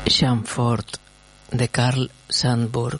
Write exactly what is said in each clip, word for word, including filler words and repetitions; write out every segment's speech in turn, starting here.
Chamfort, de Carl Sandburg.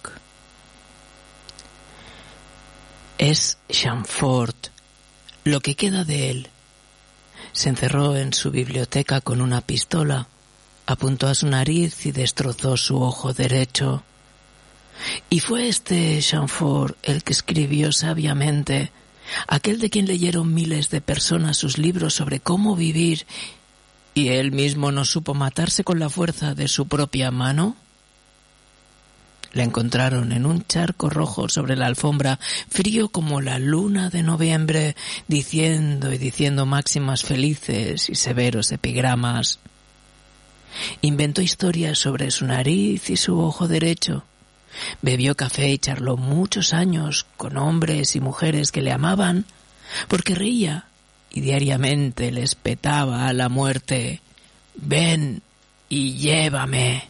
Es Chamfort, lo que queda de él. Se encerró en su biblioteca con una pistola, apuntó a su nariz y destrozó su ojo derecho. Y fue este Chamfort el que escribió sabiamente, aquel de quien leyeron miles de personas sus libros sobre cómo vivir, y él mismo no supo matarse con la fuerza de su propia mano. Le encontraron en un charco rojo sobre la alfombra, frío como la luna de noviembre, diciendo y diciendo máximas felices y severos epigramas. Inventó historias sobre su nariz y su ojo derecho. Bebió café y charló muchos años con hombres y mujeres que le amaban, porque reía y diariamente les petaba a la muerte: «Ven y llévame».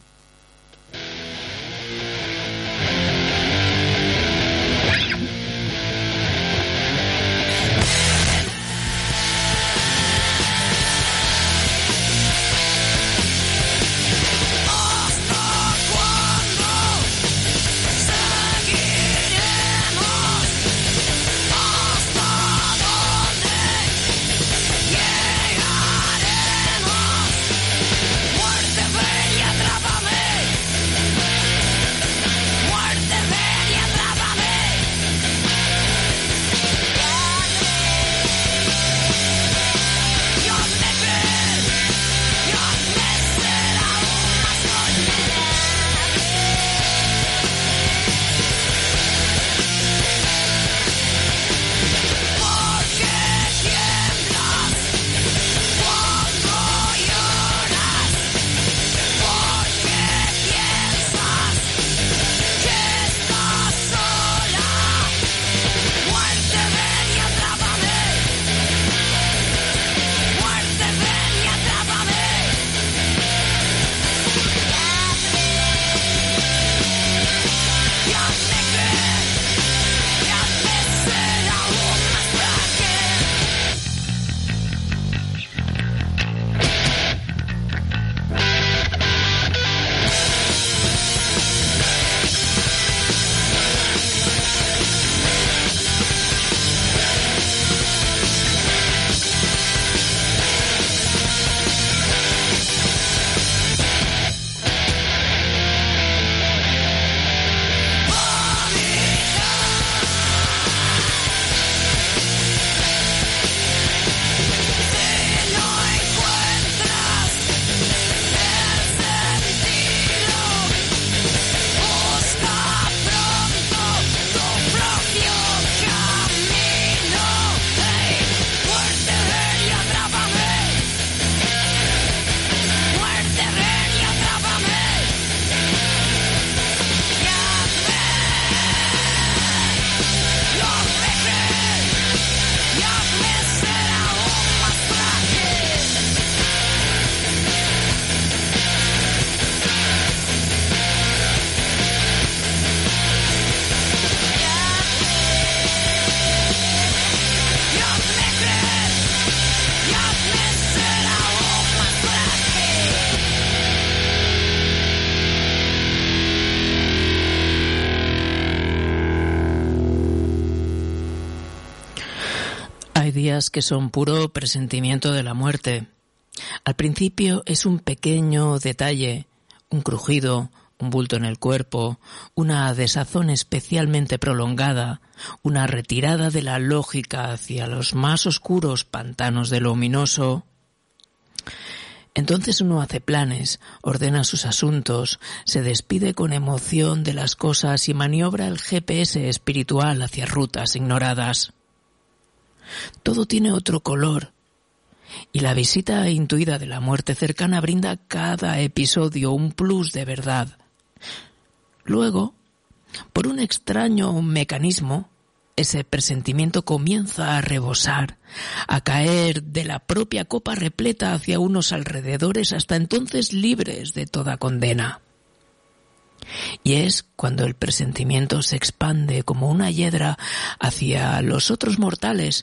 Días que son puro presentimiento de la muerte. Al principio es un pequeño detalle, un crujido, un bulto en el cuerpo, una desazón especialmente prolongada, una retirada de la lógica hacia los más oscuros pantanos de lo ominoso. Entonces uno hace planes, ordena sus asuntos, se despide con emoción de las cosas y maniobra el G P S espiritual hacia rutas ignoradas. Todo tiene otro color, y la visita intuida de la muerte cercana brinda a cada episodio un plus de verdad. Luego, por un extraño mecanismo, ese presentimiento comienza a rebosar, a caer de la propia copa repleta hacia unos alrededores hasta entonces libres de toda condena. Y es cuando el presentimiento se expande como una hiedra hacia los otros mortales,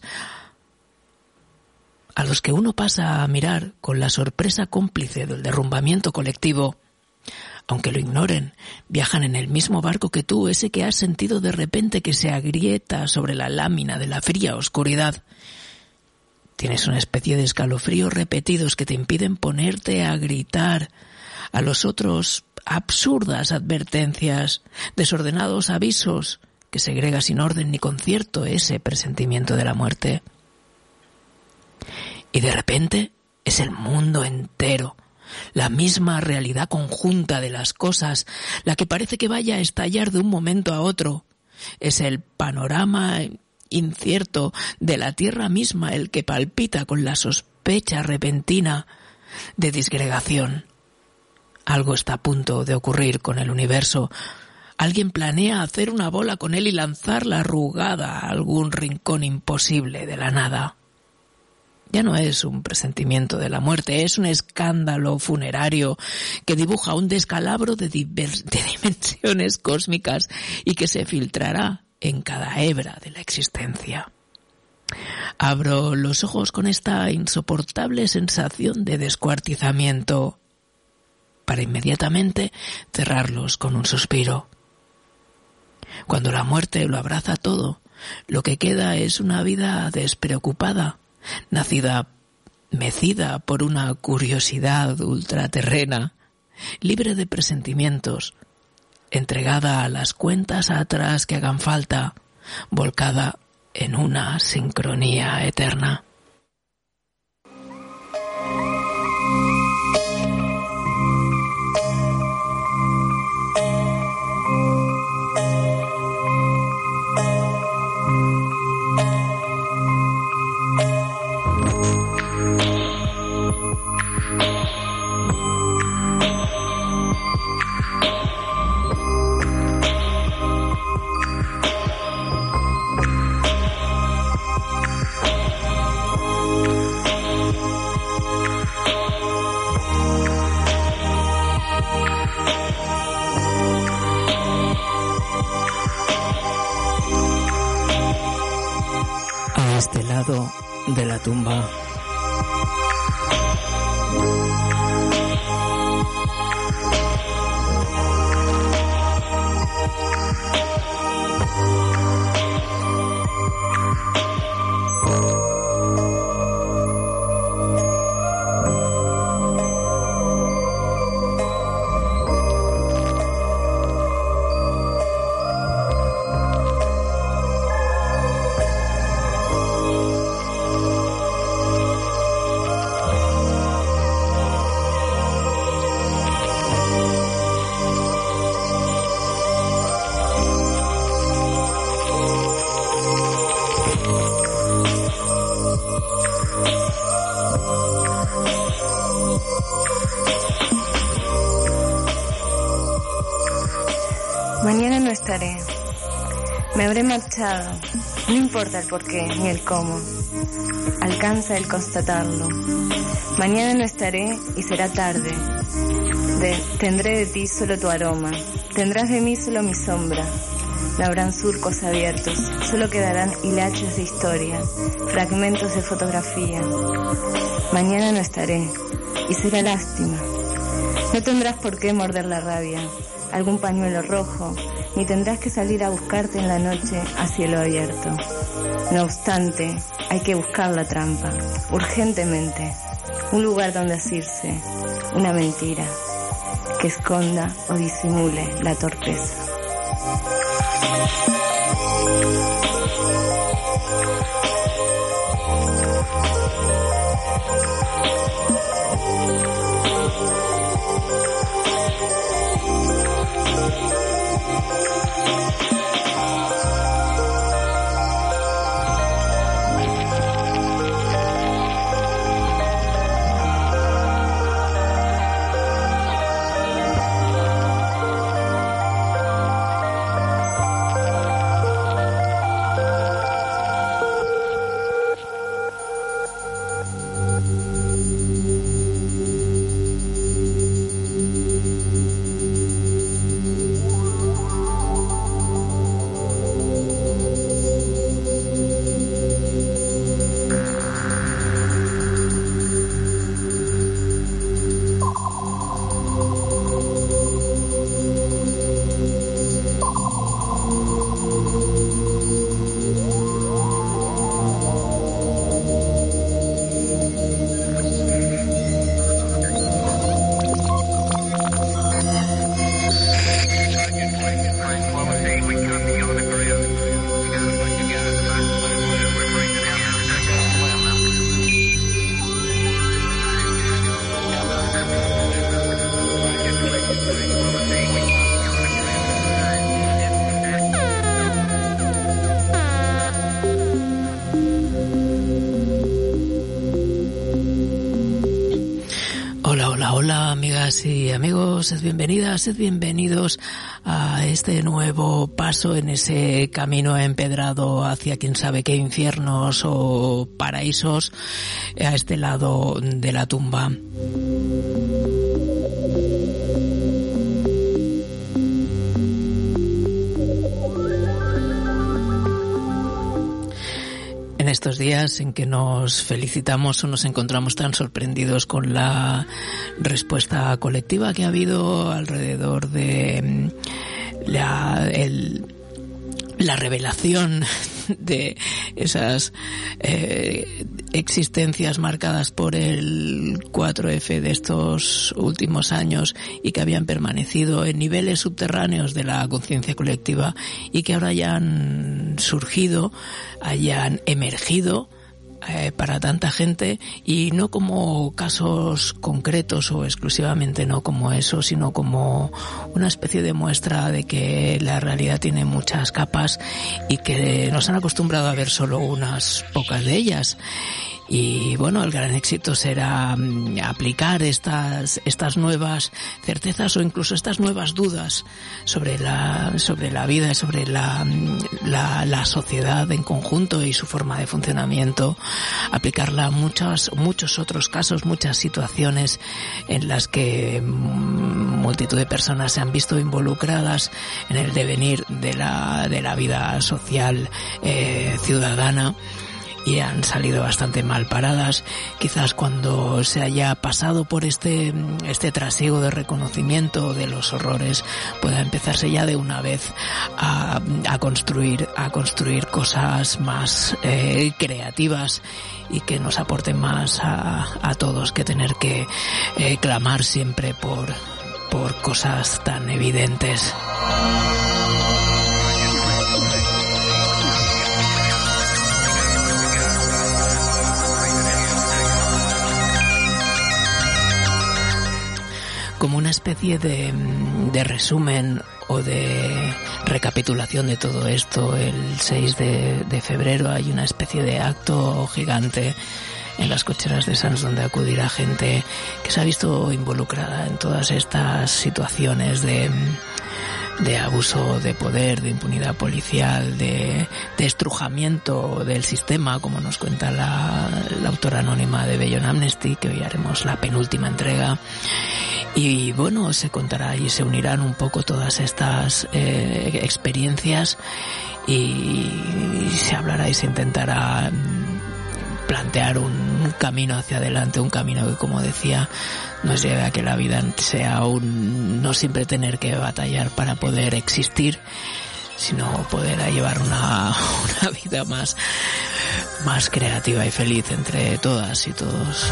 a los que uno pasa a mirar con la sorpresa cómplice del derrumbamiento colectivo, Aunque lo ignoren, viajan en el mismo barco que tú, ese que has sentido de repente que se agrieta sobre la lámina de la fría oscuridad. Tienes una especie de escalofríos repetidos que te impiden ponerte a gritar a los otros absurdas advertencias, desordenados avisos que segrega sin orden ni concierto ese presentimiento de la muerte. Y de repente es el mundo entero, la misma realidad conjunta de las cosas, la que parece que vaya a estallar de un momento a otro. Es el panorama incierto de la tierra misma el que palpita con la sospecha repentina de disgregación. Algo está a punto de ocurrir con el universo. Alguien planea hacer una bola con él y lanzarla arrugada a algún rincón imposible de la nada. Ya no es un presentimiento de la muerte, es un escándalo funerario que dibuja un descalabro de, divers- de dimensiones cósmicas y que se filtrará en cada hebra de la existencia. Abro los ojos con esta insoportable sensación de descuartizamiento, para inmediatamente cerrarlos con un suspiro. Cuando la muerte lo abraza todo, lo que queda es una vida despreocupada, nacida, mecida por una curiosidad ultraterrena, libre de presentimientos, entregada a las cuentas atrás que hagan falta, volcada en una sincronía eterna. A este lado de la tumba. Mañana no estaré. Me habré marchado. No importa el porqué ni el cómo. Alcanza el constatarlo. Mañana no estaré y será tarde. De, tendré de ti solo tu aroma. Tendrás de mí solo mi sombra. No habrán surcos abiertos. Solo quedarán hilachos de historia, fragmentos de fotografía. Mañana no estaré y será lástima. No tendrás por qué morder la rabia, algún pañuelo rojo, ni tendrás que salir a buscarte en la noche a cielo abierto. No obstante, hay que buscar la trampa, urgentemente, un lugar donde asirse, una mentira, que esconda o disimule la torpeza. Amigas y amigos, sed bienvenidas, sed bienvenidos a este nuevo paso en ese camino empedrado hacia quién sabe qué infiernos o paraísos a este lado de la tumba. En estos días en que nos felicitamos o nos encontramos tan sorprendidos con la respuesta colectiva que ha habido alrededor de la, el, la revelación de esas eh, existencias marcadas por el cuatro efe de estos últimos años y que habían permanecido en niveles subterráneos de la conciencia colectiva y que ahora ya han surgido, hayan emergido Eh, para tanta gente, y no como casos concretos o exclusivamente no como eso, sino como una especie de muestra de que la realidad tiene muchas capas y que nos han acostumbrado a ver solo unas pocas de ellas. Y bueno, el gran éxito será um, aplicar estas estas nuevas certezas o incluso estas nuevas dudas sobre la sobre la vida, sobre la la, la sociedad en conjunto y su forma de funcionamiento, aplicarla a muchos muchos otros casos, muchas situaciones en las que um, multitud de personas se han visto involucradas en el devenir de la de la vida social eh, ciudadana, y han salido bastante mal paradas. Quizás cuando se haya pasado por este este trasiego de reconocimiento de los horrores pueda empezarse ya de una vez a, a construir a construir cosas más eh, creativas y que nos aporten más a, a todos que tener que eh, clamar siempre por por cosas tan evidentes. Como una especie de, de resumen o de recapitulación de todo esto, el seis de, de febrero hay una especie de acto gigante en las cocheras de Sants donde acudirá gente que se ha visto involucrada en todas estas situaciones de de abuso de poder, de impunidad policial, de, de estrujamiento del sistema, como nos cuenta la, la autora anónima de Beyond Amnesty, que hoy haremos la penúltima entrega. Y bueno, se contará y se unirán un poco todas estas eh, experiencias y se hablará y se intentará plantear un camino hacia adelante, un camino que, como decía, nos lleve a que la vida sea un no siempre tener que batallar para poder existir, sino poder llevar una, una vida más, más creativa y feliz entre todas y todos.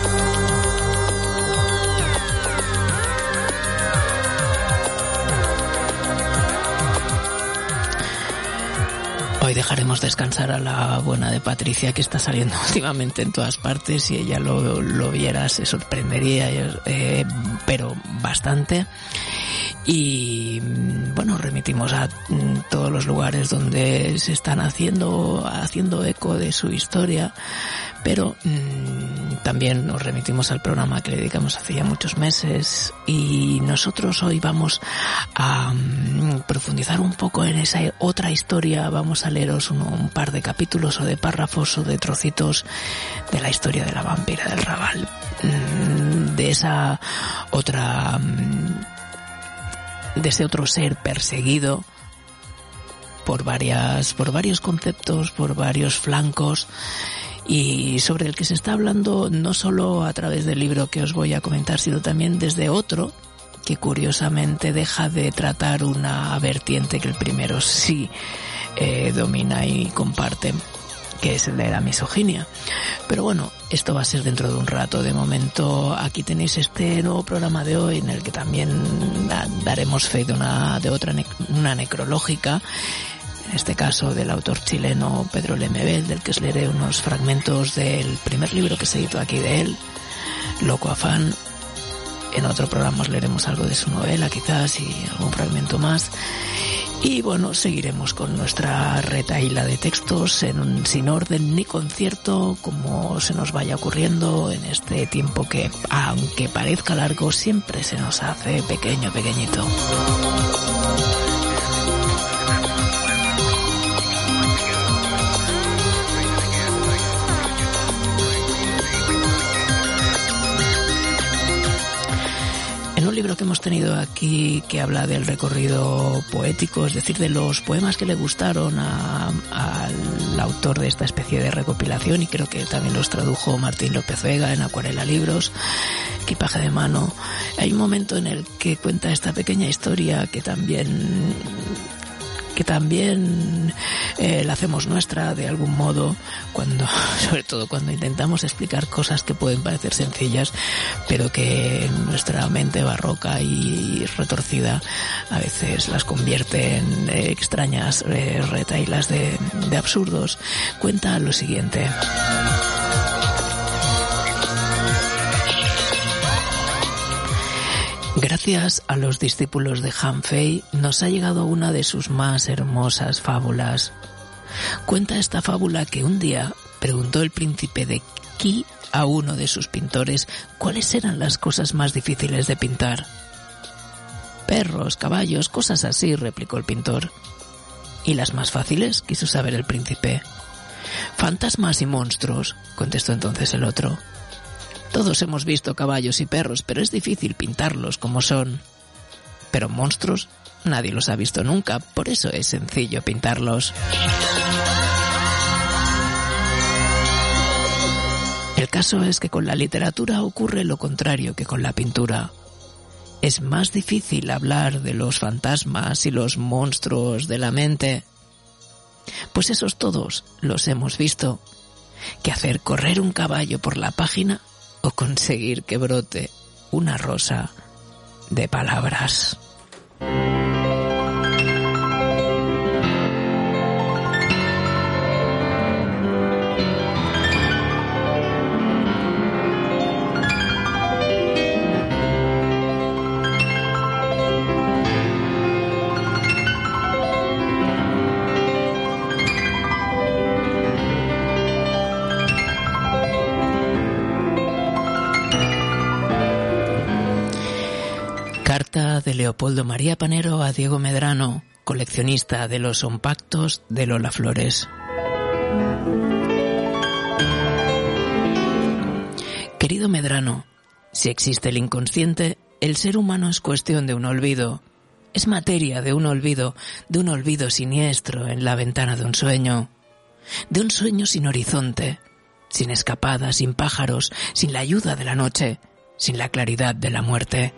Hoy dejaremos descansar a la buena de Patricia, que está saliendo últimamente en todas partes. Si ella lo, lo viera se sorprendería, eh, pero bastante. Y bueno, remitimos a todos los lugares donde se están haciendo haciendo eco de su historia, pero mmm, también nos remitimos al programa que le dedicamos hace ya muchos meses, y nosotros hoy vamos a um, profundizar un poco en esa otra historia. Vamos a leeros un, un par de capítulos o de párrafos o de trocitos de la historia de la vampira del Raval, mmm, de esa otra mmm, de ese otro ser perseguido por varias por varios conceptos, por varios flancos, y sobre el que se está hablando no solo a través del libro que os voy a comentar, sino también desde otro que curiosamente deja de tratar una vertiente que el primero sí eh, domina y comparte, que es el de la misoginia. Pero bueno, esto va a ser dentro de un rato. De momento aquí tenéis este nuevo programa de hoy, en el que también daremos fe de una de otra ne- una necrológica, en este caso del autor chileno Pedro Lemebel, del que os leeré unos fragmentos del primer libro que se editó aquí de él, Loco Afán. En otro programa os leeremos algo de su novela quizás y algún fragmento más. Y bueno, seguiremos con nuestra retahíla de textos en un, sin orden ni concierto, como se nos vaya ocurriendo en este tiempo que, aunque parezca largo, siempre se nos hace pequeño, pequeñito. En un libro que hemos tenido aquí que habla del recorrido poético, es decir, de los poemas que le gustaron a, al autor de esta especie de recopilación, y creo que también los tradujo Martín López Vega en Acuarela Libros, Equipaje de Mano, hay un momento en el que cuenta esta pequeña historia que también... que también eh, la hacemos nuestra de algún modo, cuando, sobre todo cuando intentamos explicar cosas que pueden parecer sencillas, pero que en nuestra mente barroca y retorcida a veces las convierte en eh, extrañas eh, retahílas de, de absurdos. Cuenta lo siguiente. Gracias a los discípulos de Han Fei nos ha llegado una de sus más hermosas fábulas. Cuenta esta fábula que un día preguntó el príncipe de Qi a uno de sus pintores cuáles eran las cosas más difíciles de pintar. Perros, caballos, cosas así, replicó el pintor. ¿Y las más fáciles?, quiso saber el príncipe. Fantasmas y monstruos, contestó entonces el otro. Todos hemos visto caballos y perros, pero es difícil pintarlos como son. Pero monstruos nadie los ha visto nunca, por eso es sencillo pintarlos. El caso es que con la literatura ocurre lo contrario que con la pintura. Es más difícil hablar de los fantasmas y los monstruos de la mente. Pues esos todos los hemos visto. Que hacer correr un caballo por la página o conseguir que brote una rosa de palabras. Carta de Leopoldo María Panero a Diego Medrano, coleccionista de los compactos de Lola Flores. Querido Medrano, si existe el inconsciente, el ser humano es cuestión de un olvido. Es materia de un olvido, de un olvido siniestro en la ventana de un sueño. De un sueño sin horizonte, sin escapada, sin pájaros, sin la ayuda de la noche, sin la claridad de la muerte.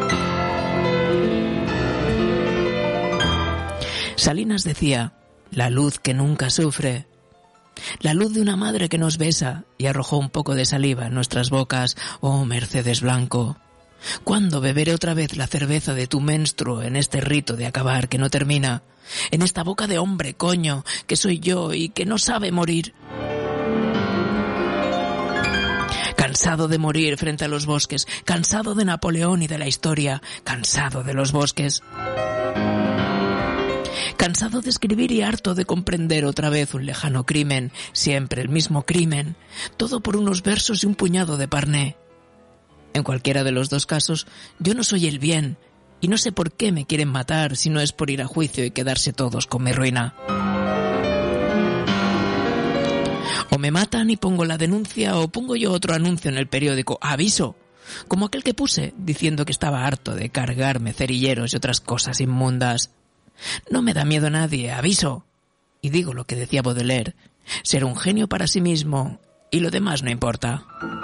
Salinas decía, la luz que nunca sufre, la luz de una madre que nos besa y arrojó un poco de saliva en nuestras bocas, oh Mercedes Blanco. ¿Cuándo beberé otra vez la cerveza de tu menstruo en este rito de acabar que no termina? En esta boca de hombre, coño, que soy yo y que no sabe morir. Cansado de morir frente a los bosques, cansado de Napoleón y de la historia, cansado de los bosques. Cansado de escribir y harto de comprender otra vez un lejano crimen, siempre el mismo crimen, todo por unos versos y un puñado de parné. En cualquiera de los dos casos, yo no soy el bien, y no sé por qué me quieren matar si no es por ir a juicio y quedarse todos con mi ruina. O me matan y pongo la denuncia, o pongo yo otro anuncio en el periódico, aviso, como aquel que puse, diciendo que estaba harto de cargarme cerilleros y otras cosas inmundas. No me da miedo a nadie, aviso. Y digo lo que decía Baudelaire, ser un genio para sí mismo y lo demás no importa.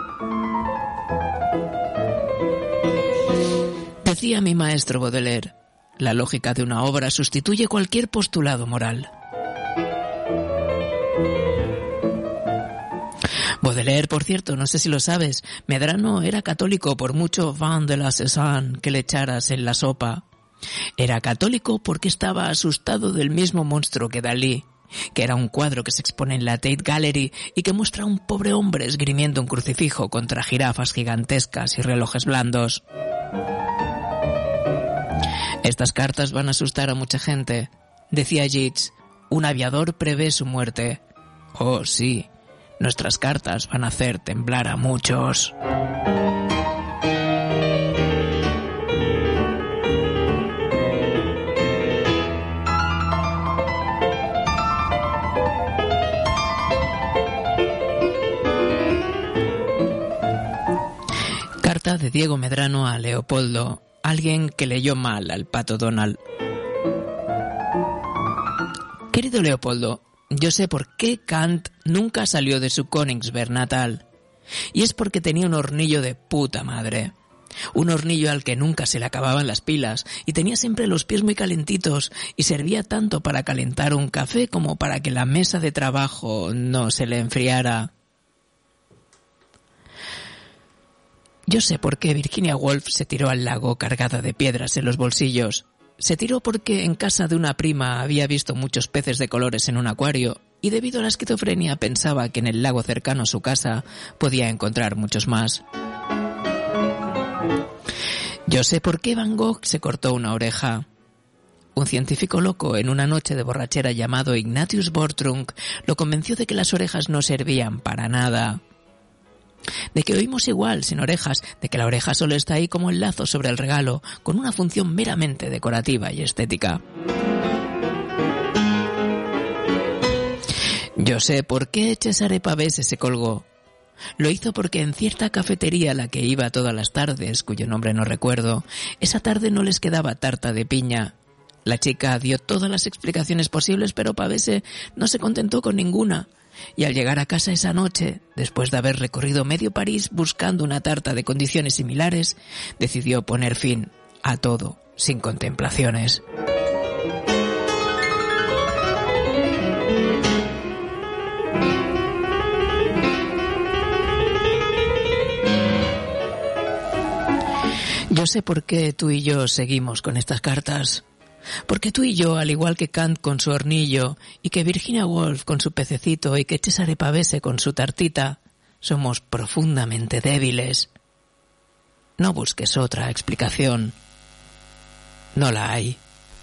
Decía mi maestro Baudelaire, la lógica de una obra sustituye cualquier postulado moral. Baudelaire, por cierto, no sé si lo sabes, Medrano era católico por mucho vin de la Cézanne que le echaras en la sopa. Era católico porque estaba asustado del mismo monstruo que Dalí, que era un cuadro que se expone en la Tate Gallery y que muestra a un pobre hombre esgrimiendo un crucifijo contra jirafas gigantescas y relojes blandos. Estas cartas van a asustar a mucha gente. Decía Yeats, un aviador prevé su muerte. Oh, sí, nuestras cartas van a hacer temblar a muchos. Carta de Diego Medrano a Leopoldo, alguien que leyó mal al Pato Donald. Querido Leopoldo, yo sé por qué Kant nunca salió de su Königsberg natal. Y es porque tenía un hornillo de puta madre. Un hornillo al que nunca se le acababan las pilas y tenía siempre los pies muy calentitos y servía tanto para calentar un café como para que la mesa de trabajo no se le enfriara. Yo sé por qué Virginia Woolf se tiró al lago cargada de piedras en los bolsillos. Se tiró porque en casa de una prima había visto muchos peces de colores en un acuario y debido a la esquizofrenia pensaba que en el lago cercano a su casa podía encontrar muchos más. Yo sé por qué Van Gogh se cortó una oreja. Un científico loco en una noche de borrachera llamado Ignatius Bortrunk lo convenció de que las orejas no servían para nada. De que oímos igual, sin orejas, de que la oreja solo está ahí como el lazo sobre el regalo, con una función meramente decorativa y estética. Yo sé por qué Cesare Pavese se colgó. Lo hizo porque en cierta cafetería a la que iba todas las tardes, cuyo nombre no recuerdo, esa tarde no les quedaba tarta de piña. La chica dio todas las explicaciones posibles, pero Pavese no se contentó con ninguna. Y al llegar a casa esa noche, después de haber recorrido medio París buscando una tarta de condiciones similares, decidió poner fin a todo, sin contemplaciones. Yo sé por qué tú y yo seguimos con estas cartas. Porque tú y yo, al igual que Kant con su hornillo, y que Virginia Woolf con su pececito, y que Cesare Pavese con su tartita, somos profundamente débiles. No busques otra explicación. No la hay.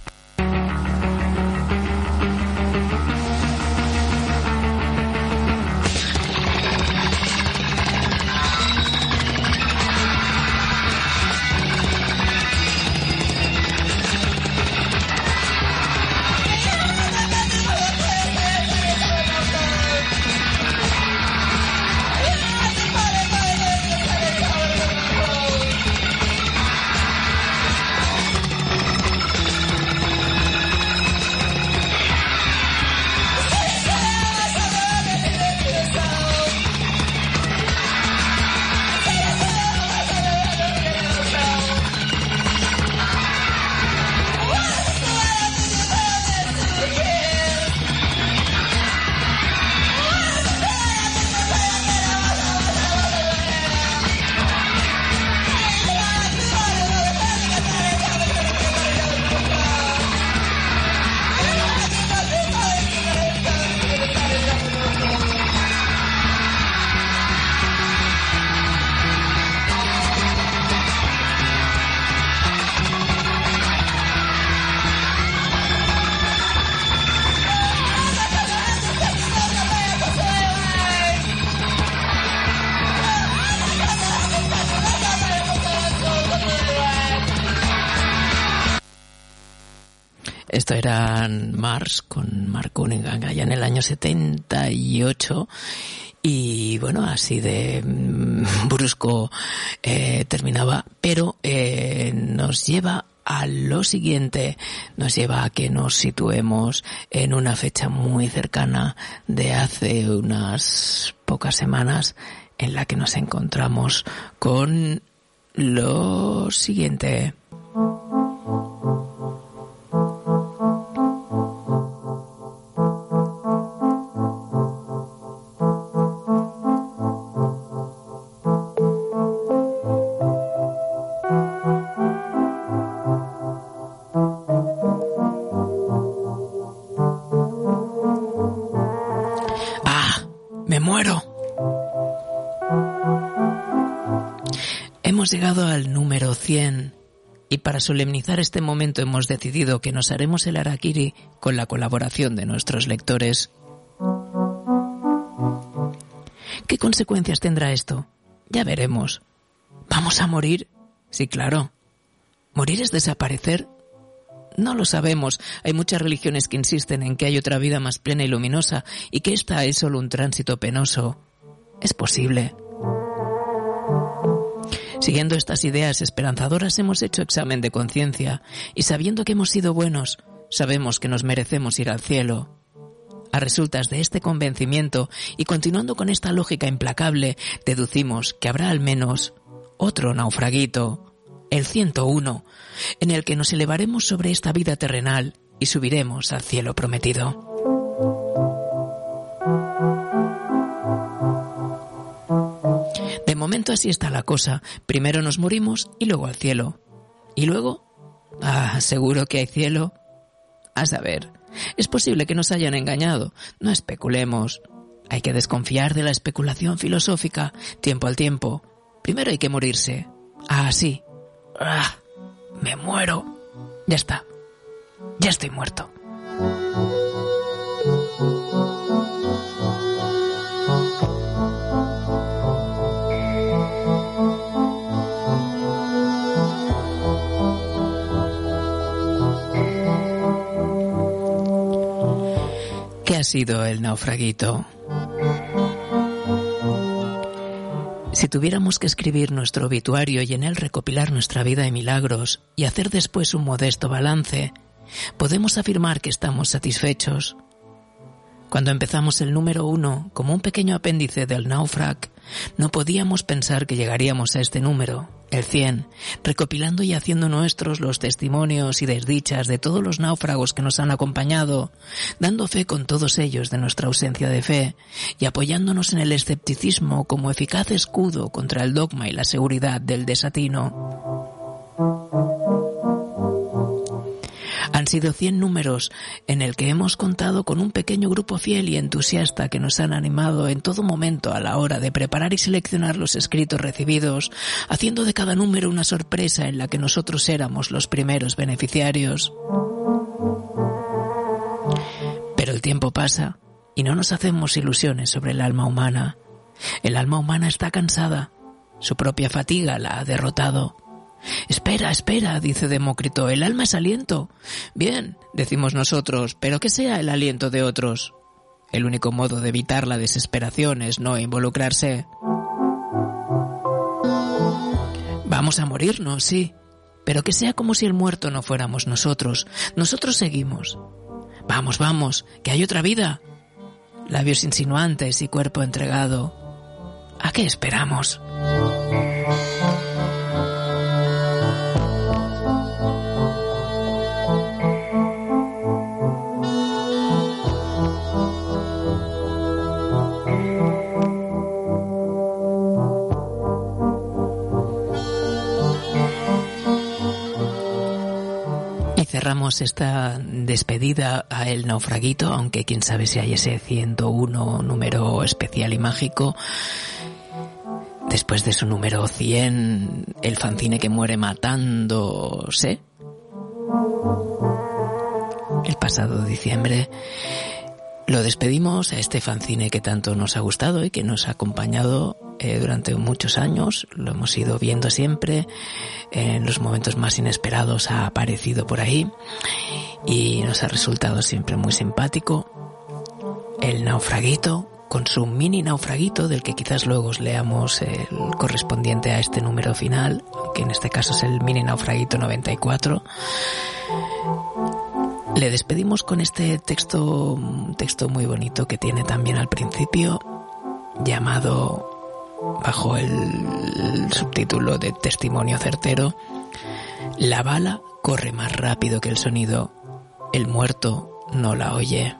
Esto era Mars con Mark Cunningham allá en el año setenta y ocho y bueno, así de mm, brusco eh, terminaba, pero eh, nos lleva a lo siguiente, nos lleva a que nos situemos en una fecha muy cercana de hace unas pocas semanas en la que nos encontramos con lo siguiente. Hemos llegado al número cien y para para solemnizar este momento hemos decidido que nos haremos el harakiri con la colaboración de nuestros lectores. ¿Qué consecuencias tendrá esto? Ya veremos. ¿Vamos a morir? Sí, claro. ¿Morir es desaparecer? No lo sabemos. Hay muchas religiones que insisten en que hay otra vida más plena y luminosa y que esta es solo un tránsito penoso. Es posible. Siguiendo estas ideas esperanzadoras hemos hecho examen de conciencia y sabiendo que hemos sido buenos, sabemos que nos merecemos ir al cielo. A resultas de este convencimiento y continuando con esta lógica implacable, deducimos que habrá al menos otro naufraguito, el ciento uno, en el que nos elevaremos sobre esta vida terrenal y subiremos al cielo prometido. De momento así está la cosa. Primero nos morimos y luego al cielo. ¿Y luego? Ah, ¿seguro que hay cielo? A saber, es posible que nos hayan engañado. No especulemos. Hay que desconfiar de la especulación filosófica, tiempo al tiempo. Primero hay que morirse. Ah, sí. Ah, me muero. Ya está. Ya estoy muerto. ¿Qué ha sido el naufraguito? Si tuviéramos que escribir nuestro obituario y en él recopilar nuestra vida de milagros y hacer después un modesto balance, podemos afirmar que estamos satisfechos. Cuando empezamos el número uno, como un pequeño apéndice del náufrago, no podíamos pensar que llegaríamos a este número, el cien, recopilando y haciendo nuestros los testimonios y desdichas de todos los náufragos que nos han acompañado, dando fe con todos ellos de nuestra ausencia de fe y apoyándonos en el escepticismo como eficaz escudo contra el dogma y la seguridad del desatino. Han sido cien números en el que hemos contado con un pequeño grupo fiel y entusiasta que nos han animado en todo momento a la hora de preparar y seleccionar los escritos recibidos, haciendo de cada número una sorpresa en la que nosotros éramos los primeros beneficiarios. Pero el tiempo pasa y no nos hacemos ilusiones sobre el alma humana. El alma humana está cansada, su propia fatiga la ha derrotado. Espera, espera, dice Demócrito, el alma es aliento. Bien, decimos nosotros, pero que sea el aliento de otros. El único modo de evitar la desesperación es no involucrarse. Vamos a morirnos, sí, pero que sea como si el muerto no fuéramos nosotros. Nosotros seguimos. Vamos, vamos, que hay otra vida. Labios insinuantes y cuerpo entregado. ¿A qué esperamos? Cerramos esta despedida a El Naufraguito, aunque quién sabe si hay ese ciento uno número especial y mágico. Después de su número cien, el fanzine que muere matándose. El pasado diciembre lo despedimos a este fanzine que tanto nos ha gustado y que nos ha acompañado eh, durante muchos años. Lo hemos ido viendo siempre. En los momentos más inesperados ha aparecido por ahí y nos ha resultado siempre muy simpático. El Naufraguito, con su mini naufraguito, del que quizás luego os leamos el correspondiente a este número final, que en este caso es el mini naufraguito noventa y cuatro. Le despedimos con este texto, un texto muy bonito que tiene también al principio, llamado, bajo el subtítulo de Testimonio certero, La bala corre más rápido que el sonido, el muerto no la oye.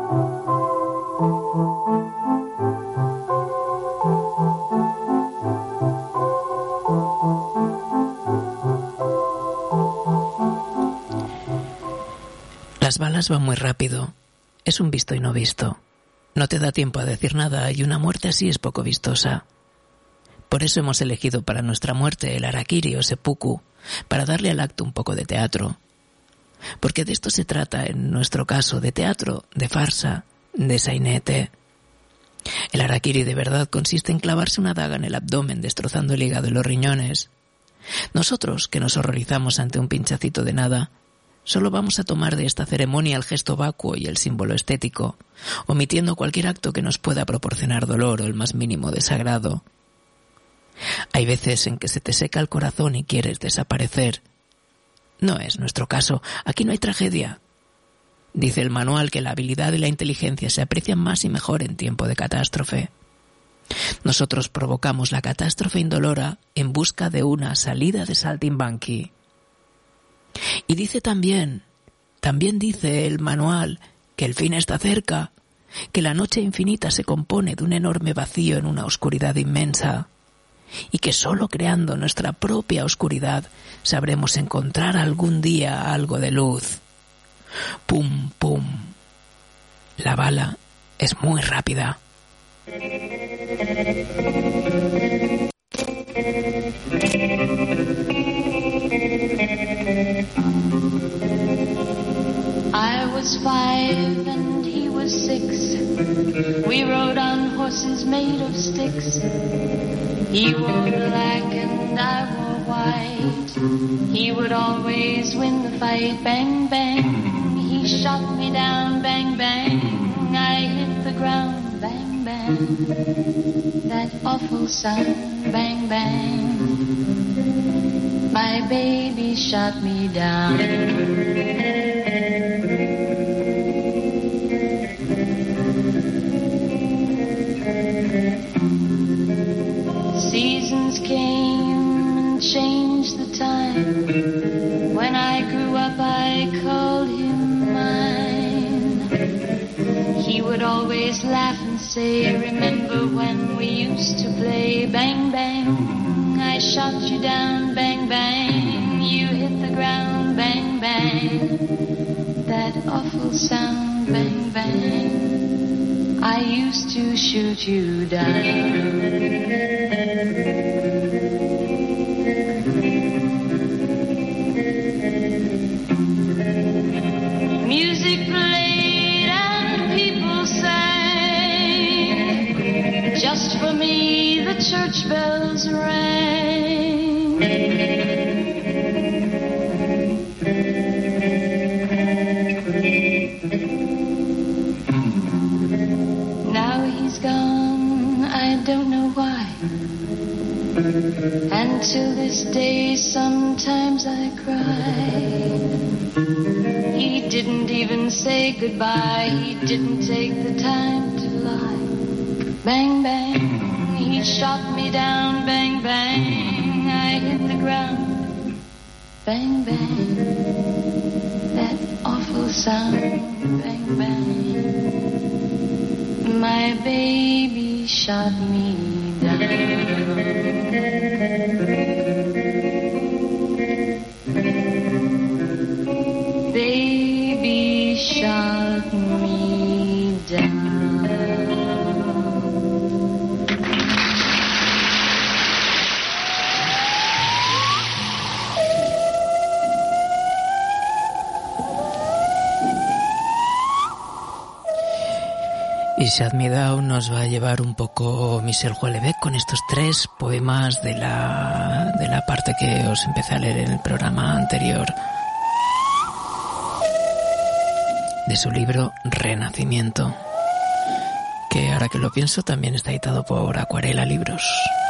Las balas van muy rápido. Es un visto y no visto. No te da tiempo a decir nada y una muerte así es poco vistosa. Por eso hemos elegido para nuestra muerte el harakiri o seppuku, para darle al acto un poco de teatro. Porque de esto se trata en nuestro caso, de teatro, de farsa, de sainete. El harakiri de verdad consiste en clavarse una daga en el abdomen destrozando el hígado y los riñones. Nosotros, que nos horrorizamos ante un pinchacito de nada, solo vamos a tomar de esta ceremonia el gesto vacuo y el símbolo estético, omitiendo cualquier acto que nos pueda proporcionar dolor o el más mínimo desagrado. Hay veces en que se te seca el corazón y quieres desaparecer. No es nuestro caso, aquí no hay tragedia. Dice el manual que la habilidad y la inteligencia se aprecian más y mejor en tiempo de catástrofe. Nosotros provocamos la catástrofe indolora en busca de una salida de saltimbanqui. Y dice también, también dice el manual que el fin está cerca, que la noche infinita se compone de un enorme vacío en una oscuridad inmensa, y que solo creando nuestra propia oscuridad sabremos encontrar algún día algo de luz. Pum, pum. La bala es muy rápida. I was five and he was six. We rode on horses made of sticks. He wore black and I wore white. He would always win the fight. Bang, bang. He shot me down. Bang, bang. I hit the ground. Bang, bang. That awful sound. Bang, bang. My baby shot me down. Seasons came and changed the time. When I grew up I called him mine. He would always laugh and say, remember when we used to play. Bang, bang, I shot you down. Bang, bang, you hit the ground. Bang, bang, that awful sound. Bang, bang, I used to shoot you down. Music played and people sang. Just for me the church bells rang. Now he's gone, I don't know why. And till this day sometimes I cry. He didn't even say goodbye. He didn't take the time to lie. Bang, bang, he shot me down. Bang, bang, I hit the ground. Bang, bang, that awful sound. Bang, bang, my baby shot me down. Baby shot me down. Y Shut Me Down nos va a llevar un poco Michel Houellebecq con estos tres poemas de la, de la parte que os empecé a leer en el programa anterior, de su libro Renacimiento, que ahora que lo pienso también está editado por Acuarela Libros.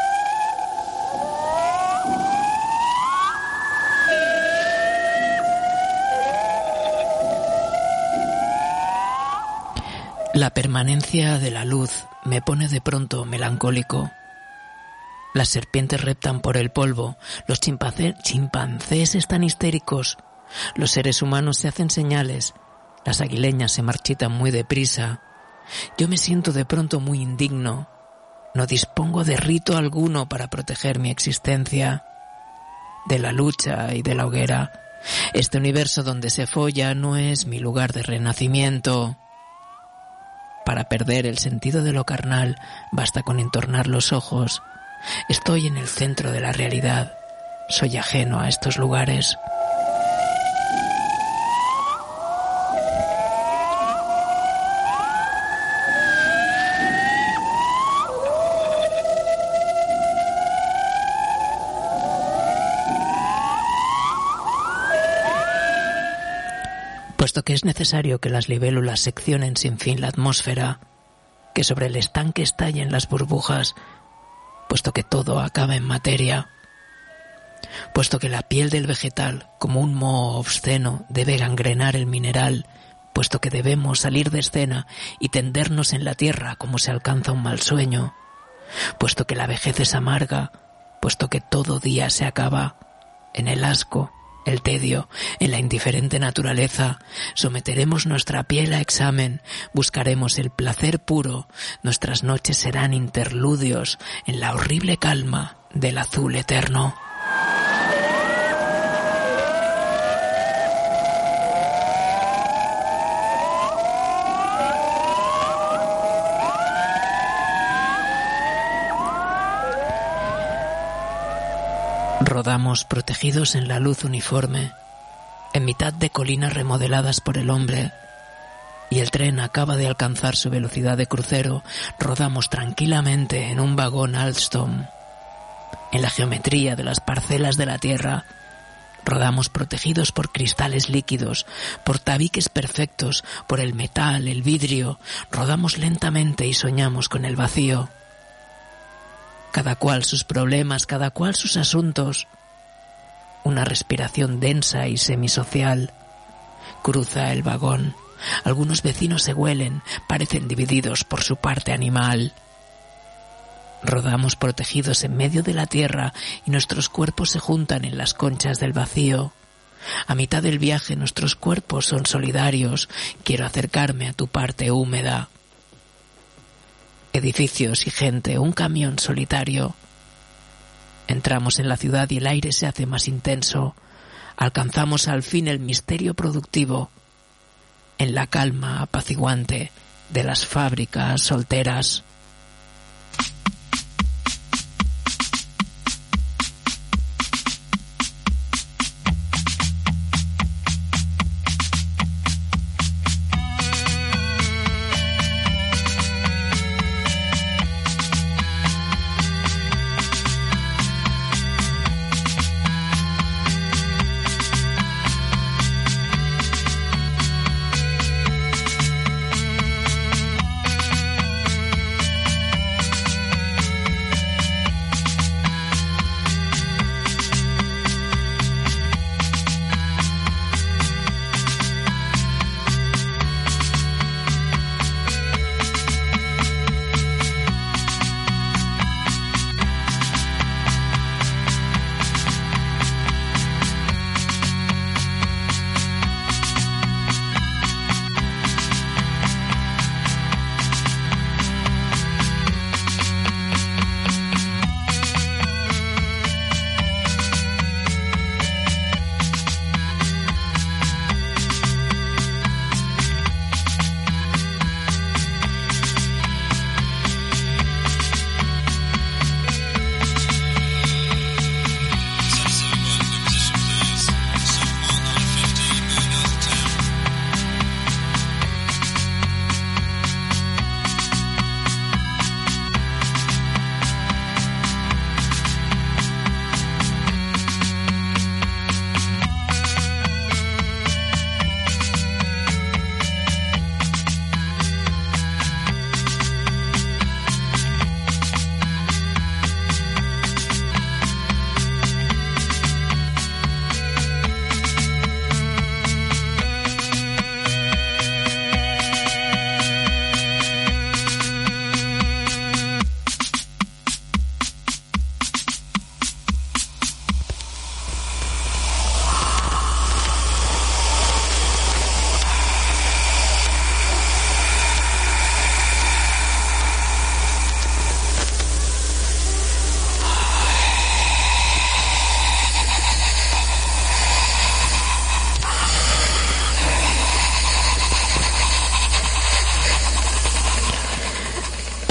La permanencia de la luz me pone de pronto melancólico. Las serpientes reptan por el polvo, los chimpancé, chimpancés están histéricos, los seres humanos se hacen señales, las aguileñas se marchitan muy deprisa. Yo me siento de pronto muy indigno. No dispongo de rito alguno para proteger mi existencia de la lucha y de la hoguera. Este universo donde se folla no es mi lugar de renacimiento. Para perder el sentido de lo carnal basta con entornar los ojos Estoy en el centro de la realidad. Soy ajeno a estos lugares. Puesto que es necesario que las libélulas seccionen sin fin la atmósfera, que sobre el estanque estallen las burbujas, puesto que todo acaba en materia, puesto que la piel del vegetal, como un moho obsceno, debe gangrenar el mineral, puesto que debemos salir de escena y tendernos en la tierra como se alcanza un mal sueño, puesto que la vejez es amarga, puesto que todo día se acaba en el asco, el tedio, en la indiferente naturaleza, someteremos nuestra piel a examen, buscaremos el placer puro, nuestras noches serán interludios en la horrible calma del azul eterno. Rodamos protegidos en la luz uniforme, en mitad de colinas remodeladas por el hombre, y el tren acaba de alcanzar su velocidad de crucero. Rodamos tranquilamente en un vagón Alstom, en la geometría de las parcelas de la tierra. Rodamos protegidos por cristales líquidos, por tabiques perfectos, por el metal, el vidrio. Rodamos lentamente y soñamos con el vacío. Cada cual sus problemas, cada cual sus asuntos. Una respiración densa y semisocial cruza el vagón. Algunos vecinos se huelen, parecen divididos por su parte animal. Rodamos protegidos en medio de la tierra y nuestros cuerpos se juntan en las conchas del vacío. A mitad del viaje nuestros cuerpos son solidarios. Quiero acercarme a tu parte húmeda. Edificios y gente, un camión solitario. Entramos en la ciudad y el aire se hace más intenso. Alcanzamos al fin el misterio productivo, en la calma apaciguante de las fábricas solteras.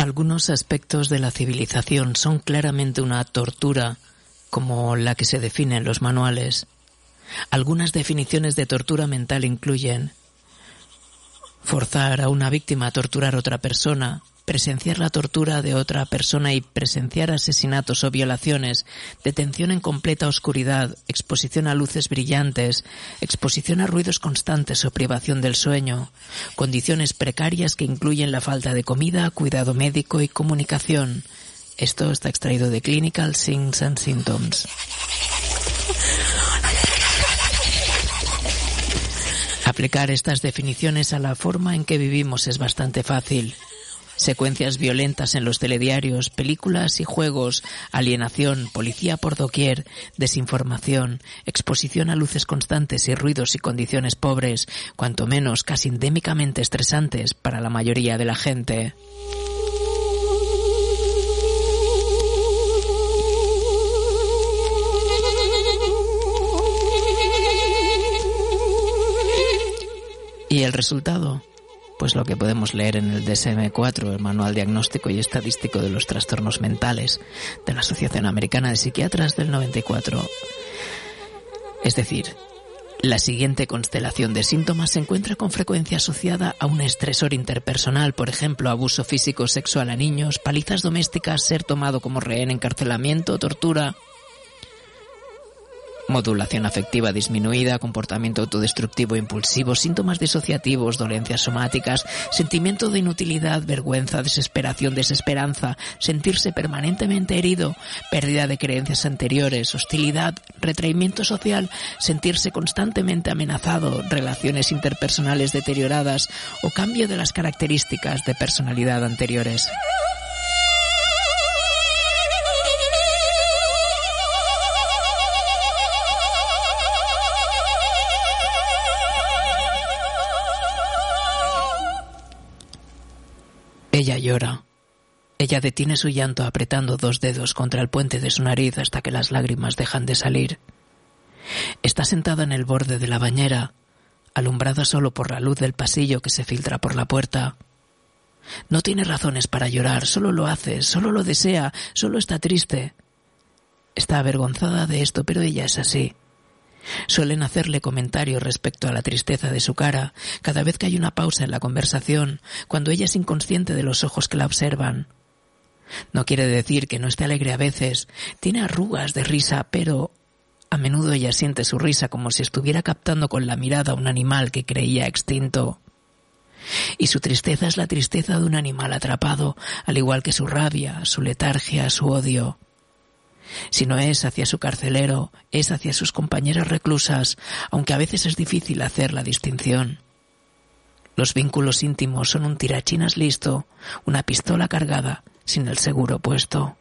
Algunos aspectos de la civilización son claramente una tortura, como la que se define en los manuales. Algunas definiciones de tortura mental incluyen forzar a una víctima a torturar a otra persona, presenciar la tortura de otra persona y presenciar asesinatos o violaciones, detención en completa oscuridad, exposición a luces brillantes, exposición a ruidos constantes o privación del sueño, condiciones precarias que incluyen la falta de comida, cuidado médico y comunicación. Esto está extraído de Clinical Signs and Symptoms. Aplicar estas definiciones a la forma en que vivimos es bastante fácil. Secuencias violentas en los telediarios, películas y juegos, alienación, policía por doquier, desinformación, exposición a luces constantes y ruidos y condiciones pobres, cuanto menos casi endémicamente estresantes para la mayoría de la gente. ¿Y el resultado? Pues lo que podemos leer en el D S M cuatro, el Manual Diagnóstico y Estadístico de los Trastornos Mentales de la Asociación Americana de Psiquiatras del noventa y cuatro. Es decir, la siguiente constelación de síntomas se encuentra con frecuencia asociada a un estresor interpersonal, por ejemplo, abuso físico sexual a niños, palizas domésticas, ser tomado como rehén, encarcelamiento, tortura, modulación afectiva disminuida, comportamiento autodestructivo e impulsivo, síntomas disociativos, dolencias somáticas, sentimiento de inutilidad, vergüenza, desesperación, desesperanza, sentirse permanentemente herido, pérdida de creencias anteriores, hostilidad, retraimiento social, sentirse constantemente amenazado, relaciones interpersonales deterioradas o cambio de las características de personalidad anteriores. Ella llora. Ella detiene su llanto apretando dos dedos contra el puente de su nariz hasta que las lágrimas dejan de salir. Está sentada en el borde de la bañera, alumbrada solo por la luz del pasillo que se filtra por la puerta. No tiene razones para llorar, solo lo hace, solo lo desea, solo está triste. Está avergonzada de esto, pero ella es así. Suelen hacerle comentarios respecto a la tristeza de su cara cada vez que hay una pausa en la conversación, cuando ella es inconsciente de los ojos que la observan. No quiere decir que no esté alegre a veces, tiene arrugas de risa, pero a menudo ella siente su risa como si estuviera captando con la mirada a un animal que creía extinto. Y su tristeza es la tristeza de un animal atrapado, al igual que su rabia, su letargia, su odio. Si no es hacia su carcelero, es hacia sus compañeras reclusas, aunque a veces es difícil hacer la distinción. Los vínculos íntimos son un tirachinas listo, una pistola cargada, sin el seguro puesto.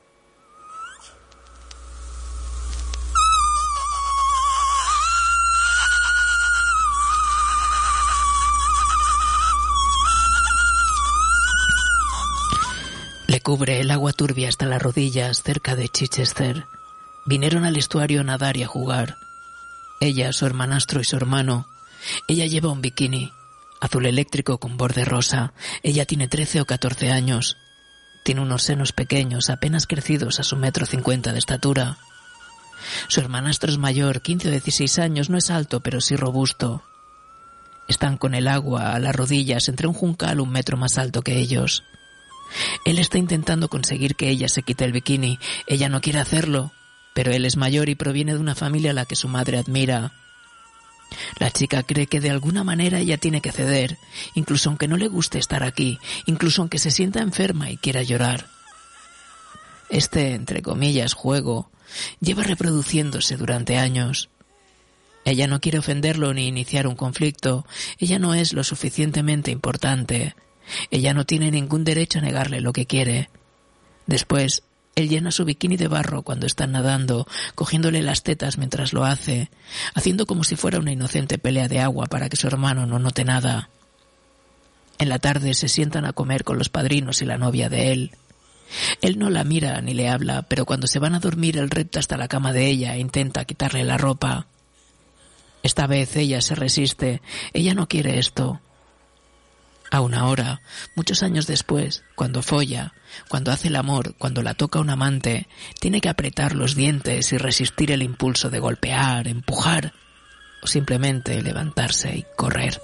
Le cubre el agua turbia hasta las rodillas cerca de Chichester. Vinieron al estuario a nadar y a jugar. Ella, su hermanastro y su hermano. Ella lleva un bikini, azul eléctrico con borde rosa. Ella tiene trece o catorce años. Tiene unos senos pequeños, apenas crecidos a su metro cincuenta de estatura. Su hermanastro es mayor, quince o dieciséis años, no es alto, pero sí robusto. Están con el agua a las rodillas entre un juncal un metro más alto que ellos. Él está intentando conseguir que ella se quite el bikini. Ella no quiere hacerlo, pero él es mayor y proviene de una familia a la que su madre admira. La chica cree que de alguna manera ella tiene que ceder, incluso aunque no le guste estar aquí, incluso aunque se sienta enferma y quiera llorar. Este, entre comillas, juego lleva reproduciéndose durante años. Ella no quiere ofenderlo ni iniciar un conflicto. Ella no es lo suficientemente importante. Ella no tiene ningún derecho a negarle lo que quiere. Después, él llena su bikini de barro cuando están nadando, cogiéndole las tetas mientras lo hace, haciendo como si fuera una inocente pelea de agua para que su hermano no note nada. En la tarde se sientan a comer con los padrinos y la novia de él. Él no la mira ni le habla, pero cuando se van a dormir él repta hasta la cama de ella e intenta quitarle la ropa. Esta vez ella se resiste. Ella no quiere esto. Aún ahora, muchos años después, cuando folla, cuando hace el amor, cuando la toca un amante, tiene que apretar los dientes y resistir el impulso de golpear, empujar o simplemente levantarse y correr.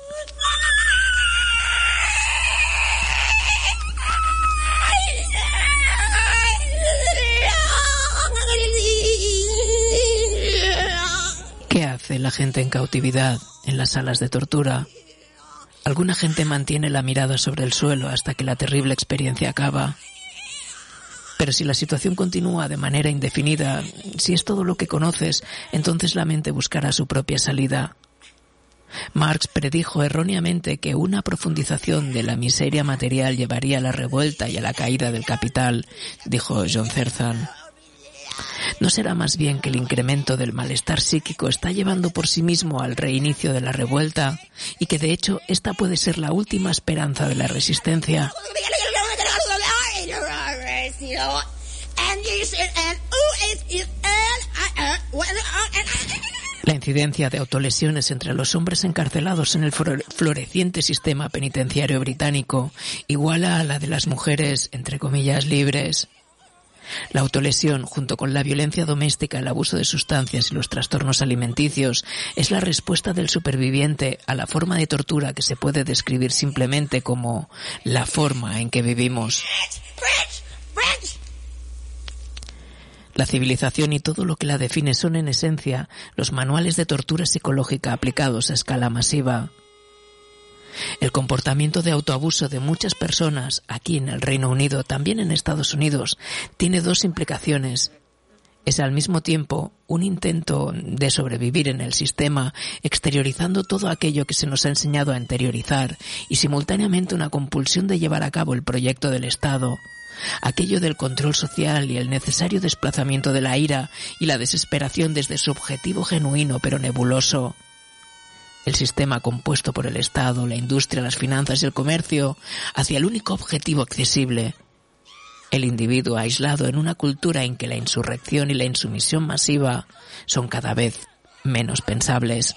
¿Qué hace la gente en cautividad en las salas de tortura? Alguna gente mantiene la mirada sobre el suelo hasta que la terrible experiencia acaba. Pero si la situación continúa de manera indefinida, si es todo lo que conoces, entonces la mente buscará su propia salida. Marx predijo erróneamente que una profundización de la miseria material llevaría a la revuelta y a la caída del capital, dijo John Zerzan. ¿No será más bien que el incremento del malestar psíquico está llevando por sí mismo al reinicio de la revuelta y que de hecho esta puede ser la última esperanza de la resistencia? La incidencia de autolesiones entre los hombres encarcelados en el floreciente sistema penitenciario británico iguala a la de las mujeres, entre comillas, libres. La autolesión, junto con la violencia doméstica, el abuso de sustancias y los trastornos alimenticios, es la respuesta del superviviente a la forma de tortura que se puede describir simplemente como la forma en que vivimos. La civilización y todo lo que la define son, en esencia, los manuales de tortura psicológica aplicados a escala masiva. El comportamiento de autoabuso de muchas personas aquí en el Reino Unido, también en Estados Unidos, tiene dos implicaciones. Es al mismo tiempo un intento de sobrevivir en el sistema, exteriorizando todo aquello que se nos ha enseñado a interiorizar, y simultáneamente una compulsión de llevar a cabo el proyecto del Estado, aquello del control social y el necesario desplazamiento de la ira y la desesperación desde su objetivo genuino pero nebuloso. El sistema compuesto por el Estado, la industria, las finanzas y el comercio hacia el único objetivo accesible, el individuo aislado en una cultura en que la insurrección y la insumisión masiva son cada vez menos pensables.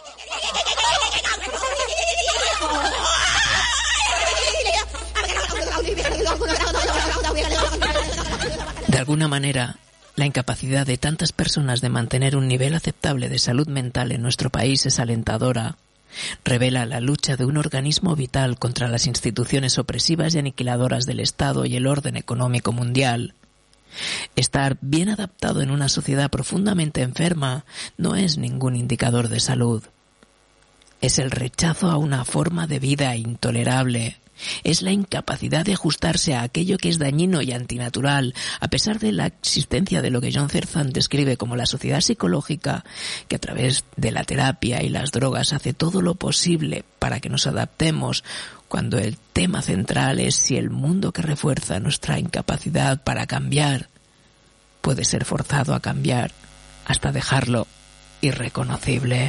De alguna manera, la incapacidad de tantas personas de mantener un nivel aceptable de salud mental en nuestro país es alentadora. Revela la lucha de un organismo vital contra las instituciones opresivas y aniquiladoras del Estado y el orden económico mundial. Estar bien adaptado en una sociedad profundamente enferma no es ningún indicador de salud. Es el rechazo a una forma de vida intolerable. Es la incapacidad de ajustarse a aquello que es dañino y antinatural, a pesar de la existencia de lo que John Zerzan describe como la sociedad psicológica, que a través de la terapia y las drogas hace todo lo posible para que nos adaptemos, cuando el tema central es si el mundo que refuerza nuestra incapacidad para cambiar puede ser forzado a cambiar hasta dejarlo irreconocible.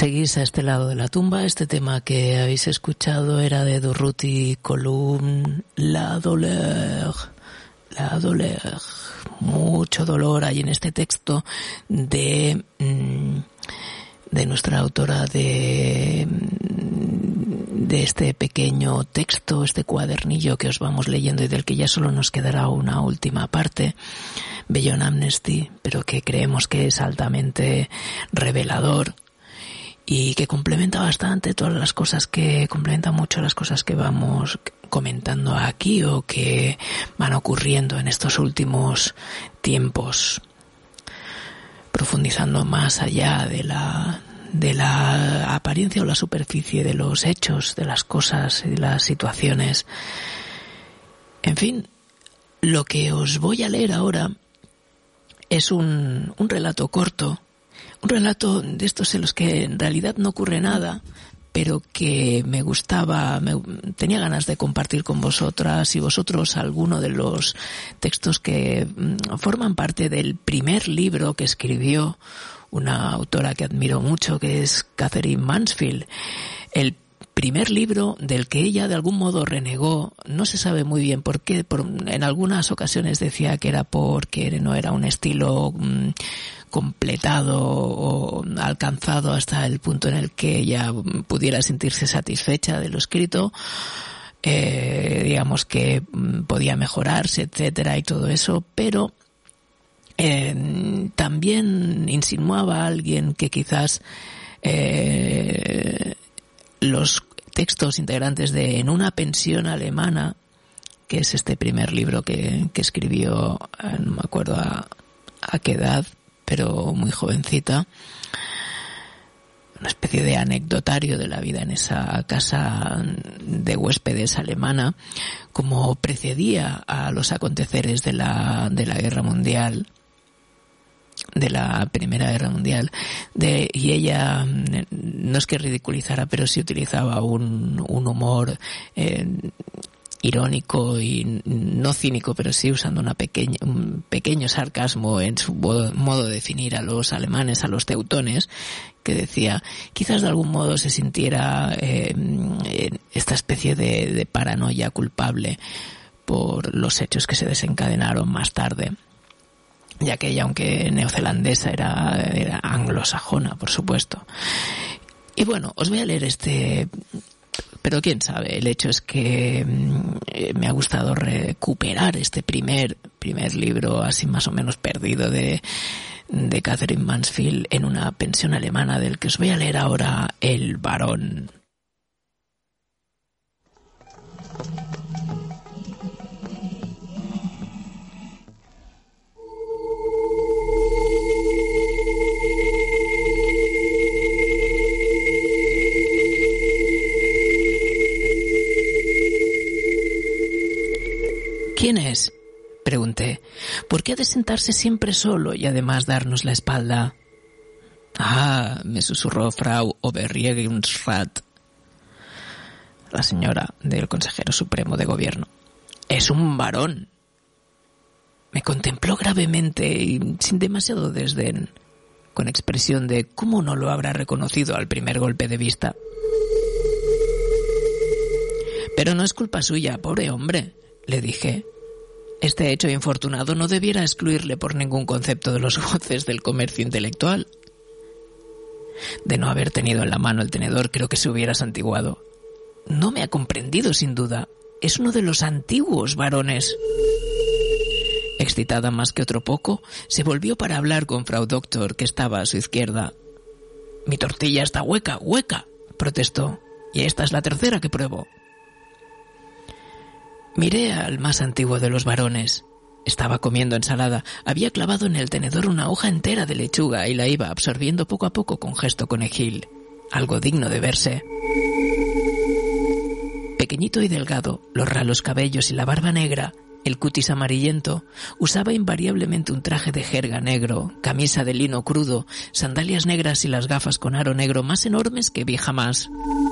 seguís a este lado de la tumba. Este tema que habéis escuchado era de Durruti Column, La Douleur, La Douleur. Mucho dolor hay en este texto de, de nuestra autora de, de este pequeño texto, este cuadernillo que os vamos leyendo y del que ya solo nos quedará una última parte, Beyond Amnesty, pero que creemos que es altamente revelador y que complementa bastante todas las cosas que, complementa mucho las cosas que vamos comentando aquí o que van ocurriendo en estos últimos tiempos, profundizando más allá de la, de la apariencia o la superficie de los hechos, de las cosas y de las situaciones. En fin, lo que os voy a leer ahora es un, un relato corto, un relato de estos en los que en realidad no ocurre nada, pero que me gustaba, me, tenía ganas de compartir con vosotras y vosotros alguno de los textos que forman parte del primer libro que escribió una autora que admiro mucho, que es Katherine Mansfield. El primer libro del que ella de algún modo renegó, no se sabe muy bien por qué, por, en algunas ocasiones decía que era porque no era un estilo mmm, completado o alcanzado hasta el punto en el que ella pudiera sentirse satisfecha de lo escrito, eh, digamos que podía mejorarse, etcétera, y todo eso, pero eh, también insinuaba a alguien que quizás eh, los textos integrantes de En una pensión alemana, que es este primer libro que, que escribió, no me acuerdo a, a qué edad, pero muy jovencita, una especie de anecdotario de la vida en esa casa de huéspedes alemana, como precedía a los aconteceres de la, de la Guerra Mundial, de la Primera Guerra Mundial, de, y ella no es que ridiculizara, pero sí utilizaba un, un humor eh, irónico y no cínico, pero sí usando una pequeña, un pequeño sarcasmo en su modo, modo de definir a los alemanes, a los teutones, que decía, quizás de algún modo se sintiera eh, esta especie de, de paranoia culpable por los hechos que se desencadenaron más tarde, ya que ella, aunque neozelandesa, era, era anglosajona, por supuesto. Y bueno, os voy a leer este, pero quién sabe, el hecho es que eh, me ha gustado recuperar este primer, primer libro así más o menos perdido de, de Katherine Mansfield, En una pensión alemana, del que os voy a leer ahora El varón. ¿Quién es?, pregunté. ¿Por qué ha de sentarse siempre solo y además darnos la espalda? Ah, me susurró Frau Oberregierungsrat, la señora del consejero supremo de gobierno. Es un varón. Me contempló gravemente y sin demasiado desdén, con expresión de cómo no lo habrá reconocido al primer golpe de vista. Pero no es culpa suya, pobre hombre, le dije. Este hecho infortunado no debiera excluirle por ningún concepto de los goces del comercio intelectual. De no haber tenido en la mano el tenedor, creo que se hubiera santiguado. No me ha comprendido, sin duda. Es uno de los antiguos varones. Excitada más que otro poco, se volvió para hablar con Frau Doctor, que estaba a su izquierda. «Mi tortilla está hueca, hueca», protestó, «y esta es la tercera que pruebo». Miré al más antiguo de los varones. Estaba comiendo ensalada. Había clavado en el tenedor una hoja entera de lechuga y la iba absorbiendo poco a poco con gesto conejil. Algo digno de verse. Pequeñito y delgado, los ralos cabellos y la barba negra, el cutis amarillento, usaba invariablemente un traje de jerga negro, camisa de lino crudo, sandalias negras y las gafas con aro negro más enormes que vi jamás.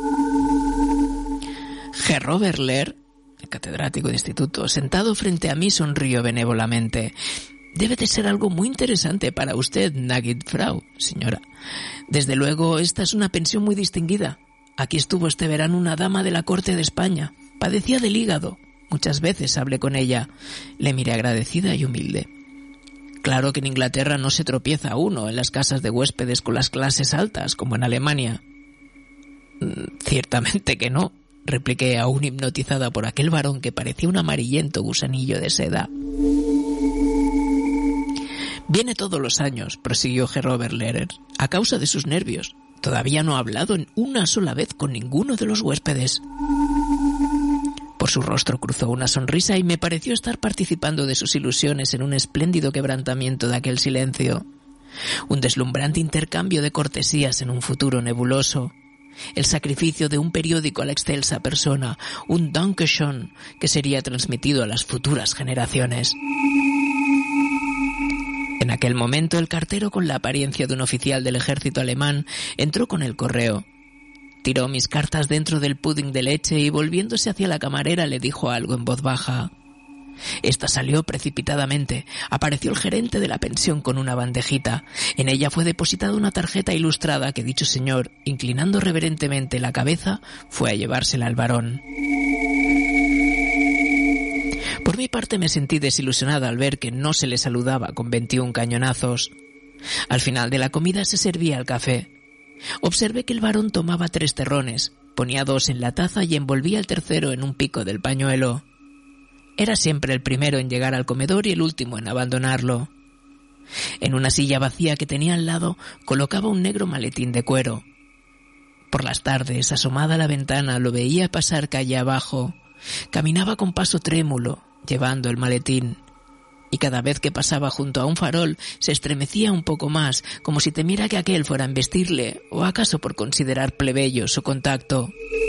Herr Oberler, el catedrático de instituto, sentado frente a mí, sonrió benévolamente. Debe de ser algo muy interesante para usted, Gnädige Frau, señora. Desde luego, esta es una pensión muy distinguida. Aquí estuvo este verano una dama de la corte de España. Padecía del hígado. Muchas veces hablé con ella. Le miré agradecida y humilde. Claro que en Inglaterra no se tropieza uno en las casas de huéspedes con las clases altas, como en Alemania. Ciertamente que no, repliqué aún hipnotizada por aquel varón que parecía un amarillento gusanillo de seda. Viene todos los años, prosiguió Herr Oberlehrer, a causa de sus nervios. Todavía no ha hablado en una sola vez con ninguno de los huéspedes. Por su rostro cruzó una sonrisa y me pareció estar participando de sus ilusiones en un espléndido quebrantamiento de aquel silencio. Un deslumbrante intercambio de cortesías en un futuro nebuloso. El sacrificio de un periódico a la excelsa persona, un Dankeschön que sería transmitido a las futuras generaciones. En aquel momento el cartero, con la apariencia de un oficial del ejército alemán, entró con el correo. Tiró mis cartas dentro del pudding de leche y, volviéndose hacia la camarera, le dijo algo en voz baja. Esta salió precipitadamente. Apareció el gerente de la pensión con una bandejita. En ella fue depositada una tarjeta ilustrada que dicho señor, inclinando reverentemente la cabeza, fue a llevársela al varón. Por mi parte me sentí desilusionada al ver que no se le saludaba con veintiún cañonazos. Al final de la comida se servía el café. Observé que el varón tomaba tres terrones, ponía dos en la taza y envolvía el tercero en un pico del pañuelo. Era siempre el primero en llegar al comedor y el último en abandonarlo. En una silla vacía que tenía al lado colocaba un negro maletín de cuero. Por las tardes, asomada a la ventana, lo veía pasar calle abajo. Caminaba con paso trémulo, llevando el maletín. Y cada vez que pasaba junto a un farol se estremecía un poco más, como si temiera que aquel fuera a embestirle, o acaso por considerar plebeyo su contacto.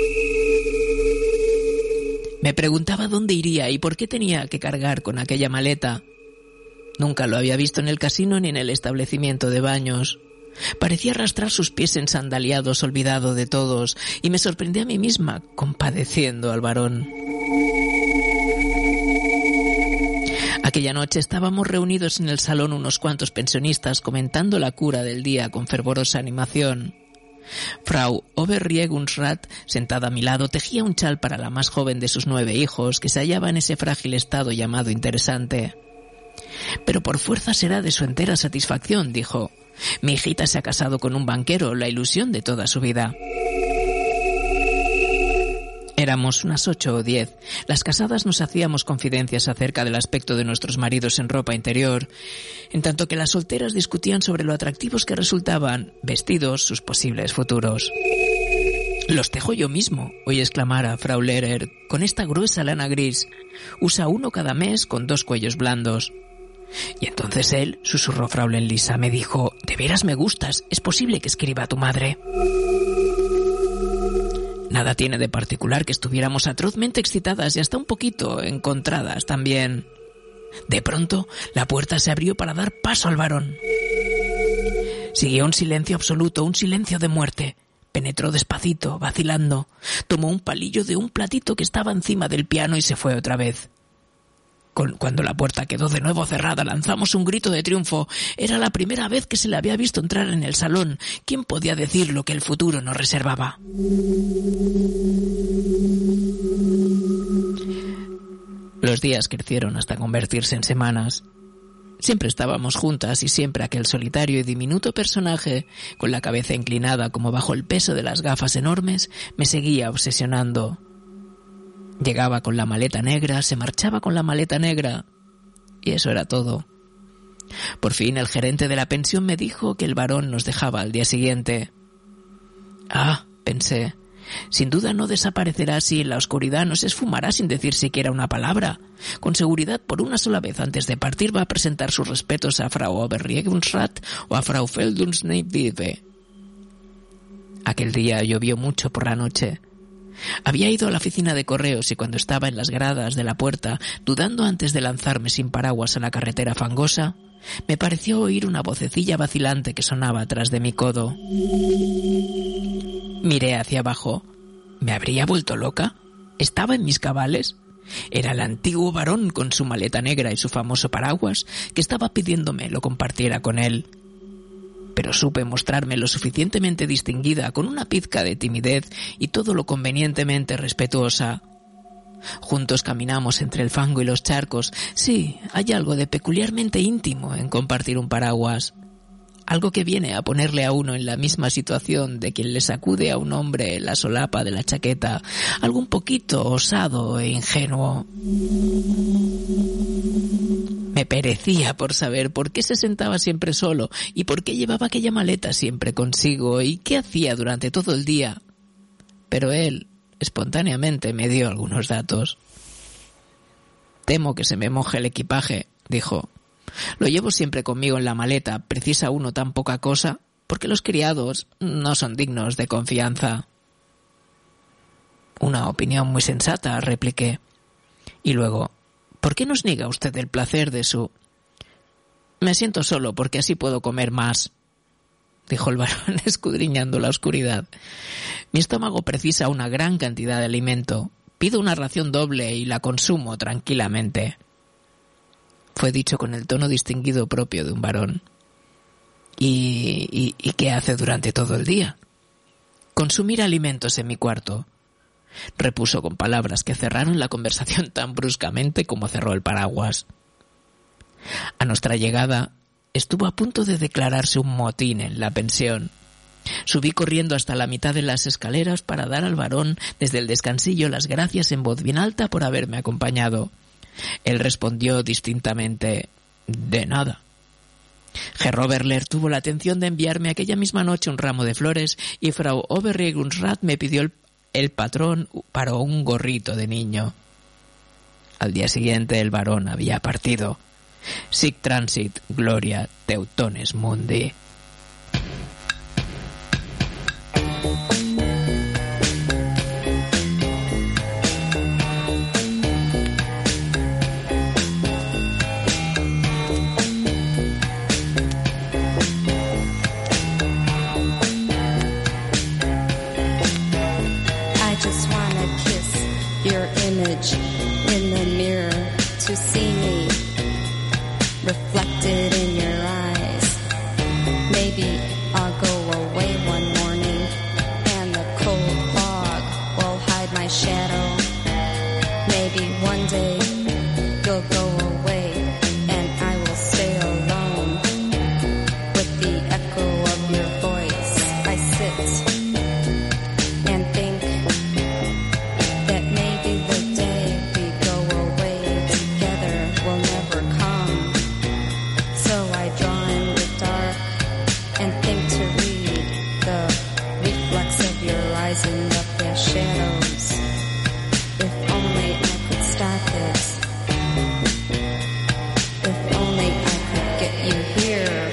Me preguntaba dónde iría y por qué tenía que cargar con aquella maleta. Nunca lo había visto en el casino ni en el establecimiento de baños. Parecía arrastrar sus pies ensandaliados, olvidado de todos, y me sorprendí a mí misma, compadeciendo al varón. Aquella noche estábamos reunidos en el salón unos cuantos pensionistas comentando la cura del día con fervorosa animación. Frau Oberregierungsrat, sentada a mi lado, tejía un chal para la más joven de sus nueve hijos, que se hallaba en ese frágil estado llamado interesante. «Pero por fuerza será de su entera satisfacción», dijo. «Mi hijita se ha casado con un banquero, la ilusión de toda su vida». Éramos unas ocho o diez. Las casadas nos hacíamos confidencias acerca del aspecto de nuestros maridos en ropa interior, en tanto que las solteras discutían sobre lo atractivos que resultaban, vestidos, sus posibles futuros. «Los tejo yo mismo», oí exclamar a Frau Lehrer, «con esta gruesa lana gris. Usa uno cada mes con dos cuellos blandos». Y entonces él, susurró Fraulein Lisa, me dijo, «De veras me gustas, es posible que escriba a tu madre». Nada tiene de particular que estuviéramos atrozmente excitadas y hasta un poquito encontradas también. De pronto, la puerta se abrió para dar paso al varón. Siguió un silencio absoluto, un silencio de muerte. Penetró despacito, vacilando. Tomó un palillo de un platito que estaba encima del piano y se fue otra vez. Cuando la puerta quedó de nuevo cerrada, lanzamos un grito de triunfo. Era la primera vez que se le había visto entrar en el salón. ¿Quién podía decir lo que el futuro nos reservaba? Los días crecieron hasta convertirse en semanas. Siempre estábamos juntas y siempre aquel solitario y diminuto personaje, con la cabeza inclinada como bajo el peso de las gafas enormes, me seguía obsesionando. Llegaba con la maleta negra, se marchaba con la maleta negra, y eso era todo. Por fin el gerente de la pensión me dijo que el varón nos dejaba al día siguiente. Ah, pensé, sin duda no desaparecerá si en la oscuridad no se esfumará sin decir siquiera una palabra. Con seguridad, por una sola vez antes de partir va a presentar sus respetos a Frau Oberregierungsrat o a Frau Feldungsneibwitwe. Aquel día llovió mucho por la noche. Había ido a la oficina de correos y cuando estaba en las gradas de la puerta, dudando antes de lanzarme sin paraguas a la carretera fangosa, me pareció oír una vocecilla vacilante que sonaba tras de mi codo. Miré hacia abajo. ¿Me habría vuelto loca? ¿Estaba en mis cabales? Era el antiguo varón con su maleta negra y su famoso paraguas que estaba pidiéndome lo compartiera con él. Pero supe mostrarme lo suficientemente distinguida, con una pizca de timidez y todo lo convenientemente respetuosa. Juntos caminamos entre el fango y los charcos. Sí, hay algo de peculiarmente íntimo en compartir un paraguas. Algo que viene a ponerle a uno en la misma situación de quien le sacude a un hombre la solapa de la chaqueta, algo un poquito osado e ingenuo. Me perecía por saber por qué se sentaba siempre solo y por qué llevaba aquella maleta siempre consigo y qué hacía durante todo el día. Pero él, espontáneamente, me dio algunos datos. «Temo que se me moje el equipaje», dijo. «Lo llevo siempre conmigo en la maleta. ¿Precisa uno tan poca cosa? Porque los criados no son dignos de confianza». «Una opinión muy sensata», repliqué. Y luego, «¿por qué nos niega usted el placer de su...?» «Me siento solo porque así puedo comer más», dijo el varón escudriñando la oscuridad. «Mi estómago precisa una gran cantidad de alimento. Pido una ración doble y la consumo tranquilamente». Fue dicho con el tono distinguido propio de un varón. ¿Y, y, y qué hace durante todo el día? «Consumir alimentos en mi cuarto», repuso con palabras que cerraron la conversación tan bruscamente como cerró el paraguas. A nuestra llegada estuvo a punto de declararse un motín en la pensión. Subí corriendo hasta la mitad de las escaleras para dar al varón desde el descansillo las gracias en voz bien alta por haberme acompañado. Él respondió distintamente: «De nada». Herr Oberler tuvo la atención de enviarme aquella misma noche un ramo de flores y Frau Oberregierungsrat me pidió el, el patrón para un gorrito de niño. Al día siguiente el varón había partido. Sic transit gloria teutones mundi. In the mirror to see me reflected in your eyes. Maybe I'll go away one morning and the cold fog will hide my shadow. Maybe one day you'll go away and I will stay alone with the echo of your voice. I sit and think that maybe the day we go away together will never come. So I draw in the dark and think to read the reflex of your eyes and of their shadows. If only I could stop this. If only I could get you here.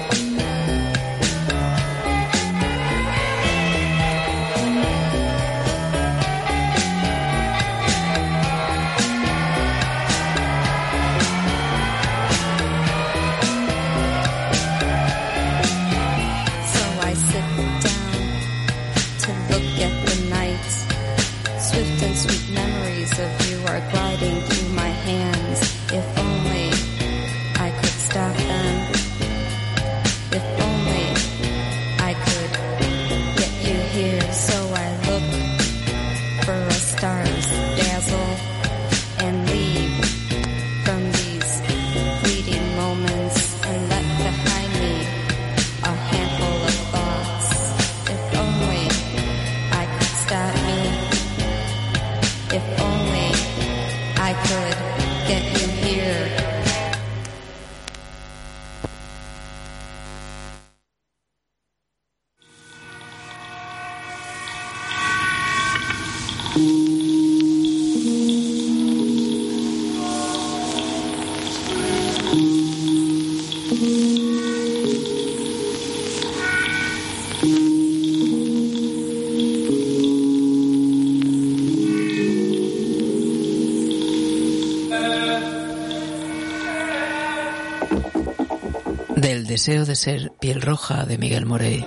Sweet memories of you are gliding through my hands. If only I could stop them. If only I could get you here. So I look for a star's dazzle and leave from these fleeting moments and let behind me a handful of thoughts. If only I could stop me. If only I could get you here. Del deseo de ser piel roja de Miguel Morey.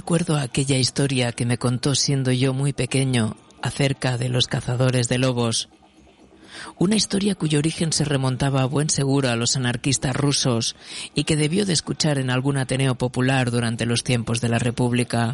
recuerdo aquella historia que me contó siendo yo muy pequeño acerca de los cazadores de lobos. Una historia cuyo origen se remontaba a buen seguro a los anarquistas rusos y que debió de escuchar en algún ateneo popular durante los tiempos de la República.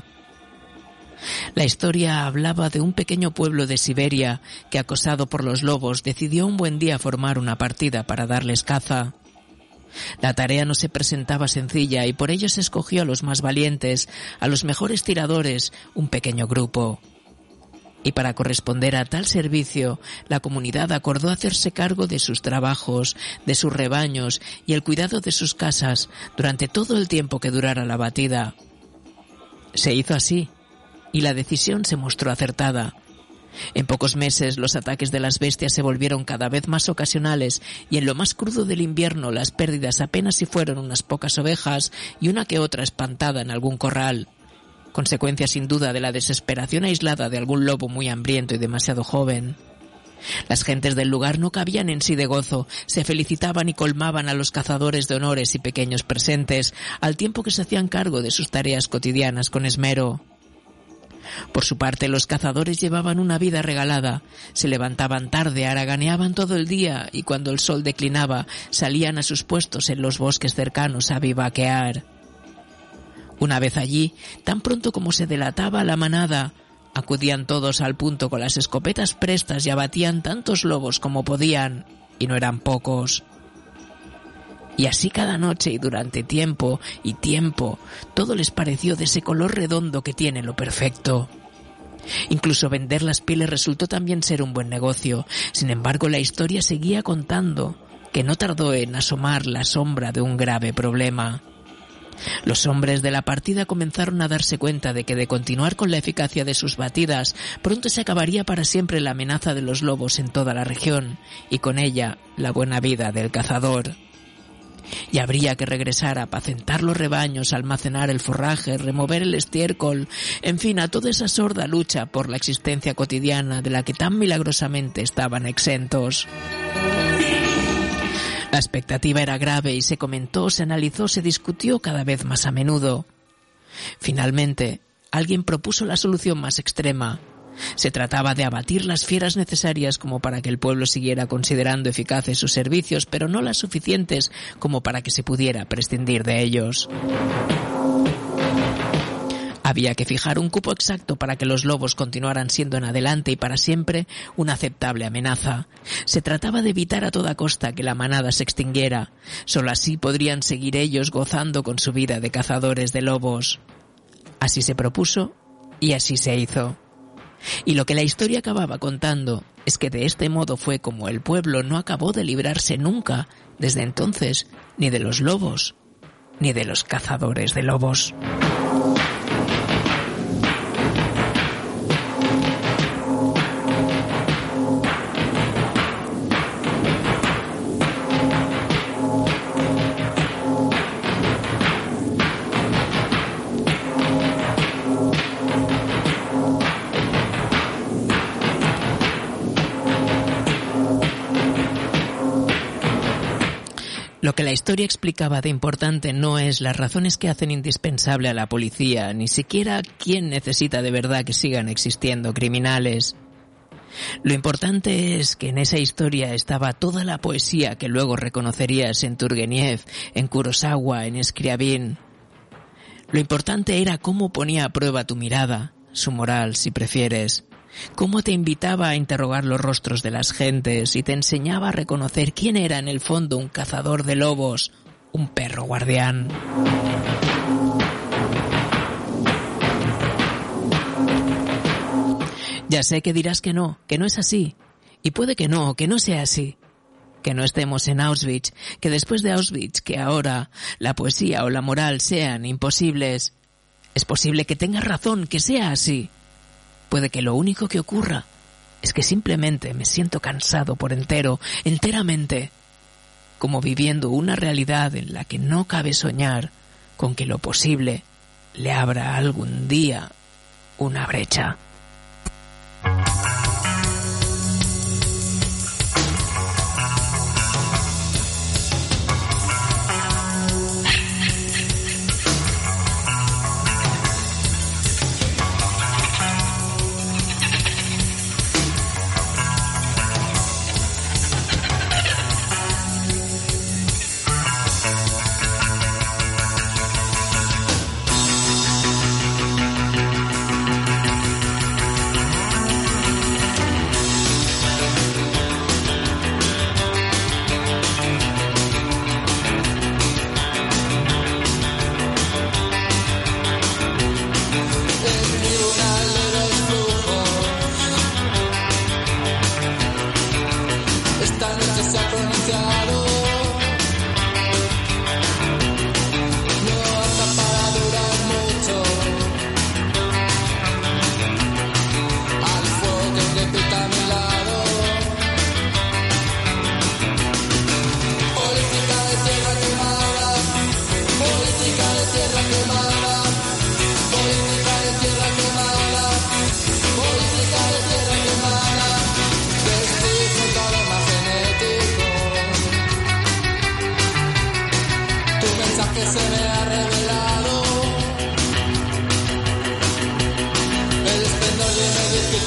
La historia hablaba de un pequeño pueblo de Siberia que, acosado por los lobos, decidió un buen día formar una partida para darles caza. La tarea no se presentaba sencilla y por ello se escogió a los más valientes, a los mejores tiradores, un pequeño grupo. Y para corresponder a tal servicio, la comunidad acordó hacerse cargo de sus trabajos, de sus rebaños y el cuidado de sus casas durante todo el tiempo que durara la batida. Se hizo así, y la decisión se mostró acertada. En pocos meses los ataques de las bestias se volvieron cada vez más ocasionales y en lo más crudo del invierno las pérdidas apenas si fueron unas pocas ovejas y una que otra espantada en algún corral. Consecuencia sin duda de la desesperación aislada de algún lobo muy hambriento y demasiado joven. Las gentes del lugar no cabían en sí de gozo, se felicitaban y colmaban a los cazadores de honores y pequeños presentes, al tiempo que se hacían cargo de sus tareas cotidianas con esmero. Por su parte, los cazadores llevaban una vida regalada. Se levantaban tarde, haraganeaban todo el día y cuando el sol declinaba, salían a sus puestos en los bosques cercanos a vivaquear. Una vez allí, tan pronto como se delataba la manada, acudían todos al punto con las escopetas prestas y abatían tantos lobos como podían, y no eran pocos. Y así cada noche y durante tiempo y tiempo, todo les pareció de ese color redondo que tiene lo perfecto. Incluso vender las pieles resultó también ser un buen negocio. Sin embargo, la historia seguía contando que no tardó en asomar la sombra de un grave problema. Los hombres de la partida comenzaron a darse cuenta de que de continuar con la eficacia de sus batidas, pronto se acabaría para siempre la amenaza de los lobos en toda la región, y con ella la buena vida del cazador. Y habría que regresar a apacentar los rebaños, almacenar el forraje, remover el estiércol, en fin, a toda esa sorda lucha por la existencia cotidiana de la que tan milagrosamente estaban exentos. La expectativa era grave y se comentó, se analizó, se discutió cada vez más a menudo. Finalmente, alguien propuso la solución más extrema. Se trataba de abatir las fieras necesarias como para que el pueblo siguiera considerando eficaces sus servicios, pero no las suficientes como para que se pudiera prescindir de ellos. Había que fijar un cupo exacto para que los lobos continuaran siendo en adelante y para siempre una aceptable amenaza. Se trataba de evitar a toda costa que la manada se extinguiera. Solo así podrían seguir ellos gozando con su vida de cazadores de lobos. Así se propuso y así se hizo. Y lo que la historia acababa contando es que de este modo fue como el pueblo no acabó de librarse nunca, desde entonces, ni de los lobos, ni de los cazadores de lobos. Lo que la historia explicaba de importante no es las razones que hacen indispensable a la policía, ni siquiera quién necesita de verdad que sigan existiendo criminales. Lo importante es que en esa historia estaba toda la poesía que luego reconocerías en Turgeniev, en Kurosawa, en Scriabin. Lo importante era cómo ponía a prueba tu mirada, su moral, si prefieres. Cómo te invitaba a interrogar los rostros de las gentes y te enseñaba a reconocer quién era en el fondo un cazador de lobos, un perro guardián. Ya sé que dirás que no, que no es así. Y puede que no, que no sea así. Que no estemos en Auschwitz, que después de Auschwitz, que ahora la poesía o la moral sean imposibles. Es posible que tengas razón, que sea así. Puede que lo único que ocurra es que simplemente me siento cansado por entero, enteramente, como viviendo una realidad en la que no cabe soñar con que lo posible le abra algún día una brecha.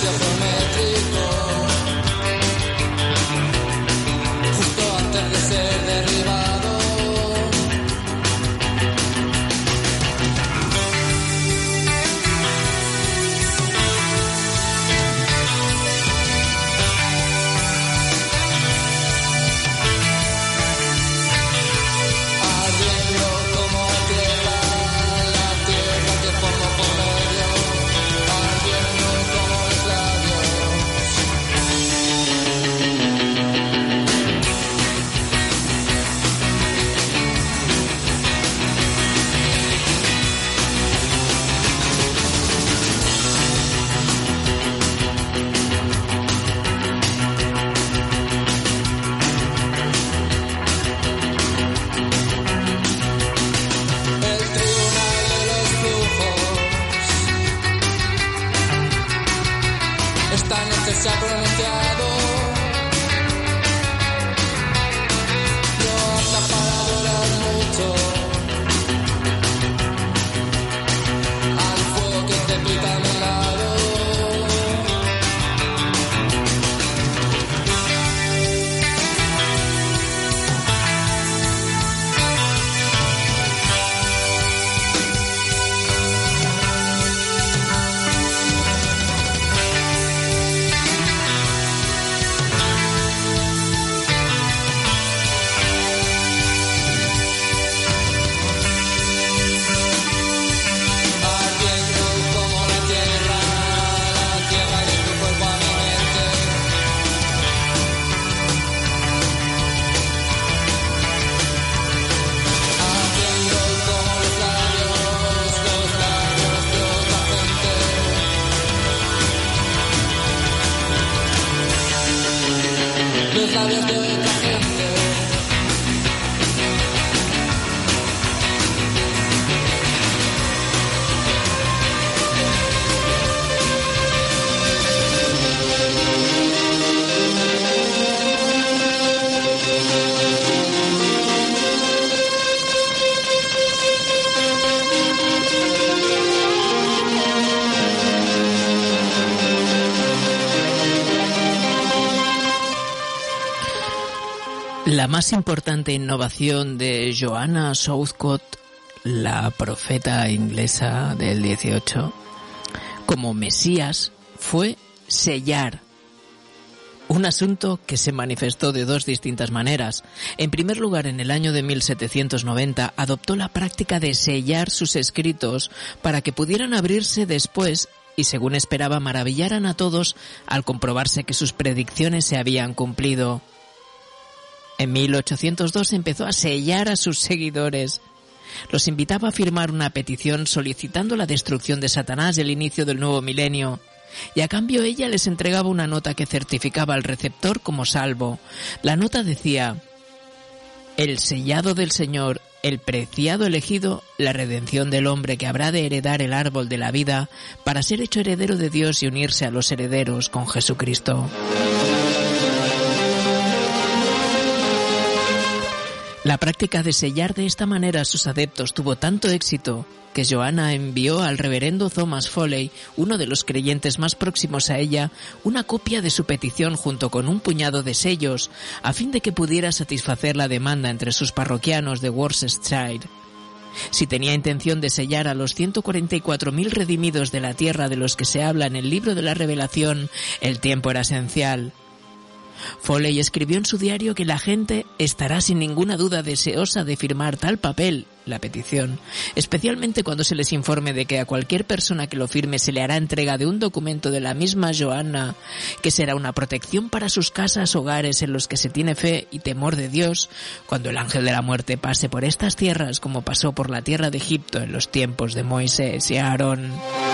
La más importante innovación de Joanna Southcott, la profeta inglesa del dieciocho, como Mesías, fue sellar. Un asunto que se manifestó de dos distintas maneras. En primer lugar, en el año de mil setecientos noventa, adoptó la práctica de sellar sus escritos para que pudieran abrirse después y, según esperaba, maravillaran a todos al comprobarse que sus predicciones se habían cumplido. En mil ochocientos dos empezó a sellar a sus seguidores. Los invitaba a firmar una petición solicitando la destrucción de Satanás y el inicio del nuevo milenio. Y a cambio ella les entregaba una nota que certificaba al receptor como salvo. La nota decía: el sellado del Señor, el preciado elegido, la redención del hombre que habrá de heredar el árbol de la vida para ser hecho heredero de Dios y unirse a los herederos con Jesucristo. La práctica de sellar de esta manera a sus adeptos tuvo tanto éxito que Joanna envió al reverendo Thomas Foley, uno de los creyentes más próximos a ella, una copia de su petición junto con un puñado de sellos, a fin de que pudiera satisfacer la demanda entre sus parroquianos de Worcestershire. Si tenía intención de sellar a los ciento cuarenta y cuatro mil redimidos de la tierra de los que se habla en el libro de la Revelación, el tiempo era esencial. Foley escribió en su diario que la gente estará sin ninguna duda deseosa de firmar tal papel, la petición, especialmente cuando se les informe de que a cualquier persona que lo firme se le hará entrega de un documento de la misma Joanna, que será una protección para sus casas, hogares en los que se tiene fe y temor de Dios, cuando el ángel de la muerte pase por estas tierras como pasó por la tierra de Egipto en los tiempos de Moisés y Aarón.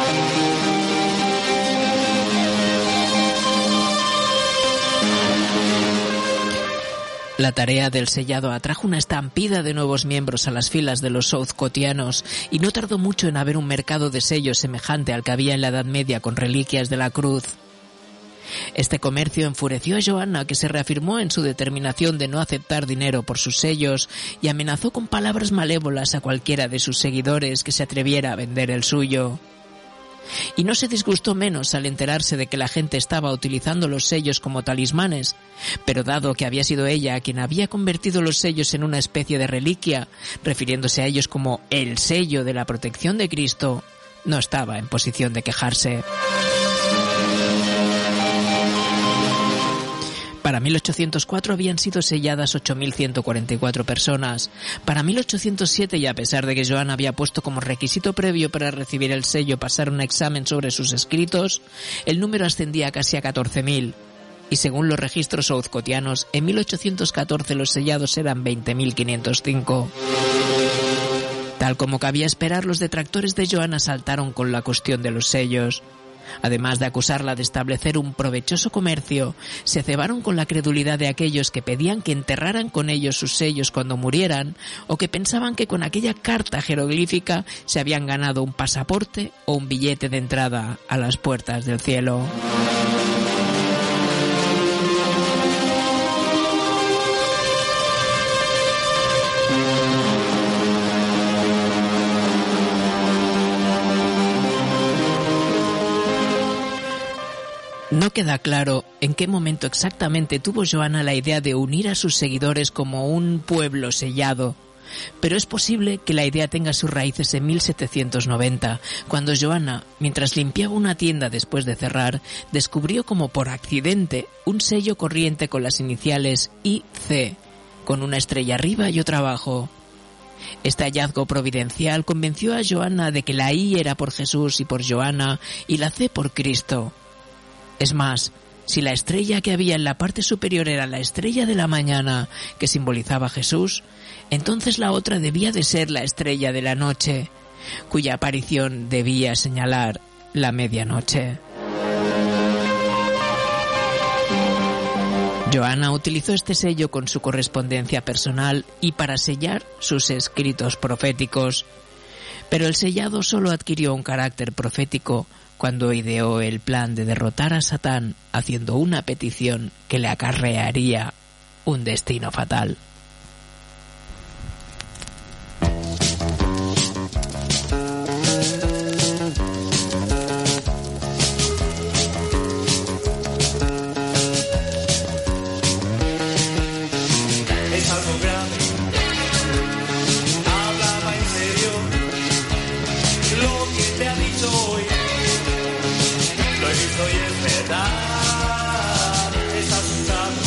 La tarea del sellado atrajo una estampida de nuevos miembros a las filas de los Southcottianos y no tardó mucho en haber un mercado de sellos semejante al que había en la Edad Media con reliquias de la cruz. Este comercio enfureció a Joanna, que se reafirmó en su determinación de no aceptar dinero por sus sellos y amenazó con palabras malévolas a cualquiera de sus seguidores que se atreviera a vender el suyo. y no se disgustó menos al enterarse de que la gente estaba utilizando los sellos como talismanes, pero dado que había sido ella quien había convertido los sellos en una especie de reliquia, refiriéndose a ellos como el sello de la protección de Cristo, no estaba en posición de quejarse. Para mil ochocientos cuatro habían sido selladas ocho mil ciento cuarenta y cuatro personas. Para mil ochocientos siete, y a pesar de que Joan había puesto como requisito previo para recibir el sello pasar un examen sobre sus escritos, el número ascendía casi a catorce mil. Y según los registros southcotianos, en mil ochocientos catorce los sellados eran veinte mil quinientos cinco. Tal como cabía esperar, los detractores de Joana saltaron con la cuestión de los sellos. Además de acusarla de establecer un provechoso comercio, se cebaron con la credulidad de aquellos que pedían que enterraran con ellos sus sellos cuando murieran, o que pensaban que con aquella carta jeroglífica se habían ganado un pasaporte o un billete de entrada a las puertas del cielo. No queda claro en qué momento exactamente tuvo Joana la idea de unir a sus seguidores como un pueblo sellado, pero es posible que la idea tenga sus raíces en mil setecientos noventa, cuando Joana, mientras limpiaba una tienda después de cerrar, descubrió como por accidente un sello corriente con las iniciales I C, con una estrella arriba y otra abajo. Este hallazgo providencial convenció a Joana de que la I era por Jesús y por Joana, y la C por Cristo. Es más, si la estrella que había en la parte superior era la estrella de la mañana, que simbolizaba a Jesús, entonces la otra debía de ser la estrella de la noche, cuya aparición debía señalar la medianoche. Joana utilizó este sello con su correspondencia personal y para sellar sus escritos proféticos, pero el sellado solo adquirió un carácter profético cuando ideó el plan de derrotar a Satán haciendo una petición que le acarrearía un destino fatal. Es algo grave, hablaba en serio, lo que te ha dicho hoy. Lo he visto y es verdad, es asustado.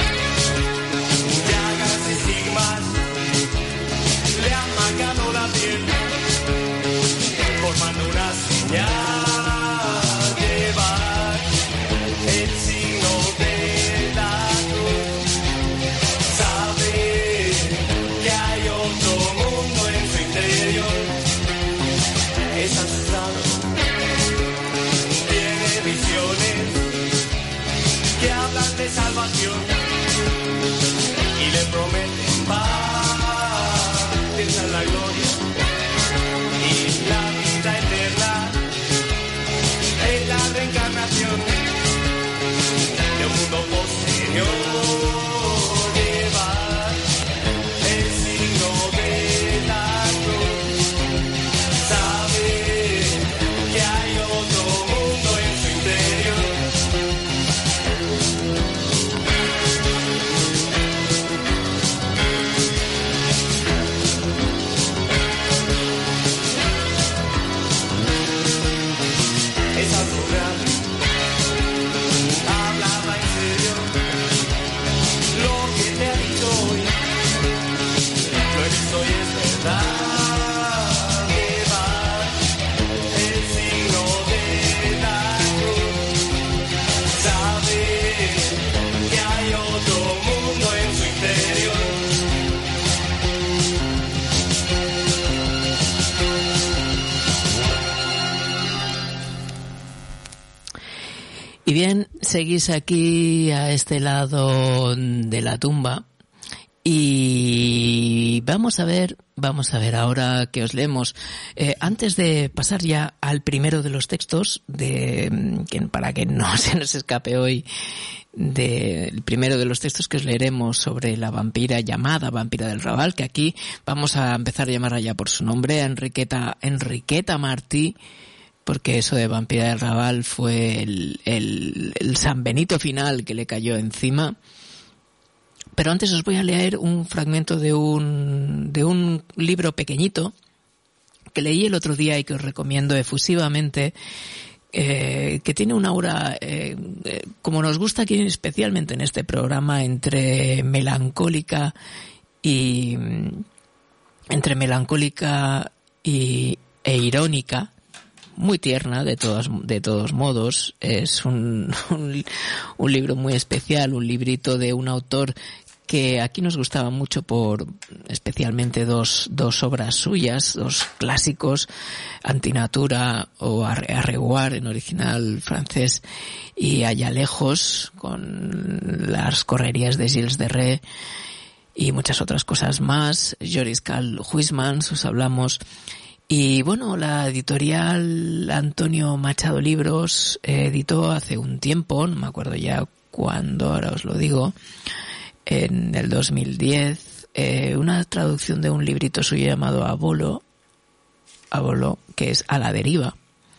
Llagas y estigmas le han marcado la piel, formando una señal. Llevar el signo de la cruz, saber que hay otro mundo en su interior. Es asustado. Que hablan de salvación y le prometen paz, piensan la gloria y la vida eterna en la reencarnación de un mundo posterior. Llevar el signo de la cruz, saber que hay otro mundo en su interior. Es algo grande, hablaba en serio, lo que te ha dicho hoy, lo he visto y es verdad. Llevar el signo de la cruz, saber que hay otro mundo en su interior. Y bien, seguís aquí a este lado de la tumba y vamos a ver, vamos a ver ahora que os leemos. Eh, antes de pasar ya al primero de los textos, de que para que no se nos escape hoy, del primero de los textos que os leeremos sobre la vampira llamada Vampira del Raval, que aquí vamos a empezar a llamarla ya por su nombre, Enriqueta, Enriqueta Martí, porque eso de Vampira del Raval fue el, el, el San Benito final que le cayó encima. Pero antes os voy a leer un fragmento de un, de un libro pequeñito que leí el otro día y que os recomiendo efusivamente, eh, que tiene una aura, eh, eh, como nos gusta aquí especialmente en este programa, entre melancólica y entre melancólica y, e irónica, muy tierna de todos de todos modos. Es un, un un libro muy especial, un librito de un autor que aquí nos gustaba mucho por especialmente dos dos obras suyas, dos clásicos, Antinatura o Arreguar en original francés, y Allá lejos, con las correrías de Gilles de Rais y muchas otras cosas más. Joris Karl Huysmans, os hablamos. Y bueno, la editorial Antonio Machado Libros eh, editó hace un tiempo, no me acuerdo ya cuándo, ahora os lo digo, en el dos mil diez, eh, una traducción de un librito suyo llamado Abolo, Abolo, que es A la deriva,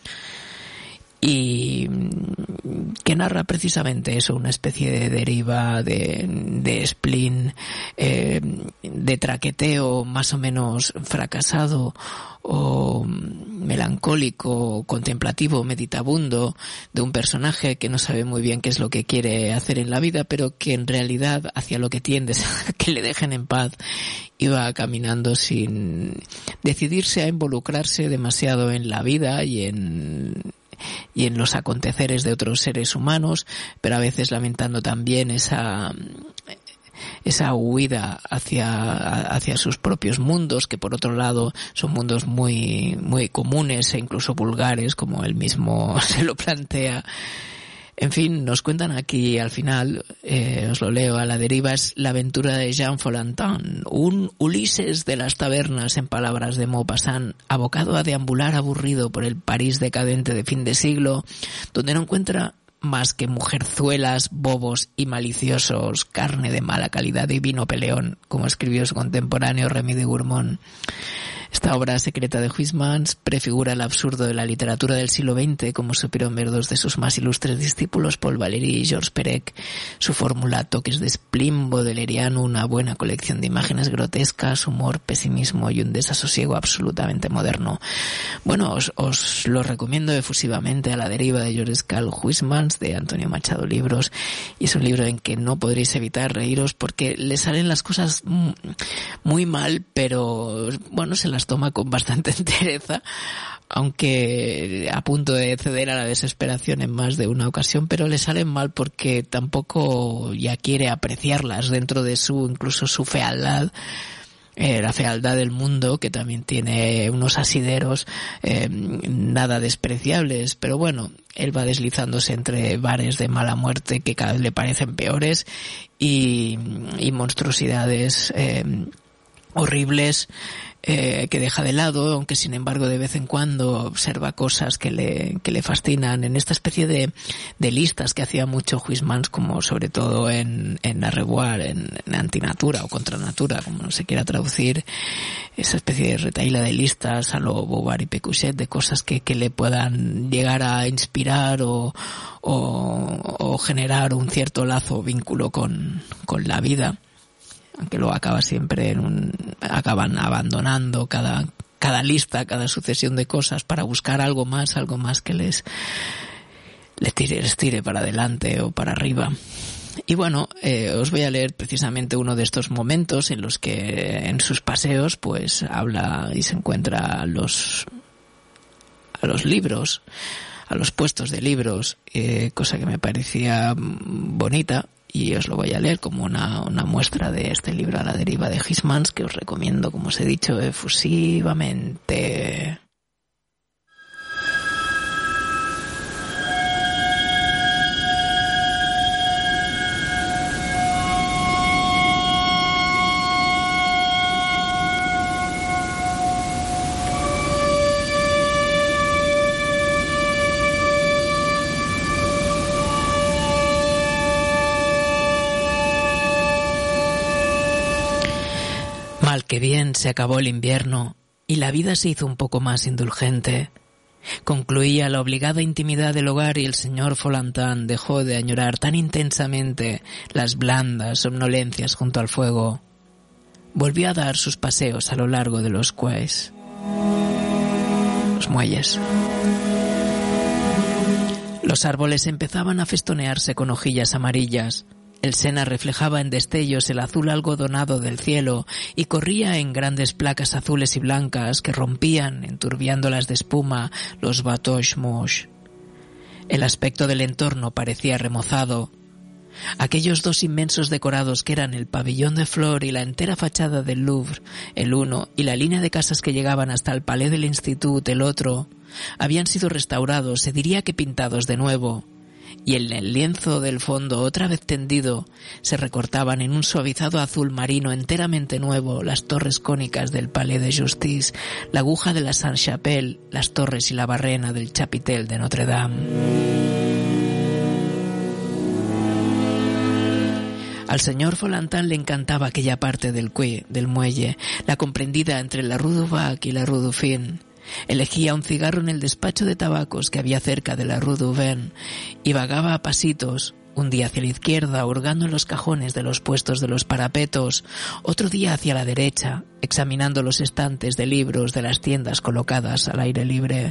y que narra precisamente eso, una especie de deriva, de, de spleen, eh, de traqueteo más o menos fracasado, o melancólico, contemplativo, meditabundo, de un personaje que no sabe muy bien qué es lo que quiere hacer en la vida, pero que en realidad hacia lo que tiende es a que le dejen en paz, y va caminando sin decidirse a involucrarse demasiado en la vida y en y en los aconteceres de otros seres humanos, pero a veces lamentando también esa esa huida hacia hacia sus propios mundos, que por otro lado son mundos muy muy comunes e incluso vulgares, como él mismo se lo plantea. En fin, nos cuentan aquí al final, eh, os lo leo, A la deriva es la aventura de Jean Follentin, un Ulises de las tabernas, en palabras de Maupassant, abocado a deambular aburrido por el París decadente de fin de siglo, donde no encuentra más que mujerzuelas, bobos y maliciosos, carne de mala calidad y vino peleón, como escribió su contemporáneo Rémy de Gourmont. Esta obra secreta de Huysmans prefigura el absurdo de la literatura del siglo veinte, como supieron ver dos de sus más ilustres discípulos, Paul Valéry y Georges Perec. Su fórmula, toques de spleen bodeleriano, una buena colección de imágenes grotescas, humor, pesimismo y un desasosiego absolutamente moderno. Bueno, os, os lo recomiendo efusivamente, A la deriva de Joris Karl Huysmans, de Antonio Machado Libros, y es un libro en que no podréis evitar reíros porque le salen las cosas muy mal, pero bueno, se las toma con bastante entereza, aunque a punto de ceder a la desesperación en más de una ocasión, pero le salen mal porque tampoco ya quiere apreciarlas dentro de su, incluso su fealdad, eh, la fealdad del mundo, que también tiene unos asideros eh, nada despreciables, pero bueno, él va deslizándose entre bares de mala muerte que cada vez le parecen peores y, y monstruosidades eh, horribles eh, que deja de lado, aunque sin embargo de vez en cuando observa cosas que le que le fascinan en esta especie de, de listas que hacía mucho Huysmans, como sobre todo en, en Arreguar, en, en Antinatura o Contranatura, como se quiera traducir, esa especie de retahíla de listas a lo Beauvoir y Pécuchet, de cosas que, que le puedan llegar a inspirar o, o, o generar un cierto lazo o vínculo con, con la vida, aunque luego acaba siempre en un, acaban abandonando cada, cada lista, cada sucesión de cosas para buscar algo más, algo más que les, les tire, les tire para adelante o para arriba. Y bueno, eh, os voy a leer precisamente uno de estos momentos en los que en sus paseos pues habla y se encuentra a los, a los libros, a los puestos de libros, eh, cosa que me parecía bonita. Y os lo voy a leer como una, una muestra de este libro, A la deriva de Huysmans, que os recomiendo, como os he dicho, efusivamente. Mal que bien se acabó el invierno y la vida se hizo un poco más indulgente. Concluía la obligada intimidad del hogar y el señor Folantin dejó de añorar tan intensamente las blandas somnolencias junto al fuego. Volvió a dar sus paseos a lo largo de los quays, los muelles. Los árboles empezaban a festonearse con hojillas amarillas. El Sena reflejaba en destellos el azul algodonado del cielo y corría en grandes placas azules y blancas que rompían, enturbiándolas de espuma, los bateaux moches. El aspecto del entorno parecía remozado. Aquellos dos inmensos decorados que eran el pabellón de Flor y la entera fachada del Louvre, el uno, y la línea de casas que llegaban hasta el Palais del Institut, el otro, habían sido restaurados, se diría que pintados de nuevo. Y en el lienzo del fondo, otra vez tendido, se recortaban en un suavizado azul marino enteramente nuevo las torres cónicas del Palais de Justice, la aguja de la Sainte-Chapelle, las torres y la barrena del Chapitel de Notre Dame. Al señor Folantin le encantaba aquella parte del quai, del muelle, la comprendida entre la Rue du Bac y la Rue Dauphine. Elegía un cigarro en el despacho de tabacos que había cerca de la Rue d'Aubaine y vagaba a pasitos, un día hacia la izquierda, hurgando en los cajones de los puestos de los parapetos, otro día hacia la derecha, examinando los estantes de libros de las tiendas colocadas al aire libre.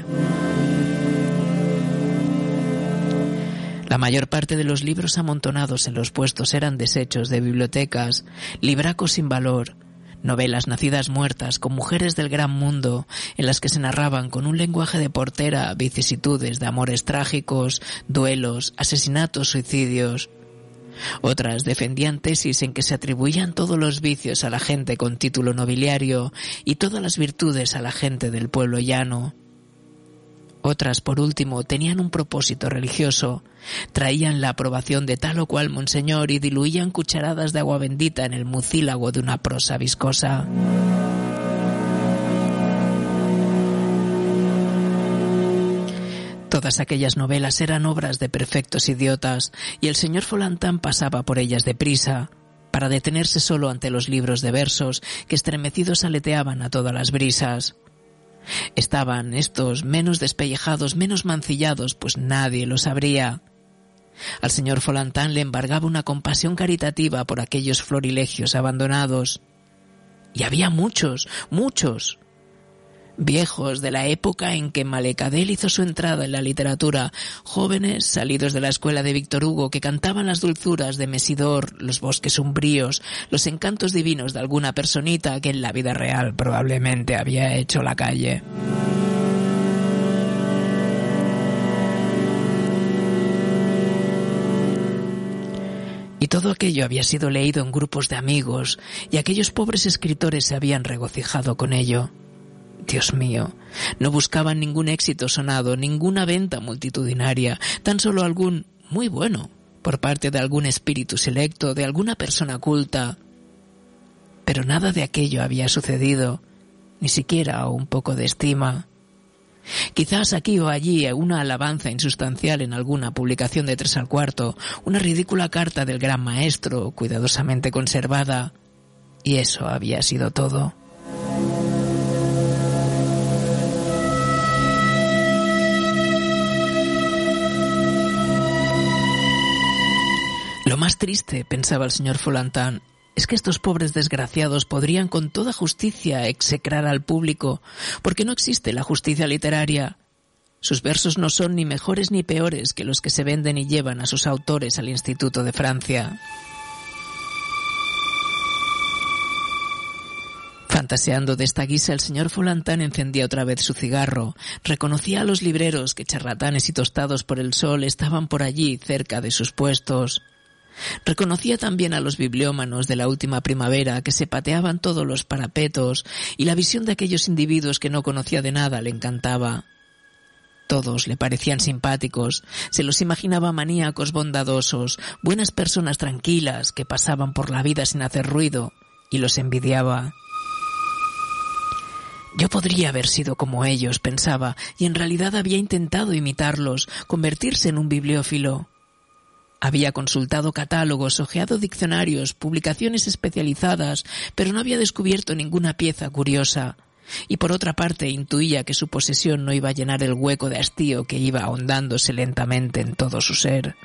La mayor parte de los libros amontonados en los puestos eran desechos de bibliotecas, libracos sin valor, novelas nacidas muertas con mujeres del gran mundo, en las que se narraban con un lenguaje de portera vicisitudes de amores trágicos, duelos, asesinatos, suicidios. Otras defendían tesis en que se atribuían todos los vicios a la gente con título nobiliario y todas las virtudes a la gente del pueblo llano. Otras, por último, tenían un propósito religioso, traían la aprobación de tal o cual monseñor y diluían cucharadas de agua bendita en el mucílago de una prosa viscosa. Todas aquellas novelas eran obras de perfectos idiotas, y el señor Folantin pasaba por ellas deprisa, para detenerse solo ante los libros de versos que estremecidos aleteaban a todas las brisas. Estaban estos menos despellejados, menos mancillados, pues nadie los abría. Al señor Folantin le embargaba una compasión caritativa por aquellos florilegios abandonados. Y había muchos, muchos, viejos de la época en que Malecadel hizo su entrada en la literatura, jóvenes salidos de la escuela de Víctor Hugo que cantaban las dulzuras de Mesidor, los bosques umbríos, los encantos divinos de alguna personita que en la vida real probablemente había hecho la calle. Y todo aquello había sido leído en grupos de amigos, y aquellos pobres escritores se habían regocijado con ello. Dios mío, no buscaban ningún éxito sonado, ninguna venta multitudinaria, tan solo algún muy bueno por parte de algún espíritu selecto, de alguna persona culta. Pero nada de aquello había sucedido, ni siquiera un poco de estima. Quizás aquí o allí una alabanza insustancial en alguna publicación de tres al cuarto, una ridícula carta del gran maestro, cuidadosamente conservada, y eso había sido todo. Lo más triste, pensaba el señor Folantin, es que estos pobres desgraciados podrían con toda justicia execrar al público, porque no existe la justicia literaria. Sus versos no son ni mejores ni peores que los que se venden y llevan a sus autores al Instituto de Francia. Fantaseando de esta guisa, el señor Folantin encendía otra vez su cigarro. Reconocía a los libreros que, charlatanes y tostados por el sol, estaban por allí cerca de sus puestos. Reconocía también a los bibliómanos de la última primavera que se pateaban todos los parapetos, y la visión de aquellos individuos que no conocía de nada le encantaba. Todos le parecían simpáticos, se los imaginaba maníacos bondadosos, buenas personas tranquilas que pasaban por la vida sin hacer ruido, y los envidiaba. Yo podría haber sido como ellos, pensaba, y en realidad había intentado imitarlos, convertirse en un bibliófilo. Había consultado catálogos, hojeado diccionarios, publicaciones especializadas, pero no había descubierto ninguna pieza curiosa. y por otra parte intuía que su posesión no iba a llenar el hueco de hastío que iba ahondándose lentamente en todo su ser.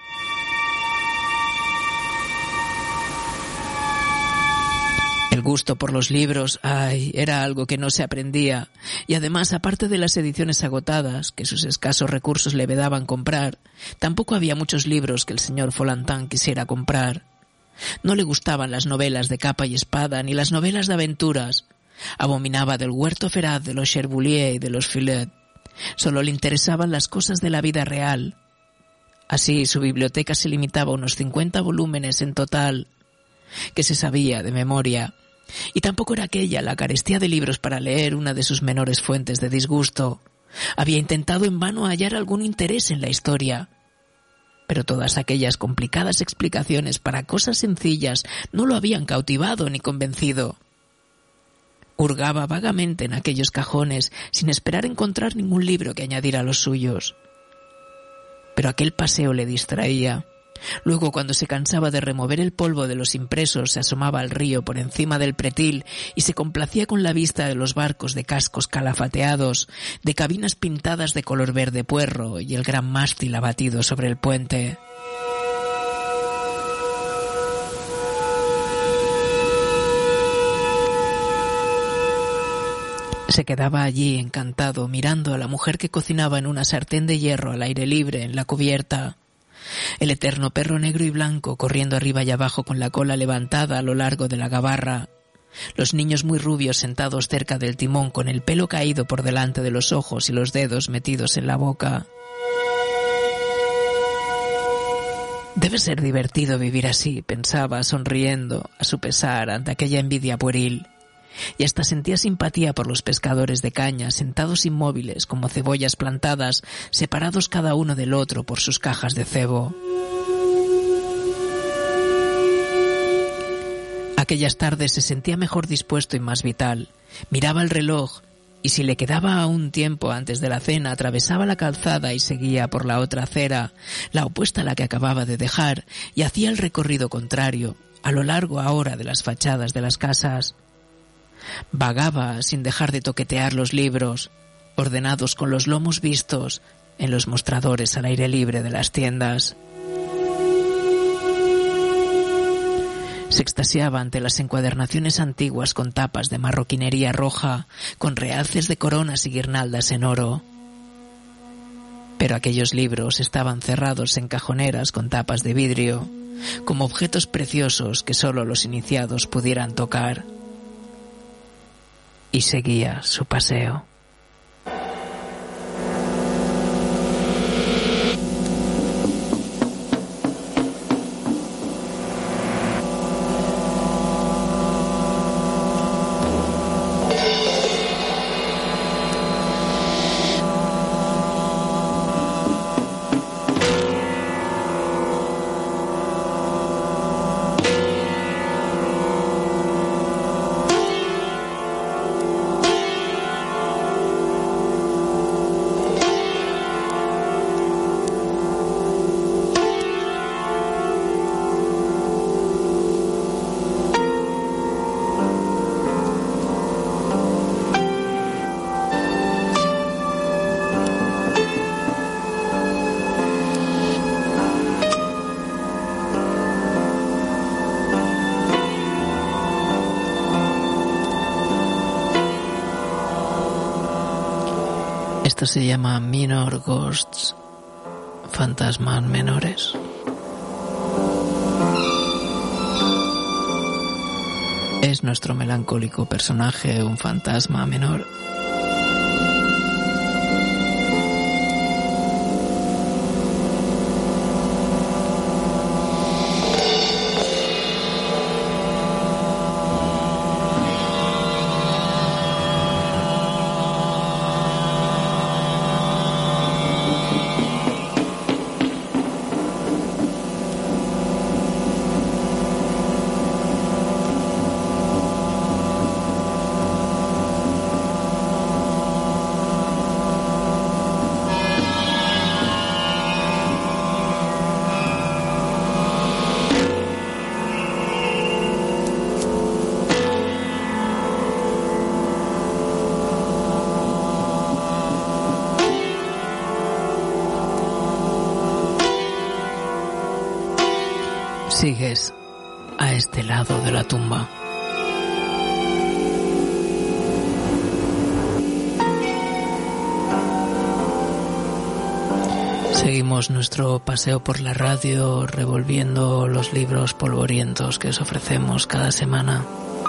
El gusto por los libros, ay, era algo que no se aprendía, y además, aparte de las ediciones agotadas, que sus escasos recursos le vedaban comprar, tampoco había muchos libros que el señor Folantin quisiera comprar. No le gustaban las novelas de capa y espada, ni las novelas de aventuras. Abominaba del huerto feraz de los Cherbuliez y de los Fillet. Solo le interesaban las cosas de la vida real. Así, su biblioteca se limitaba a unos cincuenta volúmenes en total, que se sabía de memoria, y tampoco era aquella la carestía de libros para leer una de sus menores fuentes de disgusto. Había intentado en vano hallar algún interés en la historia, pero todas aquellas complicadas explicaciones para cosas sencillas no lo habían cautivado ni convencido. Hurgaba vagamente en aquellos cajones sin esperar encontrar ningún libro que añadir a los suyos. Pero aquel paseo le distraía. Luego, cuando se cansaba de remover el polvo de los impresos, se asomaba al río por encima del pretil y se complacía con la vista de los barcos de cascos calafateados, de cabinas pintadas de color verde puerro y el gran mástil abatido sobre el puente. Se quedaba allí encantado, mirando a la mujer que cocinaba en una sartén de hierro al aire libre en la cubierta. El eterno perro negro y blanco corriendo arriba y abajo con la cola levantada a lo largo de la gabarra. Los niños muy rubios sentados cerca del timón con el pelo caído por delante de los ojos y los dedos metidos en la boca. Debe ser divertido vivir así, pensaba, sonriendo a su pesar ante aquella envidia pueril. Y hasta sentía simpatía por los pescadores de caña, sentados inmóviles como cebollas plantadas, separados cada uno del otro por sus cajas de cebo. Aquellas tardes se sentía mejor dispuesto y más vital. Miraba el reloj y si le quedaba aún tiempo antes de la cena, atravesaba la calzada y seguía por la otra acera, la opuesta a la que acababa de dejar, y hacía el recorrido contrario, a lo largo ahora de las fachadas de las casas. Vagaba sin dejar de toquetear los libros, ordenados con los lomos vistos en los mostradores al aire libre de las tiendas. Se extasiaba ante las encuadernaciones antiguas con tapas de marroquinería roja, con realces de coronas y guirnaldas en oro. Pero aquellos libros estaban cerrados en cajoneras con tapas de vidrio, como objetos preciosos que solo los iniciados pudieran tocar. Y seguía su paseo. Esto se llama Minor Ghosts, fantasmas menores. Es nuestro melancólico personaje un fantasma menor. Sigues a este lado de la tumba. Seguimos nuestro paseo por la radio revolviendo los libros polvorientos que os ofrecemos cada semana.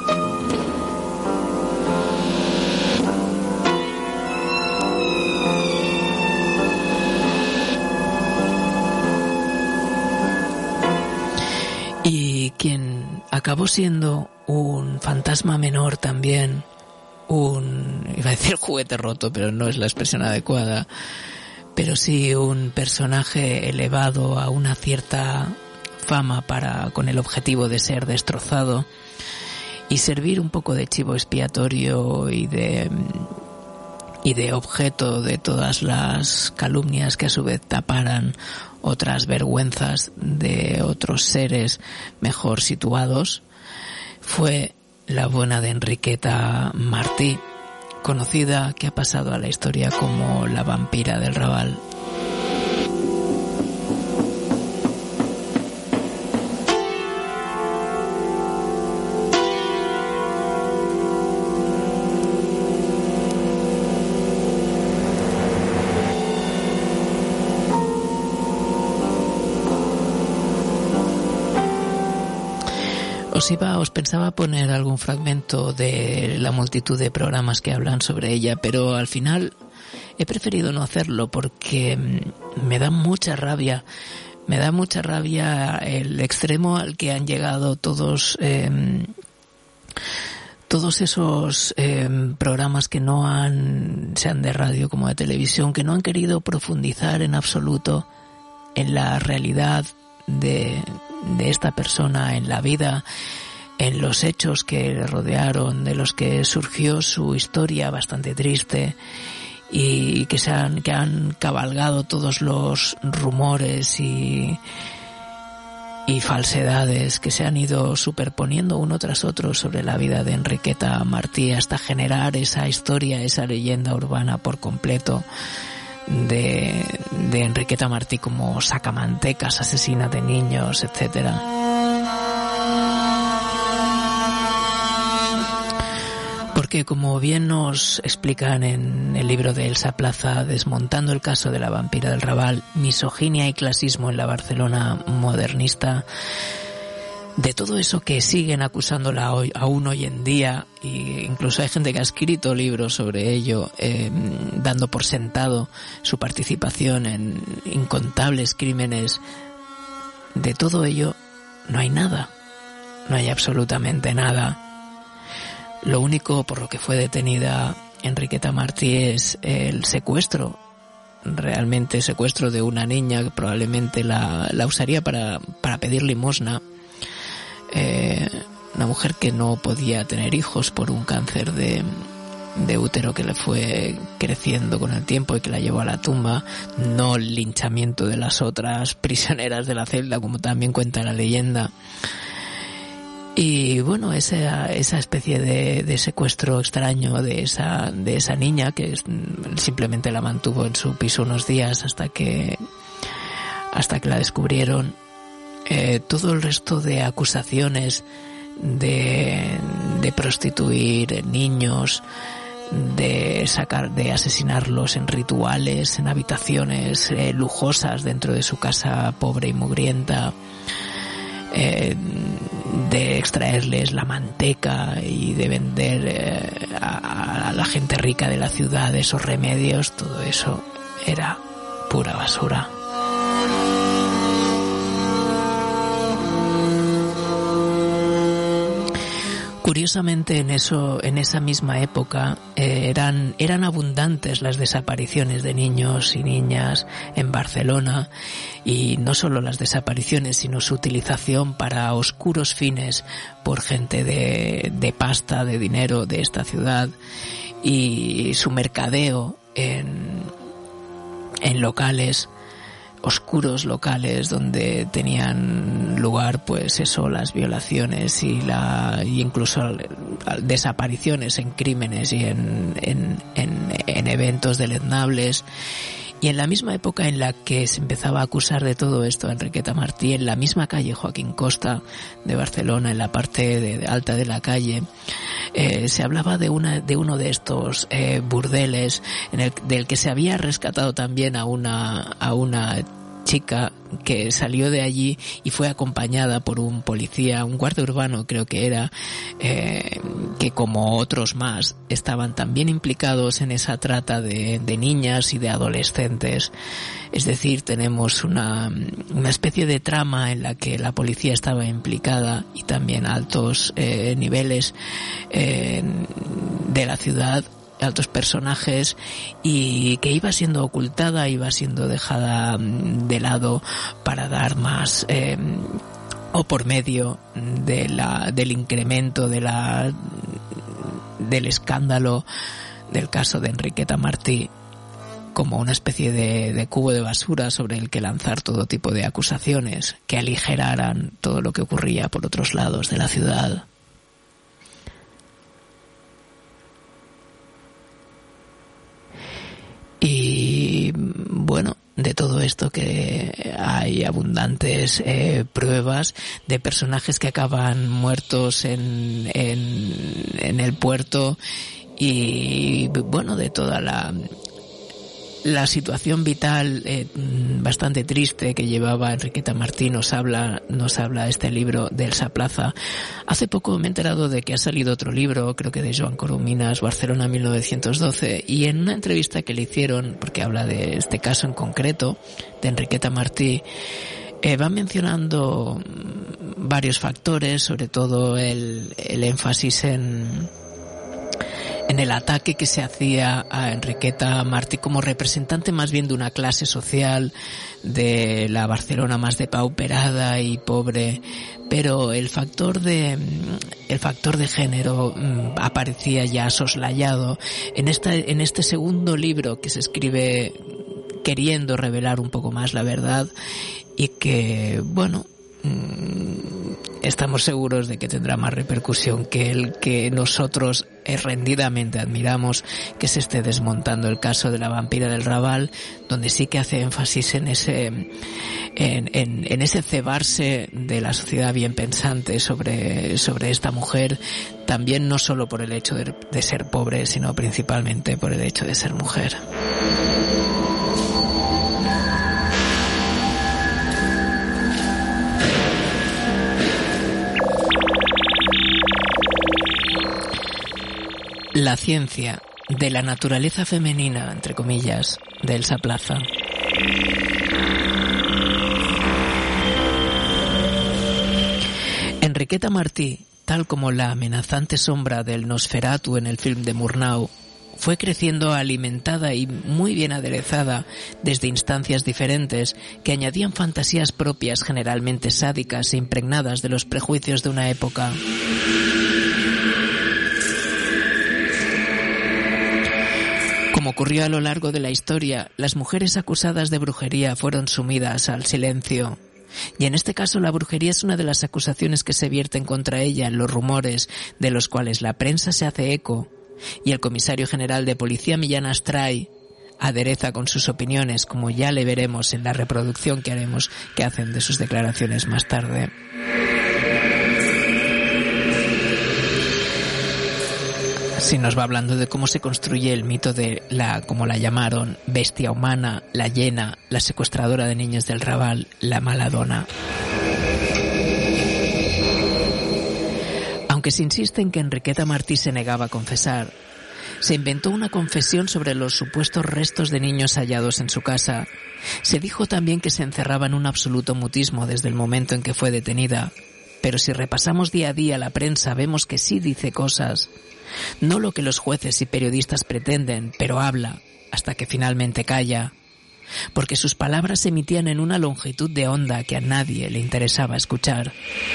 Y quien acabó siendo un fantasma menor también, un, iba a decir juguete roto, pero no es la expresión adecuada, pero sí un personaje elevado a una cierta fama para con el objetivo de ser destrozado y servir un poco de chivo expiatorio y de y de objeto de todas las calumnias que a su vez taparan otras vergüenzas de otros seres mejor situados, fue la buena de Enriqueta Martí, conocida, que ha pasado a la historia como la vampira del Raval. Os iba, os pensaba poner algún fragmento de la multitud de programas que hablan sobre ella, pero al final he preferido no hacerlo porque me da mucha rabia, me da mucha rabia el extremo al que han llegado todos eh, todos esos eh, programas que no han, sean de radio como de televisión, que no han querido profundizar en absoluto en la realidad de de esta persona, en la vida, en los hechos que le rodearon, de los que surgió su historia bastante triste, y que se han, que han cabalgado todos los rumores y y falsedades que se han ido superponiendo uno tras otro sobre la vida de Enriqueta Martí hasta generar esa historia, esa leyenda urbana por completo de, de Enriqueta Martí como sacamantecas, asesina de niños, etcétera. Porque, como bien nos explican en el libro de Elsa Plaza, Desmontando el caso de la vampira del Raval, misoginia y clasismo en la Barcelona modernista, de todo eso que siguen acusándola hoy, aún hoy en día, e incluso hay gente que ha escrito libros sobre ello, eh, dando por sentado su participación en incontables crímenes, de todo ello no hay nada, no hay absolutamente nada. Lo único por lo que fue detenida Enriqueta Martí es el secuestro, realmente secuestro de una niña que probablemente la, la usaría para, para pedir limosna. Eh, una mujer que no podía tener hijos por un cáncer de, de útero que le fue creciendo con el tiempo y que la llevó a la tumba, no el linchamiento de las otras prisioneras de la celda, como también cuenta la leyenda. Y bueno, esa, esa especie de, de secuestro extraño de esa, de esa niña que simplemente la mantuvo en su piso unos días hasta que, hasta que la descubrieron. Eh, todo el resto de acusaciones de, de prostituir niños, de sacar, de asesinarlos en rituales, en habitaciones eh, lujosas dentro de su casa pobre y mugrienta, eh, de extraerles la manteca y de vender eh, a, a la gente rica de la ciudad esos remedios, todo eso era pura basura. Curiosamente, en eso, en esa misma época, eh, eran, eran abundantes las desapariciones de niños y niñas en Barcelona, y no solo las desapariciones, sino su utilización para oscuros fines por gente de, de pasta, de dinero de esta ciudad, y su mercadeo en, en locales oscuros, locales donde tenían lugar pues eso, las violaciones y la y incluso desapariciones en crímenes y en, en, en, en eventos deleznables, Y en la misma época en la que se empezaba a acusar de todo esto a Enriqueta Martí, en la misma calle Joaquín Costa de Barcelona, en la parte de, de alta de la calle, eh, se hablaba de una de uno de estos eh, burdeles en el del que se había rescatado también a una a una chica que salió de allí y fue acompañada por un policía, un guardia urbano creo que era, eh, que como otros más estaban también implicados en esa trata de, de niñas y de adolescentes. Es decir, tenemos una, una especie de trama en la que la policía estaba implicada y también altos eh, niveles eh, de la ciudad, altos personajes, y que iba siendo ocultada, iba siendo dejada de lado para dar más eh, o por medio de la del incremento de la del escándalo del caso de Enriqueta Martí, como una especie de, de cubo de basura sobre el que lanzar todo tipo de acusaciones que aligeraran todo lo que ocurría por otros lados de la ciudad. Y bueno, de todo esto que hay abundantes eh, pruebas de personajes que acaban muertos en, en, en el puerto, y bueno, de toda la la situación vital eh, bastante triste que llevaba Enriqueta Martí. Nos habla, nos habla este libro de Elsa Plaza. Hace poco me he enterado de que ha salido otro libro, creo que de Joan Corominas, Barcelona mil novecientos doce, y en una entrevista que le hicieron, porque habla de este caso en concreto, de Enriqueta Martí, eh, va mencionando varios factores, sobre todo el, el énfasis en en el ataque que se hacía a Enriqueta Martí como representante más bien de una clase social de la Barcelona más depauperada y pobre, pero el factor de el factor de género mmm, aparecía ya soslayado en esta en este segundo libro que se escribe queriendo revelar un poco más la verdad, y que bueno, estamos seguros de que tendrá más repercusión que el que nosotros rendidamente admiramos, que se esté desmontando el caso de la vampira del Raval, donde sí que hace énfasis en ese en, en, en ese cebarse de la sociedad bien pensante sobre, sobre esta mujer, también no solo por el hecho de, de ser pobre, sino principalmente por el hecho de ser mujer. La ciencia de la naturaleza femenina, entre comillas, de Elsa Plaza. Enriqueta Martí, tal como la amenazante sombra del Nosferatu en el film de Murnau, fue creciendo alimentada y muy bien aderezada desde instancias diferentes que añadían fantasías propias, generalmente sádicas e impregnadas de los prejuicios de una época. Como ocurrió a lo largo de la historia, las mujeres acusadas de brujería fueron sumidas al silencio. Y en este caso la brujería es una de las acusaciones que se vierten contra ella en los rumores de los cuales la prensa se hace eco, y el comisario general de policía Millán Astray adereza con sus opiniones, como ya le veremos en la reproducción que haremos, que hacen de sus declaraciones más tarde. Sí, nos va hablando de cómo se construye el mito de la, como la llamaron, bestia humana, la hiena, la secuestradora de niños del Raval, la Maladona. Aunque se insiste en que Enriqueta Martí se negaba a confesar, se inventó una confesión sobre los supuestos restos de niños hallados en su casa. Se dijo también que se encerraba en un absoluto mutismo desde el momento en que fue detenida. Pero si repasamos día a día la prensa, vemos que sí dice cosas. No lo que los jueces y periodistas pretenden, pero habla, hasta que finalmente calla. Porque sus palabras se emitían en una longitud de onda que a nadie le interesaba escuchar.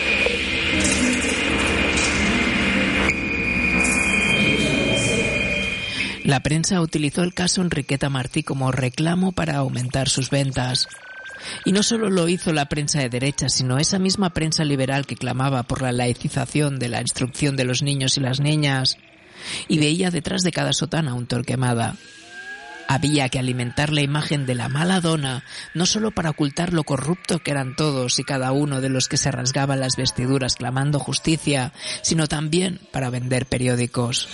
La prensa utilizó el caso Enriqueta Martí como reclamo para aumentar sus ventas. Y no solo lo hizo la prensa de derecha, sino esa misma prensa liberal que clamaba por la laicización de la instrucción de los niños y las niñas y veía detrás de cada sotana un Torquemada. Había que alimentar la imagen de la mala dona, no solo para ocultar lo corrupto que eran todos y cada uno de los que se rasgaban las vestiduras clamando justicia, sino también para vender periódicos.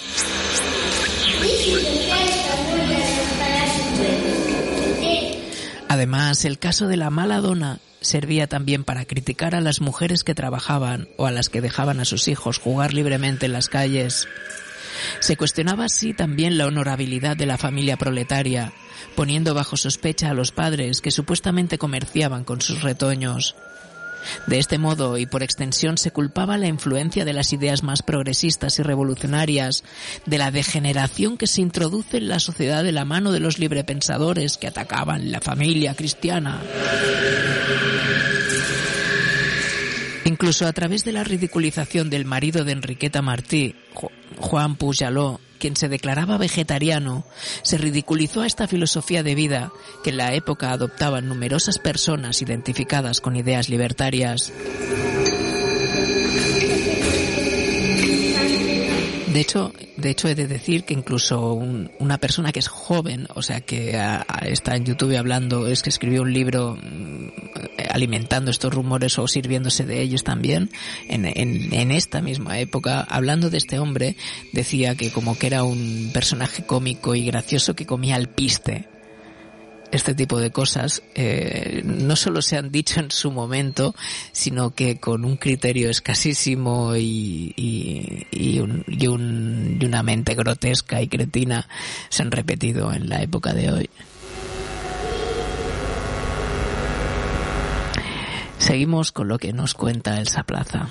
Además, el caso de la mala dona servía también para criticar a las mujeres que trabajaban o a las que dejaban a sus hijos jugar libremente en las calles. Se cuestionaba así también la honorabilidad de la familia proletaria, poniendo bajo sospecha a los padres que supuestamente comerciaban con sus retoños. De este modo, y por extensión, se culpaba la influencia de las ideas más progresistas y revolucionarias, de la degeneración que se introduce en la sociedad de la mano de los librepensadores que atacaban la familia cristiana. Incluso a través de la ridiculización del marido de Enriqueta Martí, Juan Pujaló, quien se declaraba vegetariano, se ridiculizó a esta filosofía de vida que en la época adoptaban numerosas personas identificadas con ideas libertarias. De hecho, de hecho he de decir que incluso un, una persona que es joven, o sea que a, a, está en YouTube hablando, es que escribió un libro mmm, alimentando estos rumores o sirviéndose de ellos también, en, en, en esta misma época, hablando de este hombre, decía que como que era un personaje cómico y gracioso que comía alpiste. Este tipo de cosas eh, no solo se han dicho en su momento, sino que con un criterio escasísimo y, y, y, un, y, un, y una mente grotesca y cretina se han repetido en la época de hoy. Seguimos con lo que nos cuenta Elsa Plaza.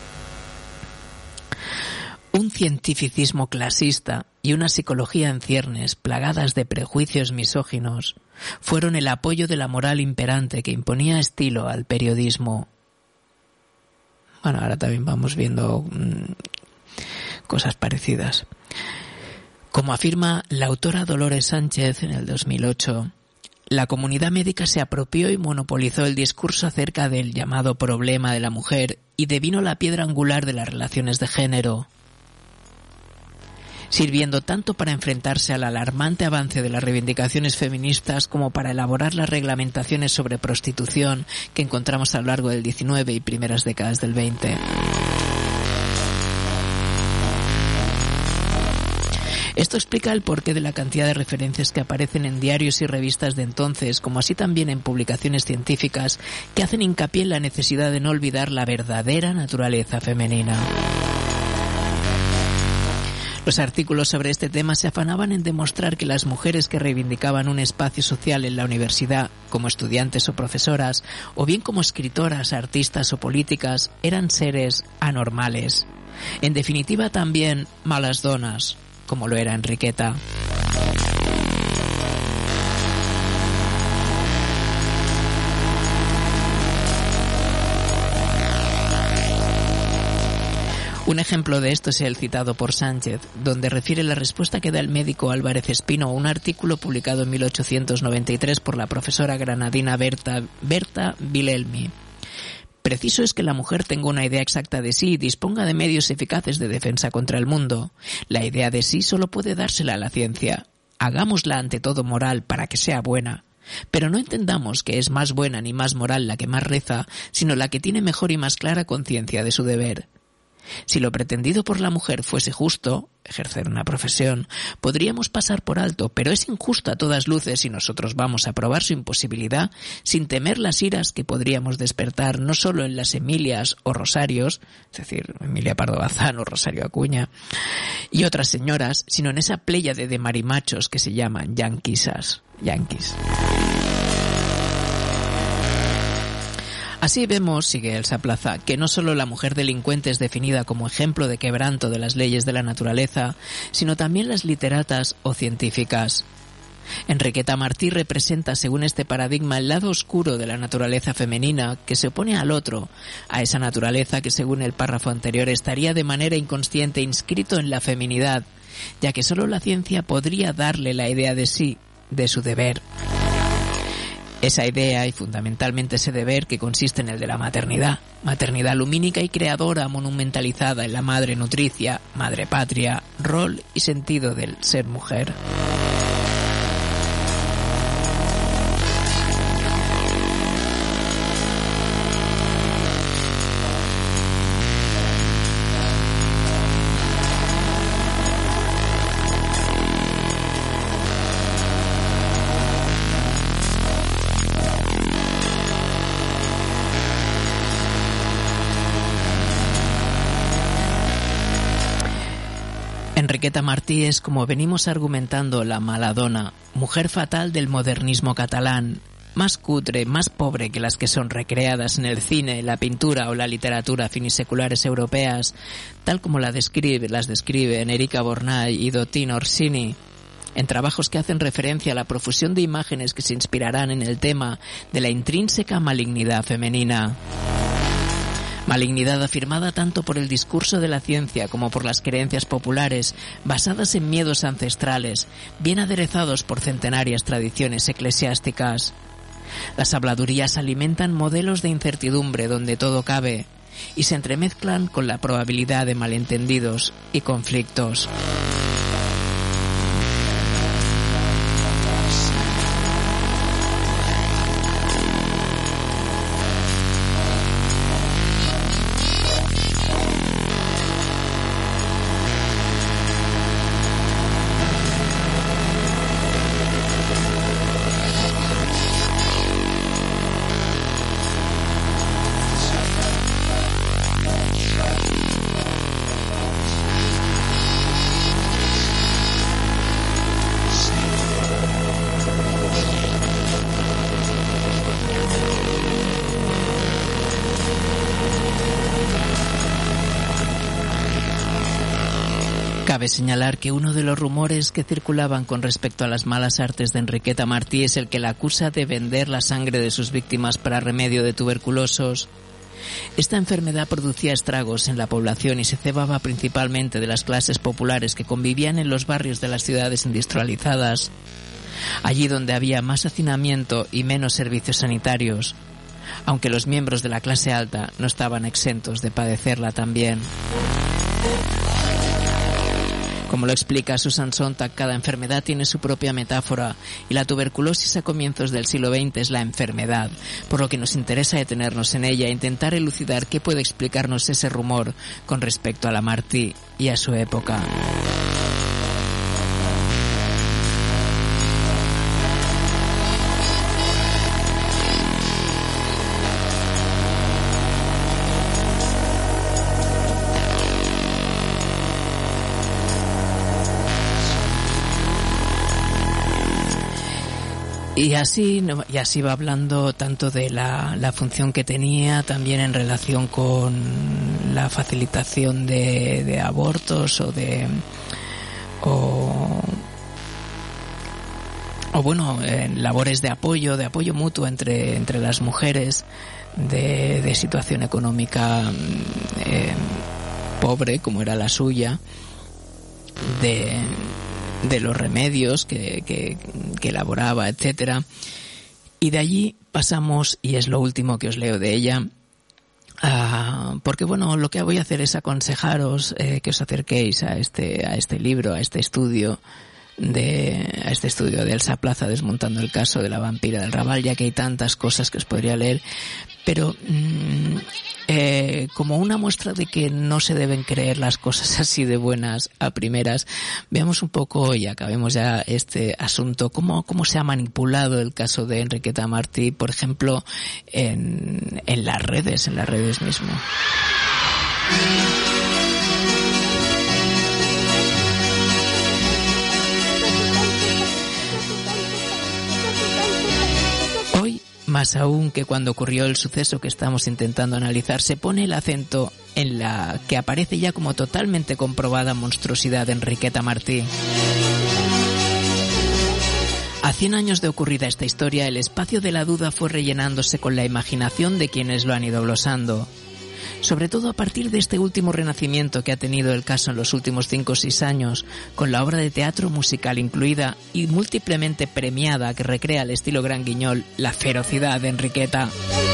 Un cientificismo clasista y una psicología en ciernes plagadas de prejuicios misóginos fueron el apoyo de la moral imperante que imponía estilo al periodismo. Bueno, ahora también vamos viendo mmm, cosas parecidas. Como afirma la autora Dolores Sánchez en el dos mil ocho, la comunidad médica se apropió y monopolizó el discurso acerca del llamado problema de la mujer y devino la piedra angular de las relaciones de género, sirviendo tanto para enfrentarse al alarmante avance de las reivindicaciones feministas como para elaborar las reglamentaciones sobre prostitución que encontramos a lo largo del diecinueve y primeras décadas del veinte. Esto explica el porqué de la cantidad de referencias que aparecen en diarios y revistas de entonces, como así también en publicaciones científicas que hacen hincapié en la necesidad de no olvidar la verdadera naturaleza femenina. Los artículos sobre este tema se afanaban en demostrar que las mujeres que reivindicaban un espacio social en la universidad, como estudiantes o profesoras, o bien como escritoras, artistas o políticas, eran seres anormales. En definitiva, también malas donas, como lo era Enriqueta. Un ejemplo de esto es el citado por Sánchez, donde refiere la respuesta que da el médico Álvarez Espino a un artículo publicado en mil ochocientos noventa y tres por la profesora granadina Berta, Berta Vilelmi. Preciso es que la mujer tenga una idea exacta de sí y disponga de medios eficaces de defensa contra el mundo. La idea de sí solo puede dársela a la ciencia. Hagámosla ante todo moral para que sea buena. Pero no entendamos que es más buena ni más moral la que más reza, sino la que tiene mejor y más clara conciencia de su deber. Si lo pretendido por la mujer fuese justo, ejercer una profesión, podríamos pasar por alto, pero es injusto a todas luces y nosotros vamos a probar su imposibilidad sin temer las iras que podríamos despertar no solo en las Emilias o Rosarios, es decir, Emilia Pardo Bazán o Rosario Acuña, y otras señoras, sino en esa pléyade de marimachos que se llaman yanquisas, yanquis. Así vemos, sigue Elsa Plaza, que no solo la mujer delincuente es definida como ejemplo de quebranto de las leyes de la naturaleza, sino también las literatas o científicas. Enriqueta Martí representa, según este paradigma, el lado oscuro de la naturaleza femenina que se opone al otro, a esa naturaleza que, según el párrafo anterior, estaría de manera inconsciente inscrito en la feminidad, ya que solo la ciencia podría darle la idea de sí, de su deber. Esa idea y fundamentalmente ese deber que consiste en el de la maternidad, maternidad lumínica y creadora monumentalizada en la madre nutricia, madre patria, rol y sentido del ser mujer. Enriqueta Martí es, como venimos argumentando, la Maladona, mujer fatal del modernismo catalán, más cutre, más pobre que las que son recreadas en el cine, la pintura o la literatura finiseculares europeas, tal como la describe, las describen Erika Bornay y Dottin Orsini, en trabajos que hacen referencia a la profusión de imágenes que se inspirarán en el tema de la intrínseca malignidad femenina. Malignidad afirmada tanto por el discurso de la ciencia como por las creencias populares, basadas en miedos ancestrales, bien aderezados por centenarias tradiciones eclesiásticas. Las habladurías alimentan modelos de incertidumbre donde todo cabe y se entremezclan con la probabilidad de malentendidos y conflictos. Cabe señalar que uno de los rumores que circulaban con respecto a las malas artes de Enriqueta Martí es el que la acusa de vender la sangre de sus víctimas para remedio de tuberculosos. Esta enfermedad producía estragos en la población y se cebaba principalmente de las clases populares que convivían en los barrios de las ciudades industrializadas, allí donde había más hacinamiento y menos servicios sanitarios, aunque los miembros de la clase alta no estaban exentos de padecerla también. Como lo explica Susan Sontag, cada enfermedad tiene su propia metáfora y la tuberculosis a comienzos del siglo veinte es la enfermedad, por lo que nos interesa detenernos en ella e intentar elucidar qué puede explicarnos ese rumor con respecto a la Martí y a su época. Y así, y así va hablando tanto de la, la función que tenía, también en relación con la facilitación de, de abortos o de o, o bueno, en labores de apoyo, de apoyo mutuo entre entre las mujeres de, de situación económica eh, pobre, como era la suya, de de los remedios que, que, que elaboraba, etcétera. Y de allí pasamos, y es lo último que os leo de ella, a, porque bueno, lo que voy a hacer es aconsejaros eh, que os acerquéis a este, a este libro, a este estudio de, a este estudio de Elsa Plaza, desmontando el caso de la vampira del Raval, ya que hay tantas cosas que os podría leer, pero mmm, eh, como una muestra de que no se deben creer las cosas así de buenas a primeras, veamos un poco y acabemos ya este asunto, cómo, cómo se ha manipulado el caso de Enriqueta Martí, por ejemplo, en, en las redes, en las redes mismo. Más aún que cuando ocurrió el suceso que estamos intentando analizar, se pone el acento en la que aparece ya como totalmente comprobada monstruosidad de Enriqueta Martí. A cien años de ocurrida esta historia, el espacio de la duda fue rellenándose con la imaginación de quienes lo han ido glosando. Sobre todo a partir de este último renacimiento que ha tenido el caso en los últimos cinco o seis años, con la obra de teatro musical incluida y múltiplemente premiada que recrea al estilo Gran Guiñol la ferocidad de Enriqueta.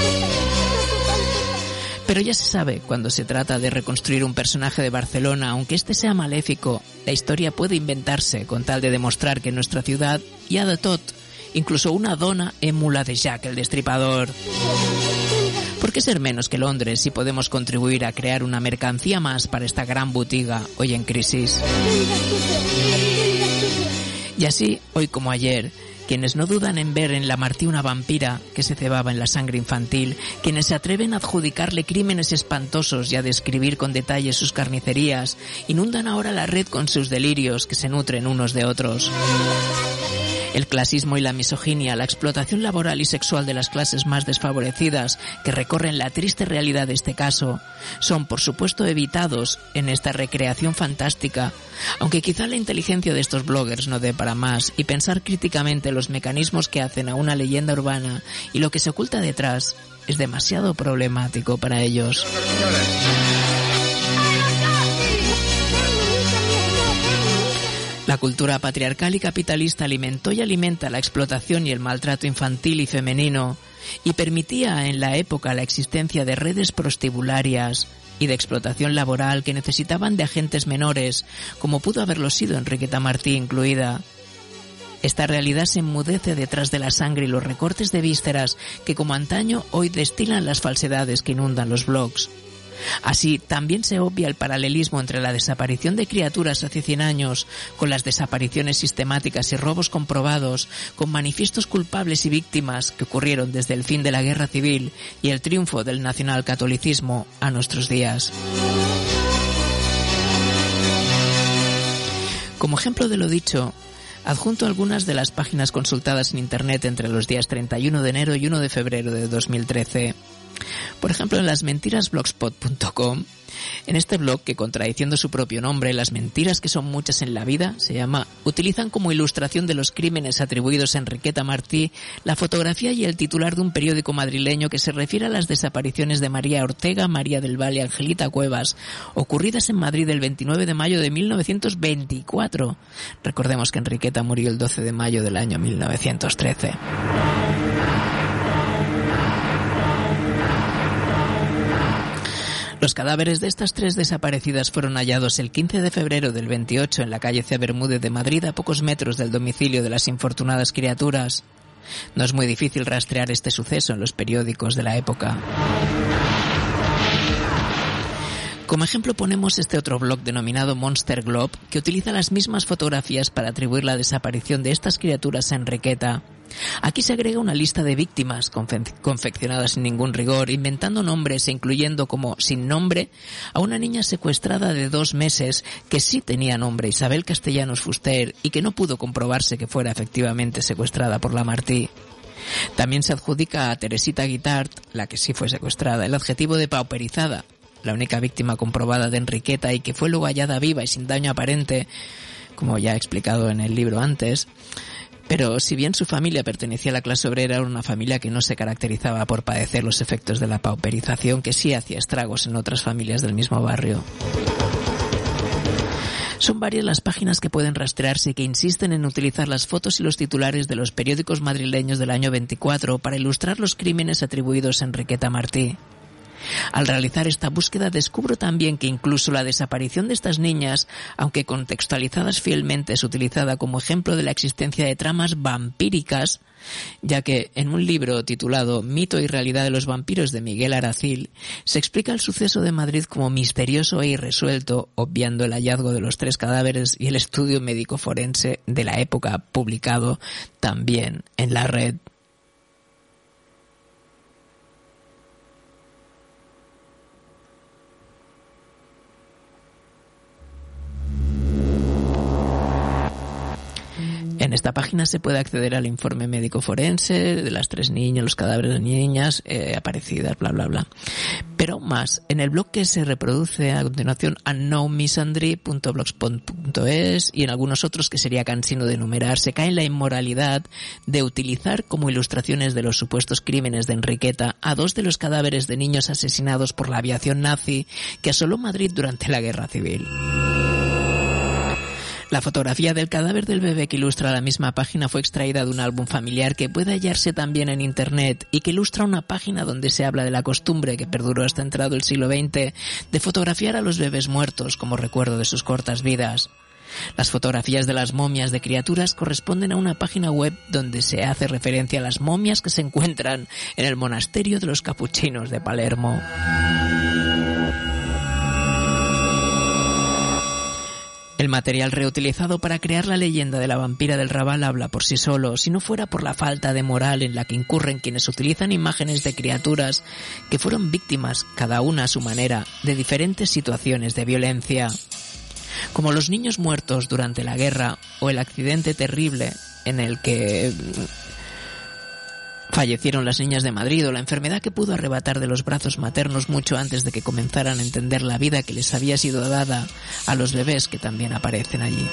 Pero ya se sabe, cuando se trata de reconstruir un personaje de Barcelona, aunque este sea maléfico, la historia puede inventarse con tal de demostrar que en nuestra ciudad hi ha de tot, incluso una dona émula de Jack el Destripador. ¿Por qué ser menos que Londres si podemos contribuir a crear una mercancía más para esta gran botiga hoy en crisis? Y así, hoy como ayer, quienes no dudan en ver en Lamartine una vampira que se cebaba en la sangre infantil, quienes se atreven a adjudicarle crímenes espantosos y a describir con detalle sus carnicerías, inundan ahora la red con sus delirios que se nutren unos de otros. El clasismo y la misoginia, la explotación laboral y sexual de las clases más desfavorecidas que recorren la triste realidad de este caso, son por supuesto evitados en esta recreación fantástica, aunque quizá la inteligencia de estos bloggers no dé para más, y pensar críticamente los mecanismos que hacen a una leyenda urbana y lo que se oculta detrás es demasiado problemático para ellos. La cultura patriarcal y capitalista alimentó y alimenta la explotación y el maltrato infantil y femenino y permitía en la época la existencia de redes prostibularias y de explotación laboral que necesitaban de agentes menores, como pudo haberlo sido Enriqueta Martí incluida. Esta realidad se enmudece detrás de la sangre y los recortes de vísceras que como antaño hoy destilan las falsedades que inundan los blogs. Así, también se obvia el paralelismo entre la desaparición de criaturas hace cien años, con las desapariciones sistemáticas y robos comprobados, con manifiestos culpables y víctimas que ocurrieron desde el fin de la Guerra Civil y el triunfo del nacionalcatolicismo a nuestros días. Como ejemplo de lo dicho, adjunto algunas de las páginas consultadas en Internet entre los días treinta y uno de enero y uno de febrero de dos mil trece. Por ejemplo, en las mentiras blogspot punto com, en este blog, que contradiciendo su propio nombre, Las mentiras que son muchas en la vida, se llama, utilizan como ilustración de los crímenes atribuidos a Enriqueta Martí la fotografía y el titular de un periódico madrileño que se refiere a las desapariciones de María Ortega, María del Valle y Angelita Cuevas, ocurridas en Madrid el veintinueve de mayo de mil novecientos veinticuatro. Recordemos que Enriqueta murió el doce de mayo del año mil novecientos trece. Los cadáveres de estas tres desaparecidas fueron hallados el quince de febrero del veintiocho en la calle C. Bermúdez de Madrid, a pocos metros del domicilio de las infortunadas criaturas. No es muy difícil rastrear este suceso en los periódicos de la época. Como ejemplo ponemos este otro blog denominado Monster Globe, que utiliza las mismas fotografías para atribuir la desaparición de estas criaturas a Enriqueta. Aquí se agrega una lista de víctimas confe- confeccionadas sin ningún rigor, inventando nombres e incluyendo como sin nombre a una niña secuestrada de dos meses que sí tenía nombre, Isabel Castellanos Fuster, y que no pudo comprobarse que fuera efectivamente secuestrada por Lamartine. También se adjudica a Teresita Guitart, la que sí fue secuestrada, el adjetivo de pauperizada, la única víctima comprobada de Enriqueta y que fue luego hallada viva y sin daño aparente, como ya he explicado en el libro antes. Pero si bien su familia pertenecía a la clase obrera, era una familia que no se caracterizaba por padecer los efectos de la pauperización, que sí hacía estragos en otras familias del mismo barrio. Son varias las páginas que pueden rastrearse y que insisten en utilizar las fotos y los titulares de los periódicos madrileños del año veinticuatro para ilustrar los crímenes atribuidos a Enriqueta Martí. Al realizar esta búsqueda descubro también que incluso la desaparición de estas niñas, aunque contextualizadas fielmente, es utilizada como ejemplo de la existencia de tramas vampíricas, ya que en un libro titulado Mito y realidad de los vampiros de Miguel Aracil se explica el suceso de Madrid como misterioso e irresuelto, obviando el hallazgo de los tres cadáveres y el estudio médico forense de la época, publicado también en la red. En esta página se puede acceder al informe médico forense de las tres niñas, los cadáveres de niñas eh, aparecidas, bla, bla, bla. Pero aún más, en el blog que se reproduce a continuación, unknown misandry punto blogspot punto es, y en algunos otros que sería cansino de enumerar, se cae en la inmoralidad de utilizar como ilustraciones de los supuestos crímenes de Enriqueta a dos de los cadáveres de niños asesinados por la aviación nazi que asoló Madrid durante la Guerra Civil. La fotografía del cadáver del bebé que ilustra la misma página fue extraída de un álbum familiar que puede hallarse también en Internet y que ilustra una página donde se habla de la costumbre que perduró hasta entrado el siglo veinte de fotografiar a los bebés muertos como recuerdo de sus cortas vidas. Las fotografías de las momias de criaturas corresponden a una página web donde se hace referencia a las momias que se encuentran en el monasterio de los capuchinos de Palermo. En El material reutilizado para crear la leyenda de la vampira del Raval habla por sí solo, si no fuera por la falta de moral en la que incurren quienes utilizan imágenes de criaturas que fueron víctimas, cada una a su manera, de diferentes situaciones de violencia. Como los niños muertos durante la guerra o el accidente terrible en el que fallecieron las niñas de Madrid, o la enfermedad que pudo arrebatar de los brazos maternos mucho antes de que comenzaran a entender la vida que les había sido dada a los bebés que también aparecen allí.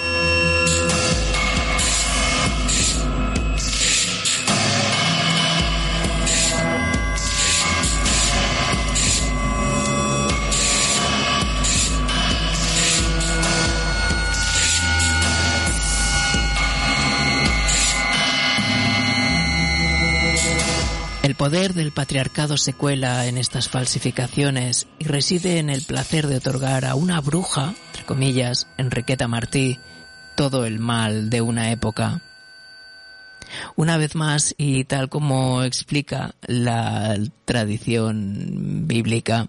El poder del patriarcado se cuela en estas falsificaciones y reside en el placer de otorgar a una bruja, entre comillas, Enriqueta Martí, todo el mal de una época. Una vez más, y tal como explica la tradición bíblica,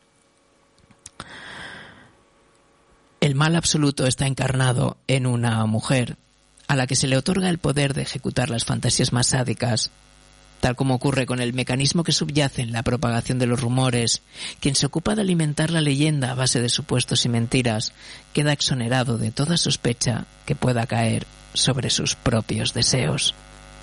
el mal absoluto está encarnado en una mujer, a la que se le otorga el poder de ejecutar las fantasías más sádicas. Tal como ocurre con el mecanismo que subyace en la propagación de los rumores, quien se ocupa de alimentar la leyenda a base de supuestos y mentiras queda exonerado de toda sospecha que pueda caer sobre sus propios deseos.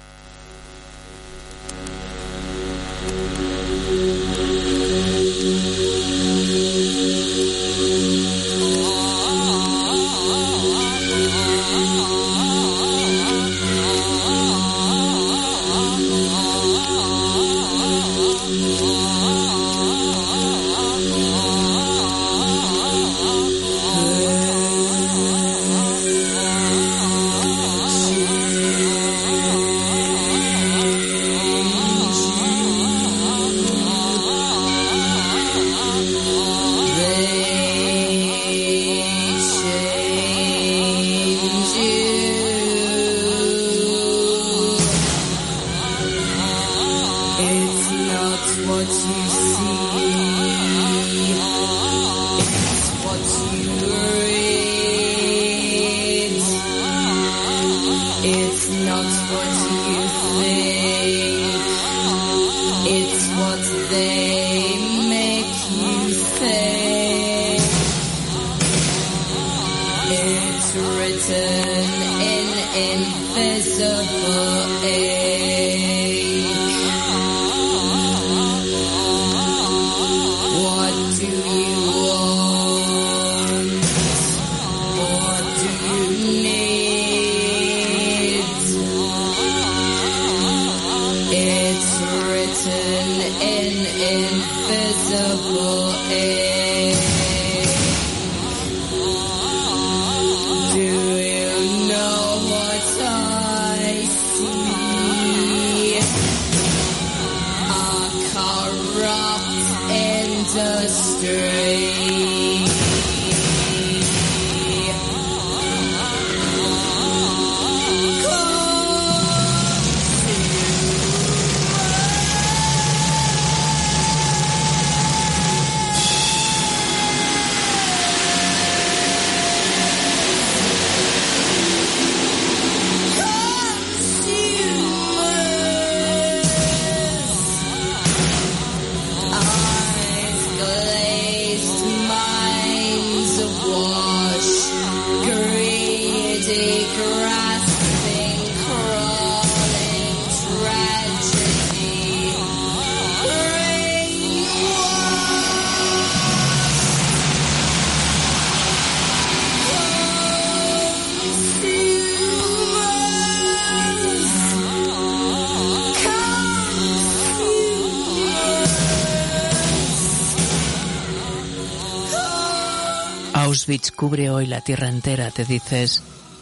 Auschwitz cubre hoy la tierra entera, te dices,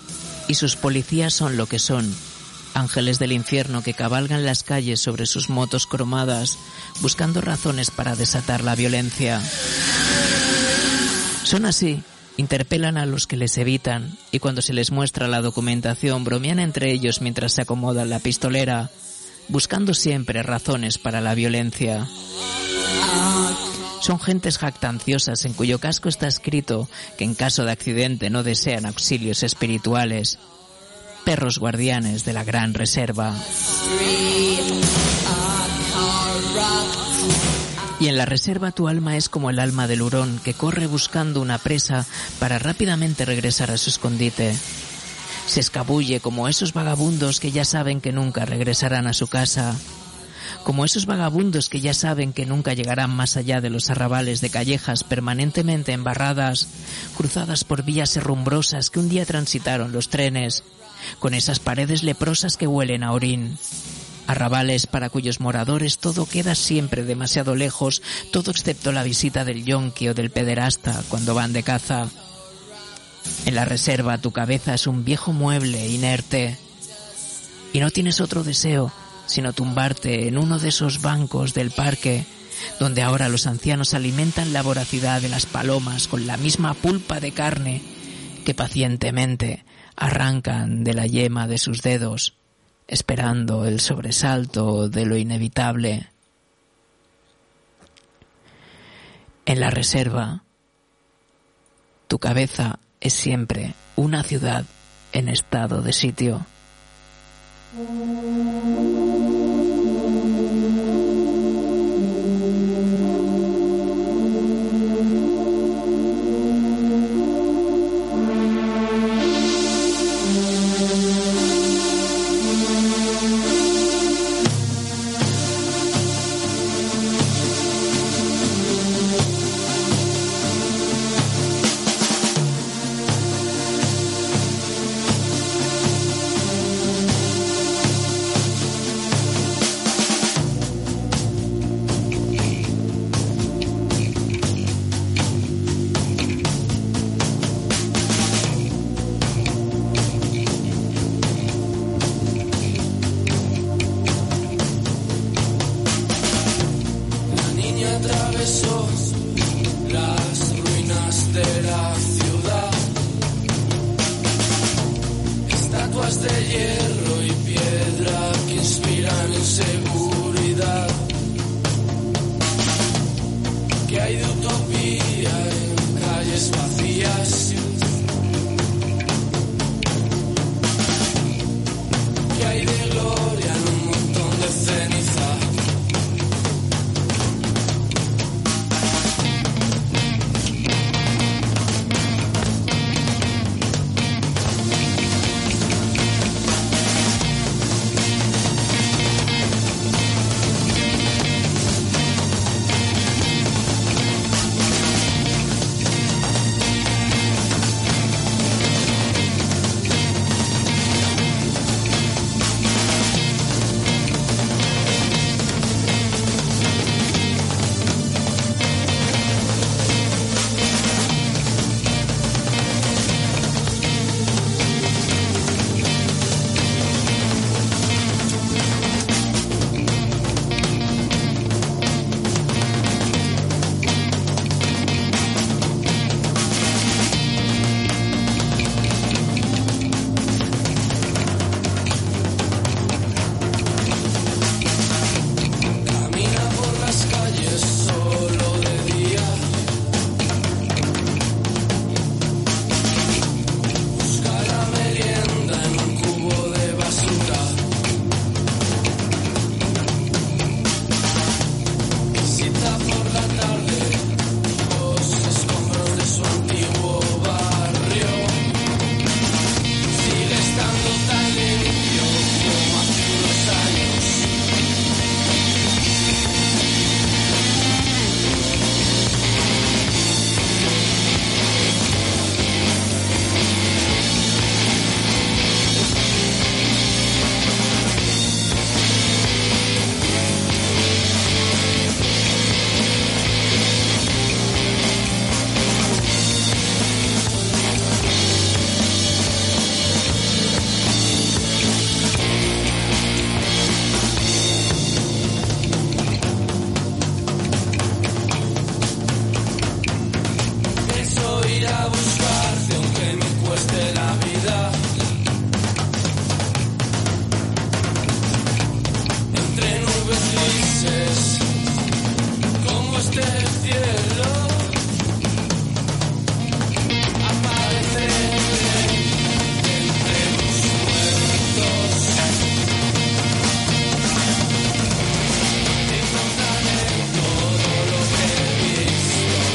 y sus policías son lo que son, ángeles del infierno que cabalgan las calles sobre sus motos cromadas, buscando razones para desatar la violencia. Son así, interpelan a los que les evitan, y cuando se les muestra la documentación bromean entre ellos mientras se acomodan la pistolera, buscando siempre razones para la violencia. Son gentes jactanciosas en cuyo casco está escrito que en caso de accidente no desean auxilios espirituales. Perros guardianes de la gran reserva. Y en la reserva tu alma es como el alma del hurón que corre buscando una presa para rápidamente regresar a su escondite. Se escabulle como esos vagabundos que ya saben que nunca regresarán a su casa. Como esos vagabundos que ya saben que nunca llegarán más allá de los arrabales de callejas permanentemente embarradas, cruzadas por vías herrumbrosas que un día transitaron los trenes, con esas paredes leprosas que huelen a orín. Arrabales para cuyos moradores todo queda siempre demasiado lejos, todo excepto la visita del yonki o del pederasta cuando van de caza. En la reserva tu cabeza es un viejo mueble inerte y no tienes otro deseo sino tumbarte en uno de esos bancos del parque donde ahora los ancianos alimentan la voracidad de las palomas con la misma pulpa de carne que pacientemente arrancan de la yema de sus dedos, esperando el sobresalto de lo inevitable. En la reserva, tu cabeza es siempre una ciudad en estado de sitio.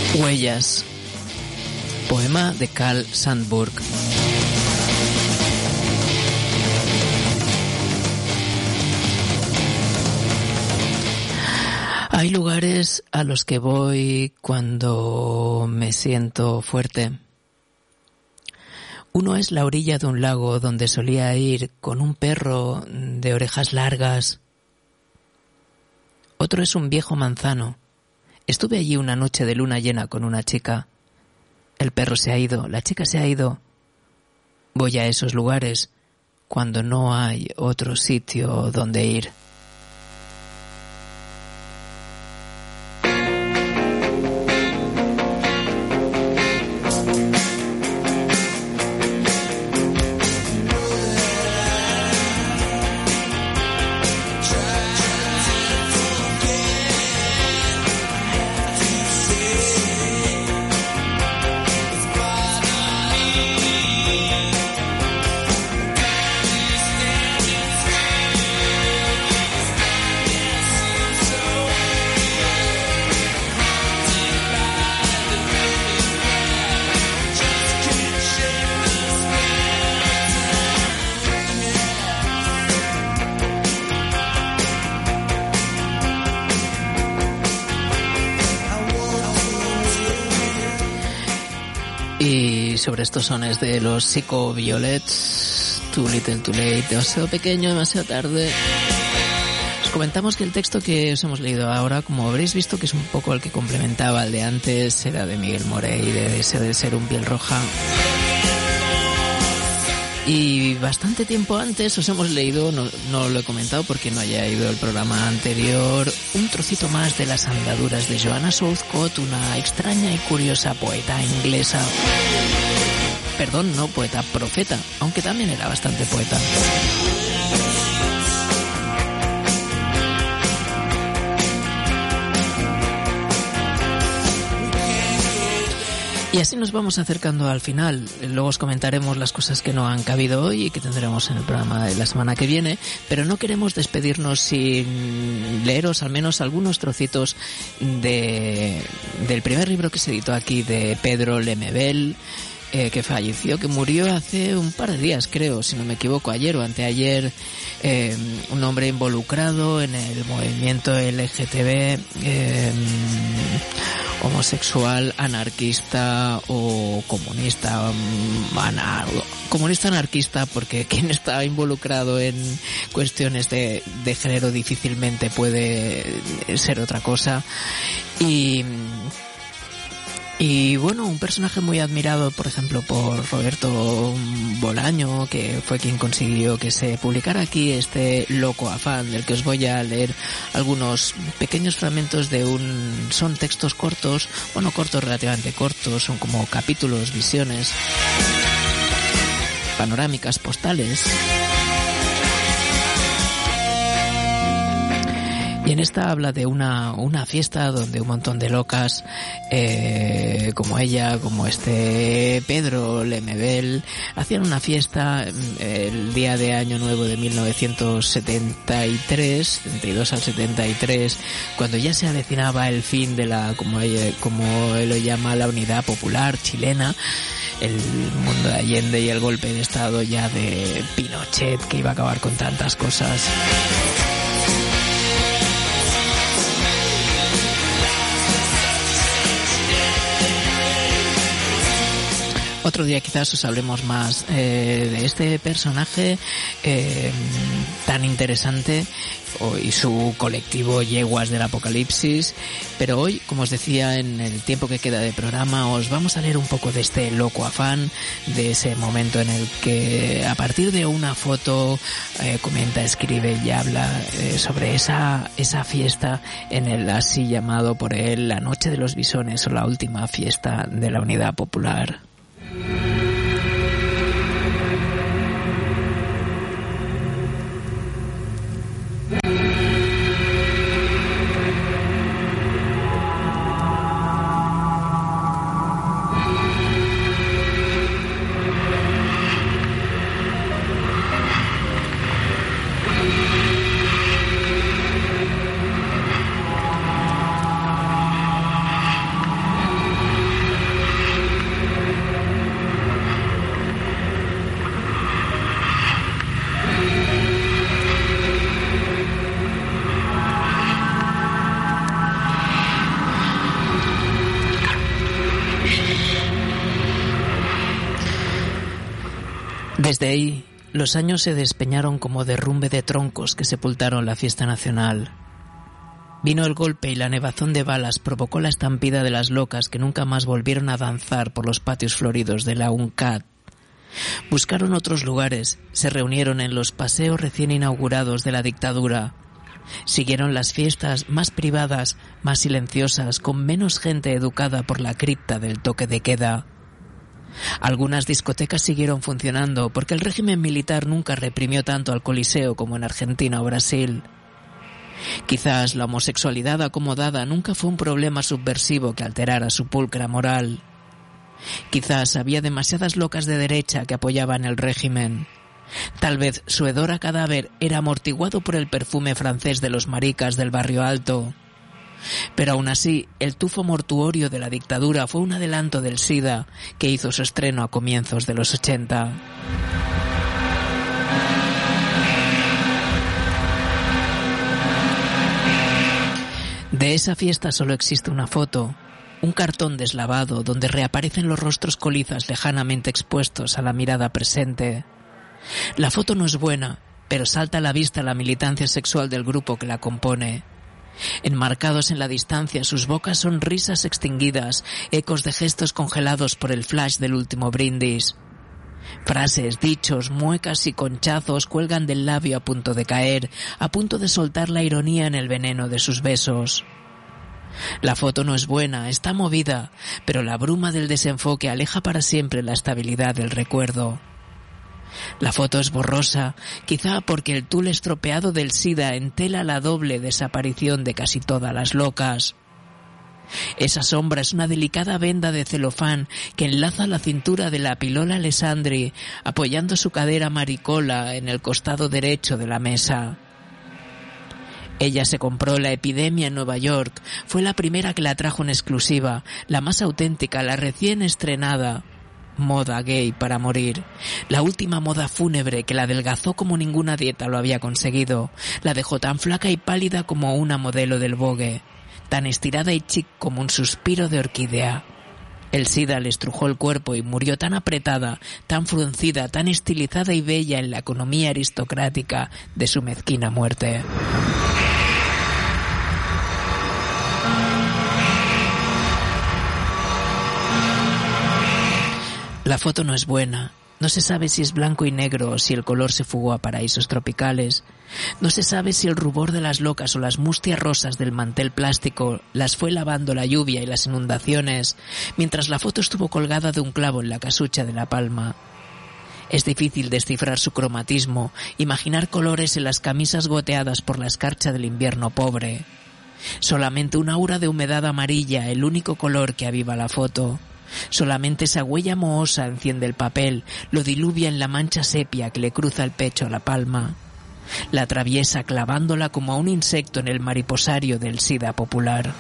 Huellas, poema de Carl Sandburg. Hay lugares a los que voy cuando me siento fuerte. Uno es la orilla de un lago donde solía ir con un perro de orejas largas. Otro es un viejo manzano. Estuve allí una noche de luna llena con una chica. El perro se ha ido, la chica se ha ido. Voy a esos lugares cuando no hay otro sitio donde ir. Sobre estos sones de los Psycho Violets, Too Little Too Late, demasiado pequeño, demasiado tarde. Os comentamos que el texto que os hemos leído ahora, como habréis visto que es un poco el que complementaba el de antes, era de Miguel Morey, de ese de Ser un piel roja. Y bastante tiempo antes os hemos leído, no, no lo he comentado porque no haya ido el programa anterior, un trocito más de Las andaduras de Joanna Southcott, una extraña y curiosa poeta inglesa. Perdón, no poeta, profeta, aunque también era bastante poeta. Y así nos vamos acercando al final. Luego os comentaremos las cosas que no han cabido hoy y que tendremos en el programa de la semana que viene, pero no queremos despedirnos sin leeros al menos algunos trocitos de del primer libro que se editó aquí de Pedro Lemebel, eh, que falleció, que murió hace un par de días, creo, si no me equivoco, ayer o anteayer, eh, un hombre involucrado en el movimiento L G T B, eh, homosexual, anarquista o comunista, ana, comunista anarquista, porque quien está involucrado en cuestiones de, de género difícilmente puede ser otra cosa. Y Y bueno, un personaje muy admirado, por ejemplo, por Roberto Bolaño, que fue quien consiguió que se publicara aquí este Loco Afán, del que os voy a leer algunos pequeños fragmentos de un... son textos cortos, bueno, cortos, relativamente cortos, son como capítulos, visiones, panorámicas, postales. Y en esta habla de una una fiesta donde un montón de locas, eh, como ella, como este Pedro Lemebel, hacían una fiesta el día de Año Nuevo de mil novecientos setenta y tres, setenta y dos al setenta y tres, cuando ya se avecinaba el fin de la, como ella, como él lo llama, la unidad popular chilena, el mundo de Allende y el golpe de estado ya de Pinochet, que iba a acabar con tantas cosas. Otro día quizás os hablemos más eh, de este personaje eh, tan interesante o, y su colectivo Yeguas del Apocalipsis, pero hoy, como os decía, en el tiempo que queda de programa os vamos a leer un poco de este Loco Afán, de ese momento en el que a partir de una foto eh, comenta, escribe y habla eh, sobre esa esa fiesta en el así llamado por él la Noche de los Bisones, o la última fiesta de la Unidad Popular. Desde ahí, los años se despeñaron como derrumbe de troncos que sepultaron la fiesta nacional. Vino el golpe y la nevazón de balas provocó la estampida de las locas que nunca más volvieron a danzar por los patios floridos de la UNCAD. Buscaron otros lugares, se reunieron en los paseos recién inaugurados de la dictadura. Siguieron las fiestas más privadas, más silenciosas, con menos gente educada por la cripta del toque de queda. Algunas discotecas siguieron funcionando porque el régimen militar nunca reprimió tanto al Coliseo como en Argentina o Brasil. Quizás la homosexualidad acomodada nunca fue un problema subversivo que alterara su pulcra moral. Quizás había demasiadas locas de derecha que apoyaban el régimen. Tal vez su hedor a cadáver era amortiguado por el perfume francés de los maricas del barrio alto. Pero aún así, el tufo mortuorio de la dictadura fue un adelanto del SIDA que hizo su estreno a comienzos de los ochenta. De esa fiesta solo existe una foto, un cartón deslavado donde reaparecen los rostros colizas lejanamente expuestos a la mirada presente. La foto no es buena, pero salta a la vista la militancia sexual del grupo que la compone. Enmarcados en la distancia, sus bocas son risas extinguidas, ecos de gestos congelados por el flash del último brindis. Frases, dichos, muecas y conchazos cuelgan del labio a punto de caer, a punto de soltar la ironía en el veneno de sus besos. La foto no es buena, está movida, pero la bruma del desenfoque aleja para siempre la estabilidad del recuerdo. La foto es borrosa, quizá porque el tul estropeado del SIDA entela la doble desaparición de casi todas las locas. Esa sombra es una delicada venda de celofán que enlaza la cintura de la Pilola Alessandri, apoyando su cadera maricola en el costado derecho de la mesa. Ella se compró La Epidemia en Nueva York, fue la primera que la trajo en exclusiva, la más auténtica, la recién estrenada. Moda gay para morir. La última moda fúnebre que la adelgazó como ninguna dieta lo había conseguido. La dejó tan flaca y pálida como una modelo del Vogue. Tan estirada y chic como un suspiro de orquídea. El SIDA le estrujó el cuerpo y murió tan apretada, tan fruncida, tan estilizada y bella en la economía aristocrática de su mezquina muerte. La foto no es buena. No se sabe si es blanco y negro o si el color se fugó a paraísos tropicales. No se sabe si el rubor de las locas o las mustias rosas del mantel plástico las fue lavando la lluvia y las inundaciones, mientras la foto estuvo colgada de un clavo en la casucha de la palma. Es difícil descifrar su cromatismo, imaginar colores en las camisas goteadas por la escarcha del invierno pobre. Solamente una aura de humedad amarilla, el único color que aviva la foto. Solamente esa huella mohosa enciende el papel, lo diluvia en la mancha sepia que le cruza el pecho a la palma. La atraviesa clavándola como a un insecto en el mariposario del SIDA popular.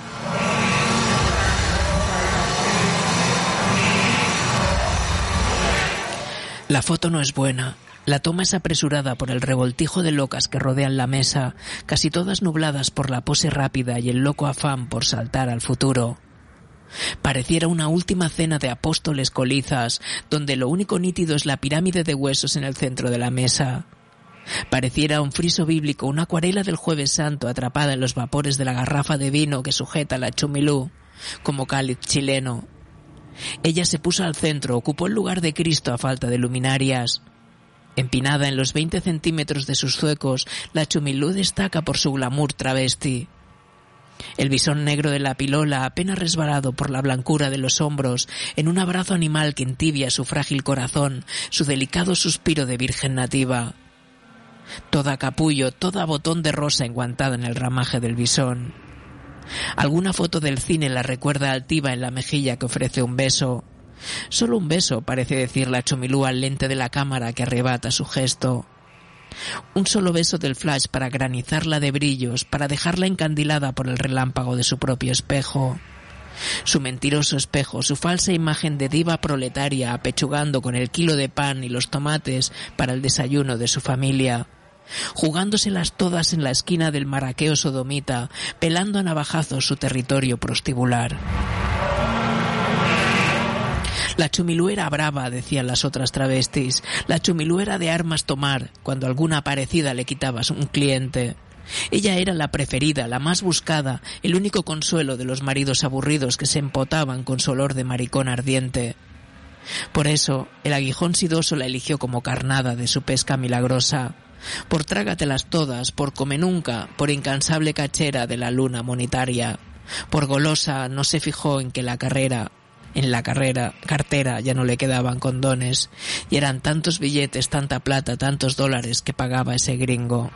La foto no es buena. La toma es apresurada por el revoltijo de locas que rodean la mesa, casi todas nubladas por la pose rápida y el loco afán por saltar al futuro. Pareciera una última cena de apóstoles colizas, donde lo único nítido es la pirámide de huesos en el centro de la mesa. Pareciera un friso bíblico, una acuarela del Jueves Santo atrapada en los vapores de la garrafa de vino que sujeta la chumilú, como cáliz chileno. Ella se puso al centro, ocupó el lugar de Cristo a falta de luminarias. Empinada en los veinte centímetros de sus zuecos, la chumilú destaca por su glamour travesti. El bisón negro de la pilola, apenas resbalado por la blancura de los hombros, en un abrazo animal que entibia su frágil corazón, su delicado suspiro de virgen nativa. Toda capullo, toda botón de rosa enguantada en el ramaje del bisón. Alguna foto del cine la recuerda altiva en la mejilla que ofrece un beso. Solo un beso, parece decir la chumilú al lente de la cámara que arrebata su gesto. Un solo beso del flash para granizarla de brillos, para dejarla encandilada por el relámpago de su propio espejo. Su mentiroso espejo, su falsa imagen de diva proletaria apechugando con el kilo de pan y los tomates para el desayuno de su familia. Jugándoselas todas en la esquina del maraqueo sodomita, pelando a navajazos su territorio prostibular. La Chumilú era brava, decían las otras travestis. La Chumilú era de armas tomar cuando alguna parecida le quitabas un cliente. Ella era la preferida, la más buscada, el único consuelo de los maridos aburridos que se empotaban con su olor de maricón ardiente. Por eso, el aguijón sidoso la eligió como carnada de su pesca milagrosa. Por trágatelas todas, por come nunca, por incansable cachera de la luna monetaria. Por golosa no se fijó en que la carrera, en la carrera, cartera ya no le quedaban condones, y eran tantos billetes, tanta plata, tantos dólares que pagaba ese gringo.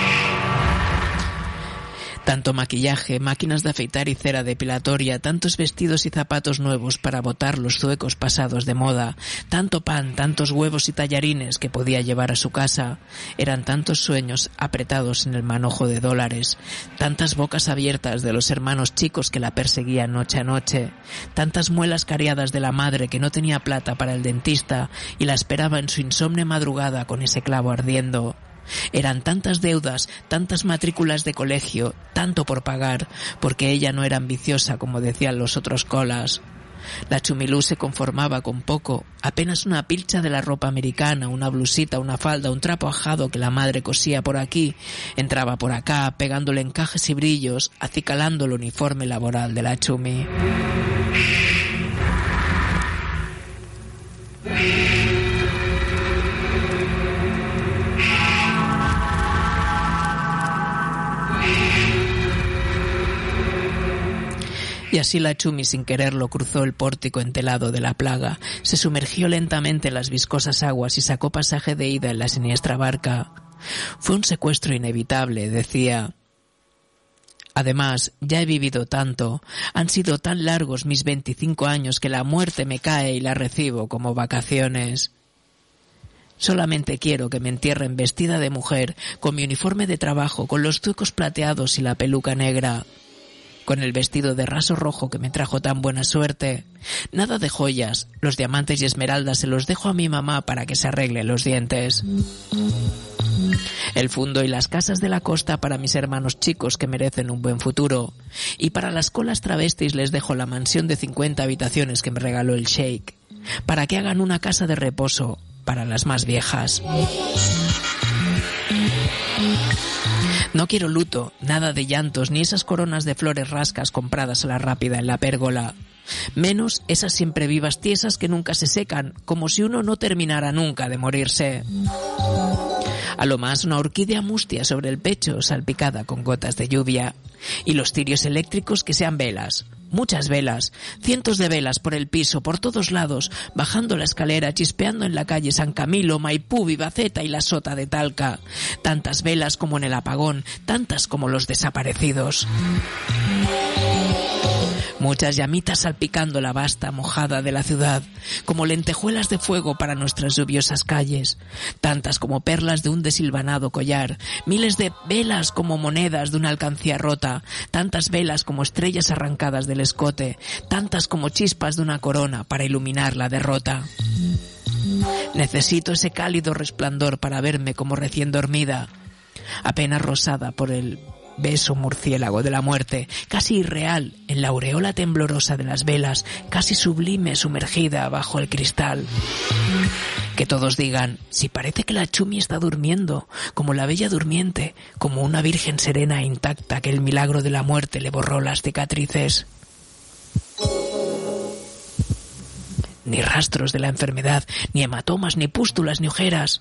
Tanto maquillaje, máquinas de afeitar y cera depilatoria, tantos vestidos y zapatos nuevos para botar los zuecos pasados de moda, tanto pan, tantos huevos y tallarines que podía llevar a su casa. Eran tantos sueños apretados en el manojo de dólares, tantas bocas abiertas de los hermanos chicos que la perseguían noche a noche, tantas muelas cariadas de la madre que no tenía plata para el dentista y la esperaba en su insomne madrugada con ese clavo ardiendo. Eran tantas deudas, tantas matrículas de colegio, tanto por pagar, porque ella no era ambiciosa como decían los otros colas. La Chumilú se conformaba con poco, apenas una pilcha de la ropa americana, una blusita, una falda, un trapo ajado que la madre cosía por aquí, entraba por acá, pegándole encajes y brillos, acicalando el uniforme laboral de la Chumi. Y así la Chumi sin quererlo cruzó el pórtico entelado de la plaga, se sumergió lentamente en las viscosas aguas y sacó pasaje de ida en la siniestra barca. Fue un secuestro inevitable, decía. Además, ya he vivido tanto, han sido tan largos mis veinticinco años que la muerte me cae y la recibo como vacaciones. Solamente quiero que me entierren vestida de mujer, con mi uniforme de trabajo, con los zuecos plateados y la peluca negra, con el vestido de raso rojo que me trajo tan buena suerte. Nada de joyas, los diamantes y esmeraldas se los dejo a mi mamá para que se arregle los dientes. El fundo y las casas de la costa para mis hermanos chicos que merecen un buen futuro. Y para las colas travestis les dejo la mansión de cincuenta habitaciones que me regaló el sheik, para que hagan una casa de reposo para las más viejas. No quiero luto, nada de llantos, ni esas coronas de flores rascas compradas a la rápida en la pérgola. Menos esas siempre vivas tiesas que nunca se secan, como si uno no terminara nunca de morirse. A lo más una orquídea mustia sobre el pecho, salpicada con gotas de lluvia. Y los cirios eléctricos que sean velas. Muchas velas, cientos de velas por el piso, por todos lados, bajando la escalera, chispeando en la calle San Camilo, Maipú, Vivaceta y la Sota de Talca. Tantas velas como en el apagón, tantas como los desaparecidos. Muchas llamitas salpicando la vasta mojada de la ciudad, como lentejuelas de fuego para nuestras lluviosas calles, tantas como perlas de un desilvanado collar, miles de velas como monedas de una alcancía rota, tantas velas como estrellas arrancadas del escote, tantas como chispas de una corona para iluminar la derrota. Necesito ese cálido resplandor para verme como recién dormida, apenas rosada por el beso murciélago de la muerte, casi irreal en la aureola temblorosa de las velas, casi sublime sumergida bajo el cristal. Que todos digan, si parece que la Chumi está durmiendo, como la bella durmiente, como una virgen serena e intacta que el milagro de la muerte le borró las cicatrices. Ni rastros de la enfermedad, ni hematomas, ni pústulas, ni ojeras.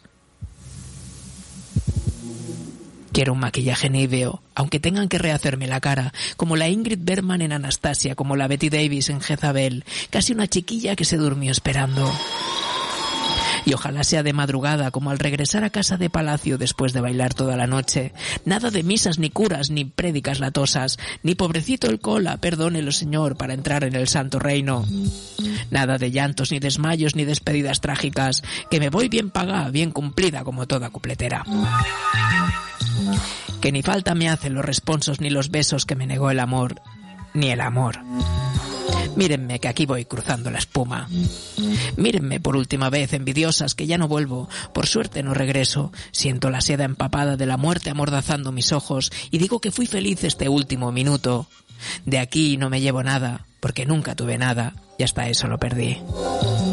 Quiero un maquillaje níveo, aunque tengan que rehacerme la cara, como la Ingrid Bergman en Anastasia, como la Betty Davis en Jezabel, casi una chiquilla que se durmió esperando. Y ojalá sea de madrugada, como al regresar a casa de palacio después de bailar toda la noche. Nada de misas, ni curas, ni prédicas latosas, ni pobrecito el cola, perdónelo señor, para entrar en el santo reino. Nada de llantos, ni desmayos, ni despedidas trágicas, que me voy bien pagada, bien cumplida como toda cupletera. Que ni falta me hacen los responsos ni los besos que me negó el amor, ni el amor. Mírenme que aquí voy cruzando la espuma. Mírenme por última vez, envidiosas, que ya no vuelvo, por suerte no regreso. Siento la seda empapada de la muerte amordazando mis ojos y digo que fui feliz este último minuto. De aquí no me llevo nada, porque nunca tuve nada y hasta eso lo perdí.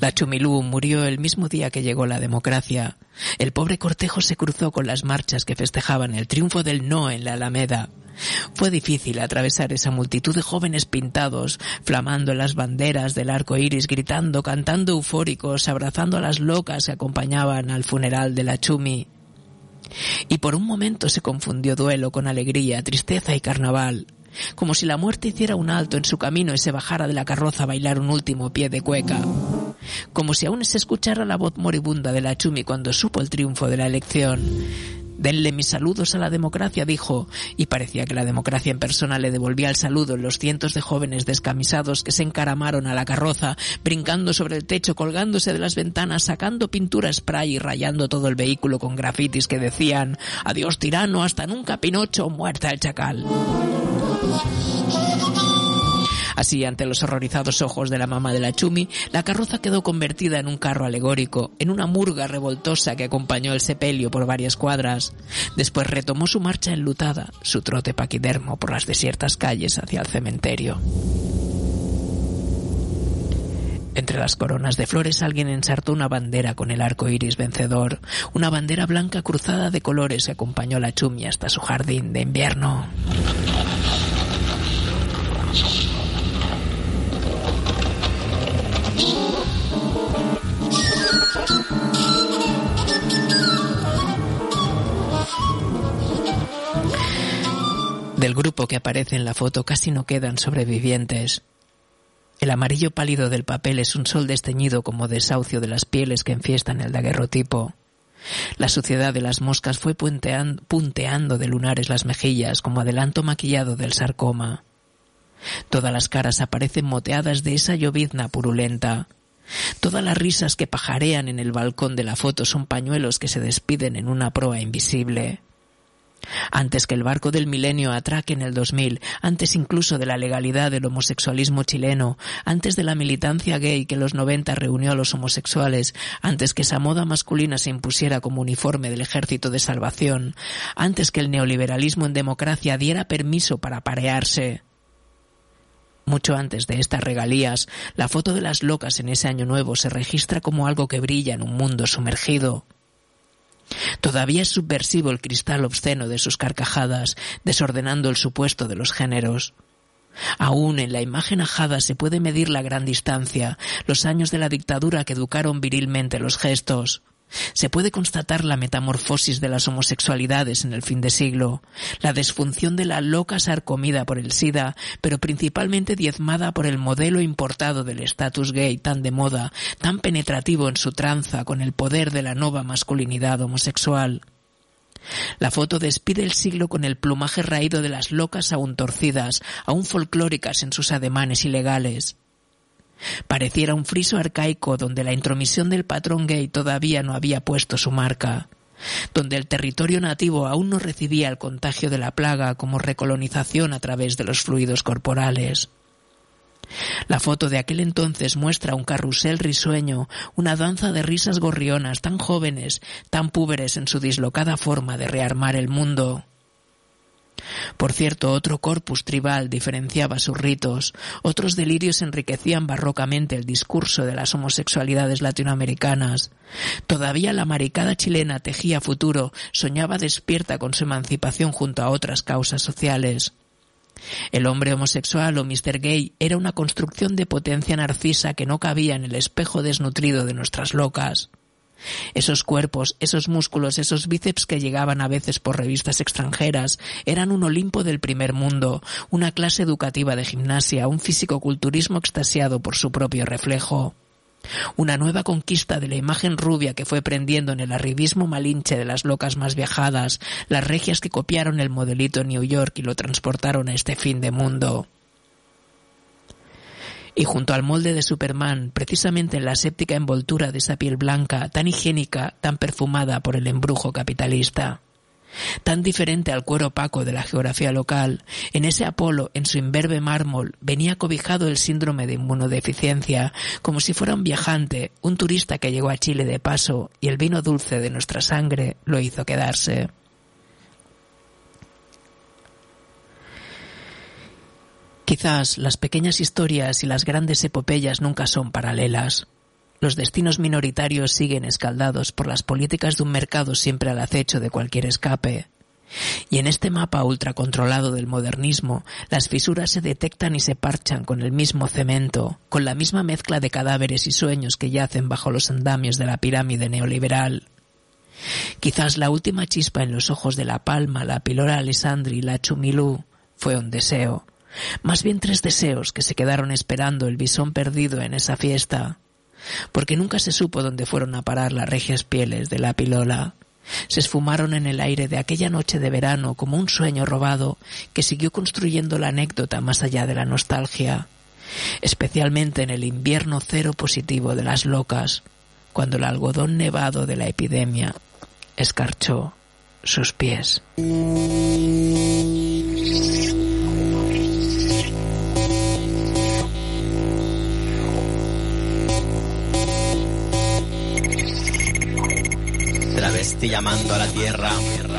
La Chumilú murió el mismo día que llegó la democracia. El pobre cortejo se cruzó con las marchas que festejaban el triunfo del no en la Alameda. Fue difícil atravesar esa multitud de jóvenes pintados, flamando las banderas del arco iris, gritando, cantando eufóricos, abrazando a las locas que acompañaban al funeral de la Chumi. Y por un momento se confundió duelo con alegría, tristeza y carnaval, como si la muerte hiciera un alto en su camino y se bajara de la carroza a bailar un último pie de cueca. Como si aún se escuchara la voz moribunda de la Chumi cuando supo el triunfo de la elección. «Denle mis saludos a la democracia», dijo, y parecía que la democracia en persona le devolvía el saludo en los cientos de jóvenes descamisados que se encaramaron a la carroza, brincando sobre el techo, colgándose de las ventanas, sacando pintura spray y rayando todo el vehículo con grafitis que decían «Adiós tirano, hasta nunca Pinocho, muerta el chacal». Así, ante los horrorizados ojos de la mamá de la Chumi, la carroza quedó convertida en un carro alegórico, en una murga revoltosa que acompañó el sepelio por varias cuadras. Después retomó su marcha enlutada, su trote paquidermo por las desiertas calles hacia el cementerio. Entre las coronas de flores alguien ensartó una bandera con el arco iris vencedor, una bandera blanca cruzada de colores que acompañó a la Chumi hasta su jardín de invierno. Del grupo que aparece en la foto casi no quedan sobrevivientes. El amarillo pálido del papel es un sol desteñido como desahucio de las pieles que enfiestan el daguerrotipo. La suciedad de las moscas fue punteando, punteando de lunares las mejillas como adelanto maquillado del sarcoma. Todas las caras aparecen moteadas de esa llovizna purulenta. Todas las risas que pajarean en el balcón de la foto son pañuelos que se despiden en una proa invisible. Antes que el barco del milenio atraque en el dos mil, antes incluso de la legalidad del homosexualismo chileno, antes de la militancia gay que en los noventa reunió a los homosexuales, antes que esa moda masculina se impusiera como uniforme del Ejército de Salvación, antes que el neoliberalismo en democracia diera permiso para aparearse. Mucho antes de estas regalías, la foto de las locas en ese año nuevo se registra como algo que brilla en un mundo sumergido. Todavía es subversivo el cristal obsceno de sus carcajadas, desordenando el supuesto de los géneros. Aún en la imagen ajada se puede medir la gran distancia, los años de la dictadura que educaron virilmente los gestos. Se puede constatar la metamorfosis de las homosexualidades en el fin de siglo, la disfunción de la loca sarcomida por el SIDA, pero principalmente diezmada por el modelo importado del estatus gay tan de moda, tan penetrativo en su tranza con el poder de la nueva masculinidad homosexual. La foto despide el siglo con el plumaje raído de las locas aún torcidas, aún folclóricas en sus ademanes ilegales. Pareciera un friso arcaico donde la intromisión del patrón gay todavía no había puesto su marca, donde el territorio nativo aún no recibía el contagio de la plaga como recolonización a través de los fluidos corporales. La foto de aquel entonces muestra un carrusel risueño, una danza de risas gorrionas tan jóvenes, tan púberes en su dislocada forma de rearmar el mundo. Por cierto, otro corpus tribal diferenciaba sus ritos, otros delirios enriquecían barrocamente el discurso de las homosexualidades latinoamericanas. Todavía la maricada chilena tejía futuro, soñaba despierta con su emancipación junto a otras causas sociales. El hombre homosexual o mister Gay era una construcción de potencia narcisa que no cabía en el espejo desnutrido de nuestras locas. Esos cuerpos, esos músculos, esos bíceps que llegaban a veces por revistas extranjeras, eran un Olimpo del primer mundo, una clase educativa de gimnasia, un fisicoculturismo extasiado por su propio reflejo. Una nueva conquista de la imagen rubia que fue prendiendo en el arribismo malinche de las locas más viajadas, las regias que copiaron el modelito en New York y lo transportaron a este fin de mundo. Y junto al molde de Superman, precisamente en la séptica envoltura de esa piel blanca, tan higiénica, tan perfumada por el embrujo capitalista, tan diferente al cuero opaco de la geografía local, en ese Apolo, en su imberbe mármol, venía cobijado el síndrome de inmunodeficiencia, como si fuera un viajante, un turista que llegó a Chile de paso, y el vino dulce de nuestra sangre lo hizo quedarse. Quizás las pequeñas historias y las grandes epopeyas nunca son paralelas. Los destinos minoritarios siguen escaldados por las políticas de un mercado siempre al acecho de cualquier escape. Y en este mapa ultracontrolado del modernismo, las fisuras se detectan y se parchan con el mismo cemento, con la misma mezcla de cadáveres y sueños que yacen bajo los andamios de la pirámide neoliberal. Quizás la última chispa en los ojos de La Palma, la Pilora Alessandri y la Chumilú fue un deseo. Más bien tres deseos que se quedaron esperando el bisón perdido en esa fiesta. Porque nunca se supo dónde fueron a parar las regias pieles de la Pilola. Se esfumaron en el aire de aquella noche de verano como un sueño robado que siguió construyendo la anécdota más allá de la nostalgia. Especialmente en el invierno cero positivo de las locas, cuando el algodón nevado de la epidemia escarchó sus pies. Travesti llamando a la tierra.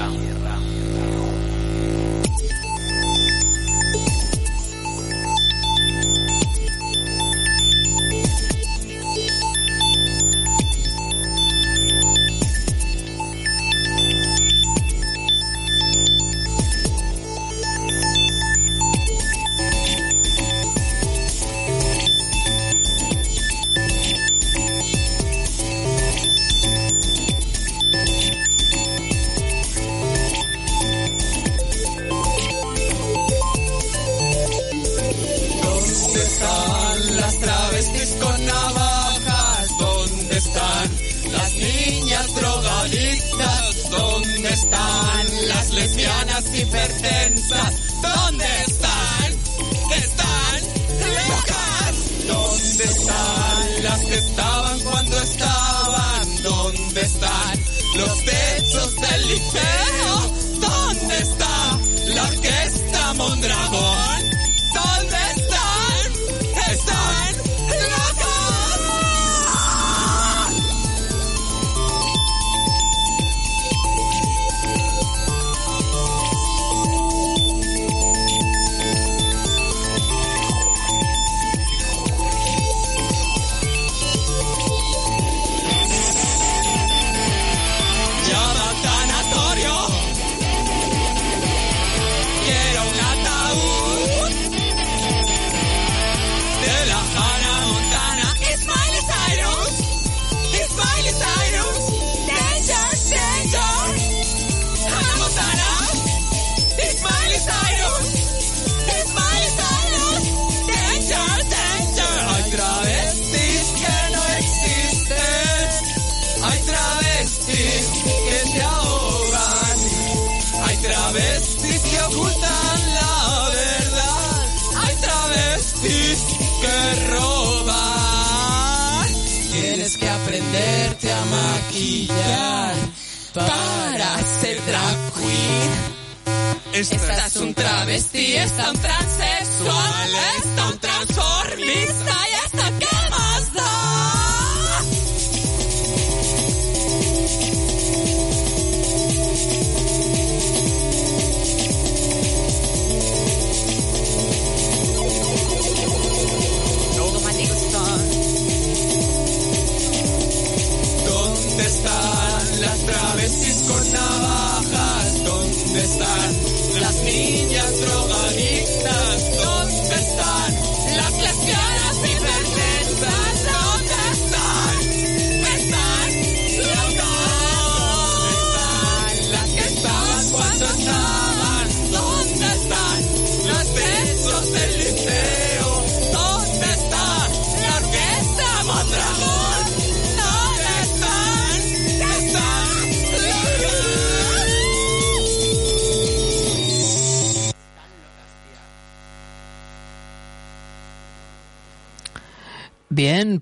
Bien,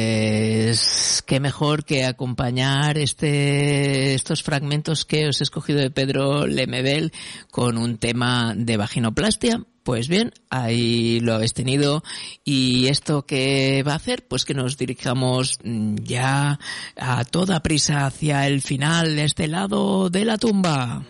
pues qué mejor que acompañar este estos fragmentos que os he escogido de Pedro Lemebel con un tema de vaginoplastia. Pues bien, ahí lo habéis tenido. ¿Y esto qué va a hacer? Pues que nos dirijamos ya a toda prisa hacia el final de este lado de la tumba.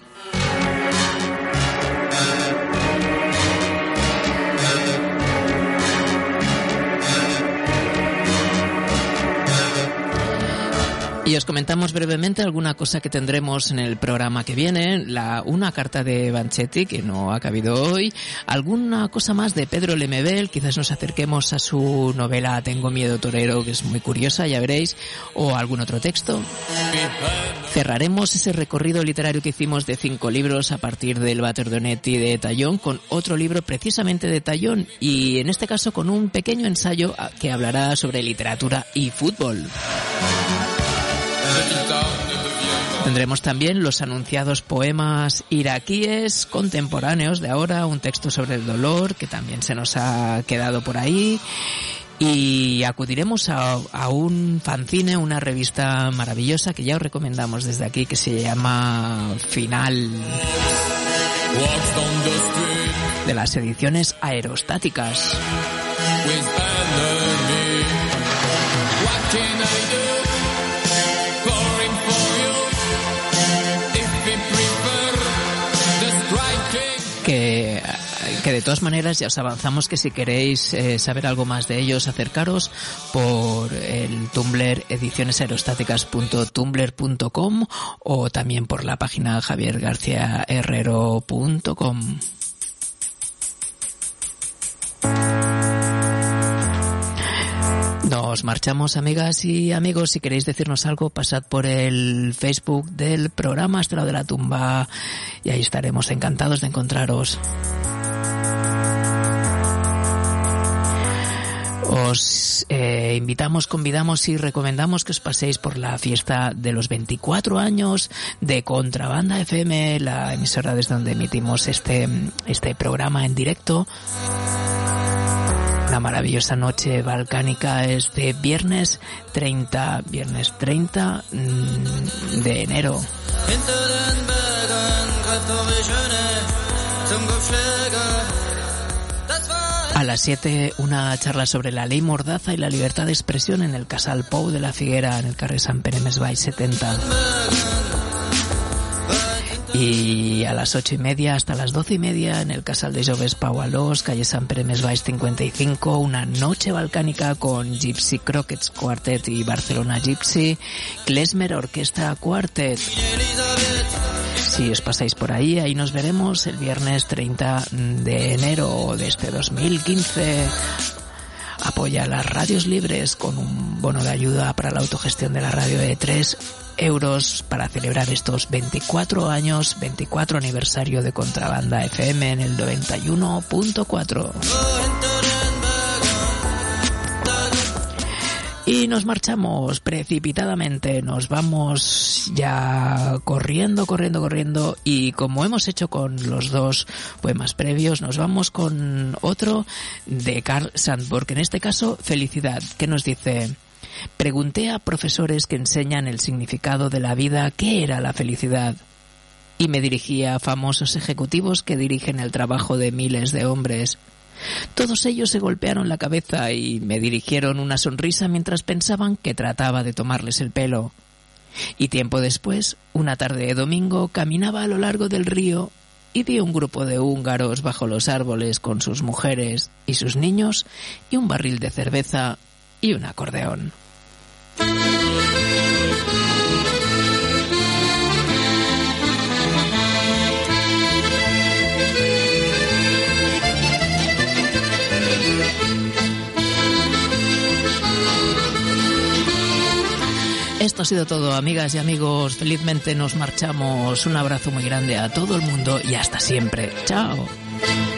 Y os comentamos brevemente alguna cosa que tendremos en el programa que viene, la, una carta de Banchetti que no ha cabido hoy, alguna cosa más de Pedro Lemebel, quizás nos acerquemos a su novela Tengo miedo torero, que es muy curiosa, ya veréis, o algún otro texto. Cerraremos ese recorrido literario que hicimos de cinco libros a partir del Baterdonetti de Tallón con otro libro precisamente de Tallón y en este caso con un pequeño ensayo que hablará sobre literatura y fútbol. Tendremos también los anunciados poemas iraquíes contemporáneos de ahora, un texto sobre el dolor que también se nos ha quedado por ahí y acudiremos a, a un fanzine, una revista maravillosa que ya os recomendamos desde aquí que se llama Final, de las ediciones aerostáticas. Que, que de todas maneras ya os avanzamos que si queréis eh, saber algo más de ellos, acercaros por el Tumblr ediciones aerostáticas punto tumblr punto com o también por la página javier garcía herrero punto com. Nos marchamos, amigas y amigos. Si queréis decirnos algo, pasad por el Facebook del programa Astro de la Tumba y ahí estaremos encantados de encontraros. Os eh, invitamos, convidamos y recomendamos que os paséis por la fiesta de los veinticuatro años de Contrabanda F M, la emisora desde donde emitimos este, este programa en directo. Una maravillosa noche balcánica este viernes treinta, viernes treinta de enero. A las siete, una charla sobre la ley Mordaza y la libertad de expresión en el Casal Pou de la Figuera, en el carrer Sant Pere Més Baix setenta. Y a las ocho y media hasta las doce y media en el Casal de Joves Pau Alós, calle Sant Pere Més Baix cincuenta y cinco, una noche balcánica con Gypsy Crockets Quartet y Barcelona Gypsy, Klezmer Orquesta Quartet. Si os pasáis por ahí, ahí nos veremos el viernes treinta de enero de este dos mil quince. Apoya las radios libres con un bono de ayuda para la autogestión de la radio de tres euros para celebrar estos veinticuatro años, veinticuatro aniversario de Contrabanda F M en el noventa y uno punto cuatro. Y nos marchamos precipitadamente, nos vamos ya corriendo, corriendo, corriendo y como hemos hecho con los dos poemas previos, nos vamos con otro de Carl Sandburg, en este caso Felicidad, que nos dice: pregunté a profesores que enseñan el significado de la vida qué era la felicidad y me dirigí a famosos ejecutivos que dirigen el trabajo de miles de hombres. Todos ellos se golpearon la cabeza y me dirigieron una sonrisa mientras pensaban que trataba de tomarles el pelo. Y tiempo después, una tarde de domingo, caminaba a lo largo del río y vi un grupo de húngaros bajo los árboles con sus mujeres y sus niños y un barril de cerveza y un acordeón. Esto ha sido todo, amigas y amigos. Felizmente nos marchamos. Un abrazo muy grande a todo el mundo y hasta siempre. Chao.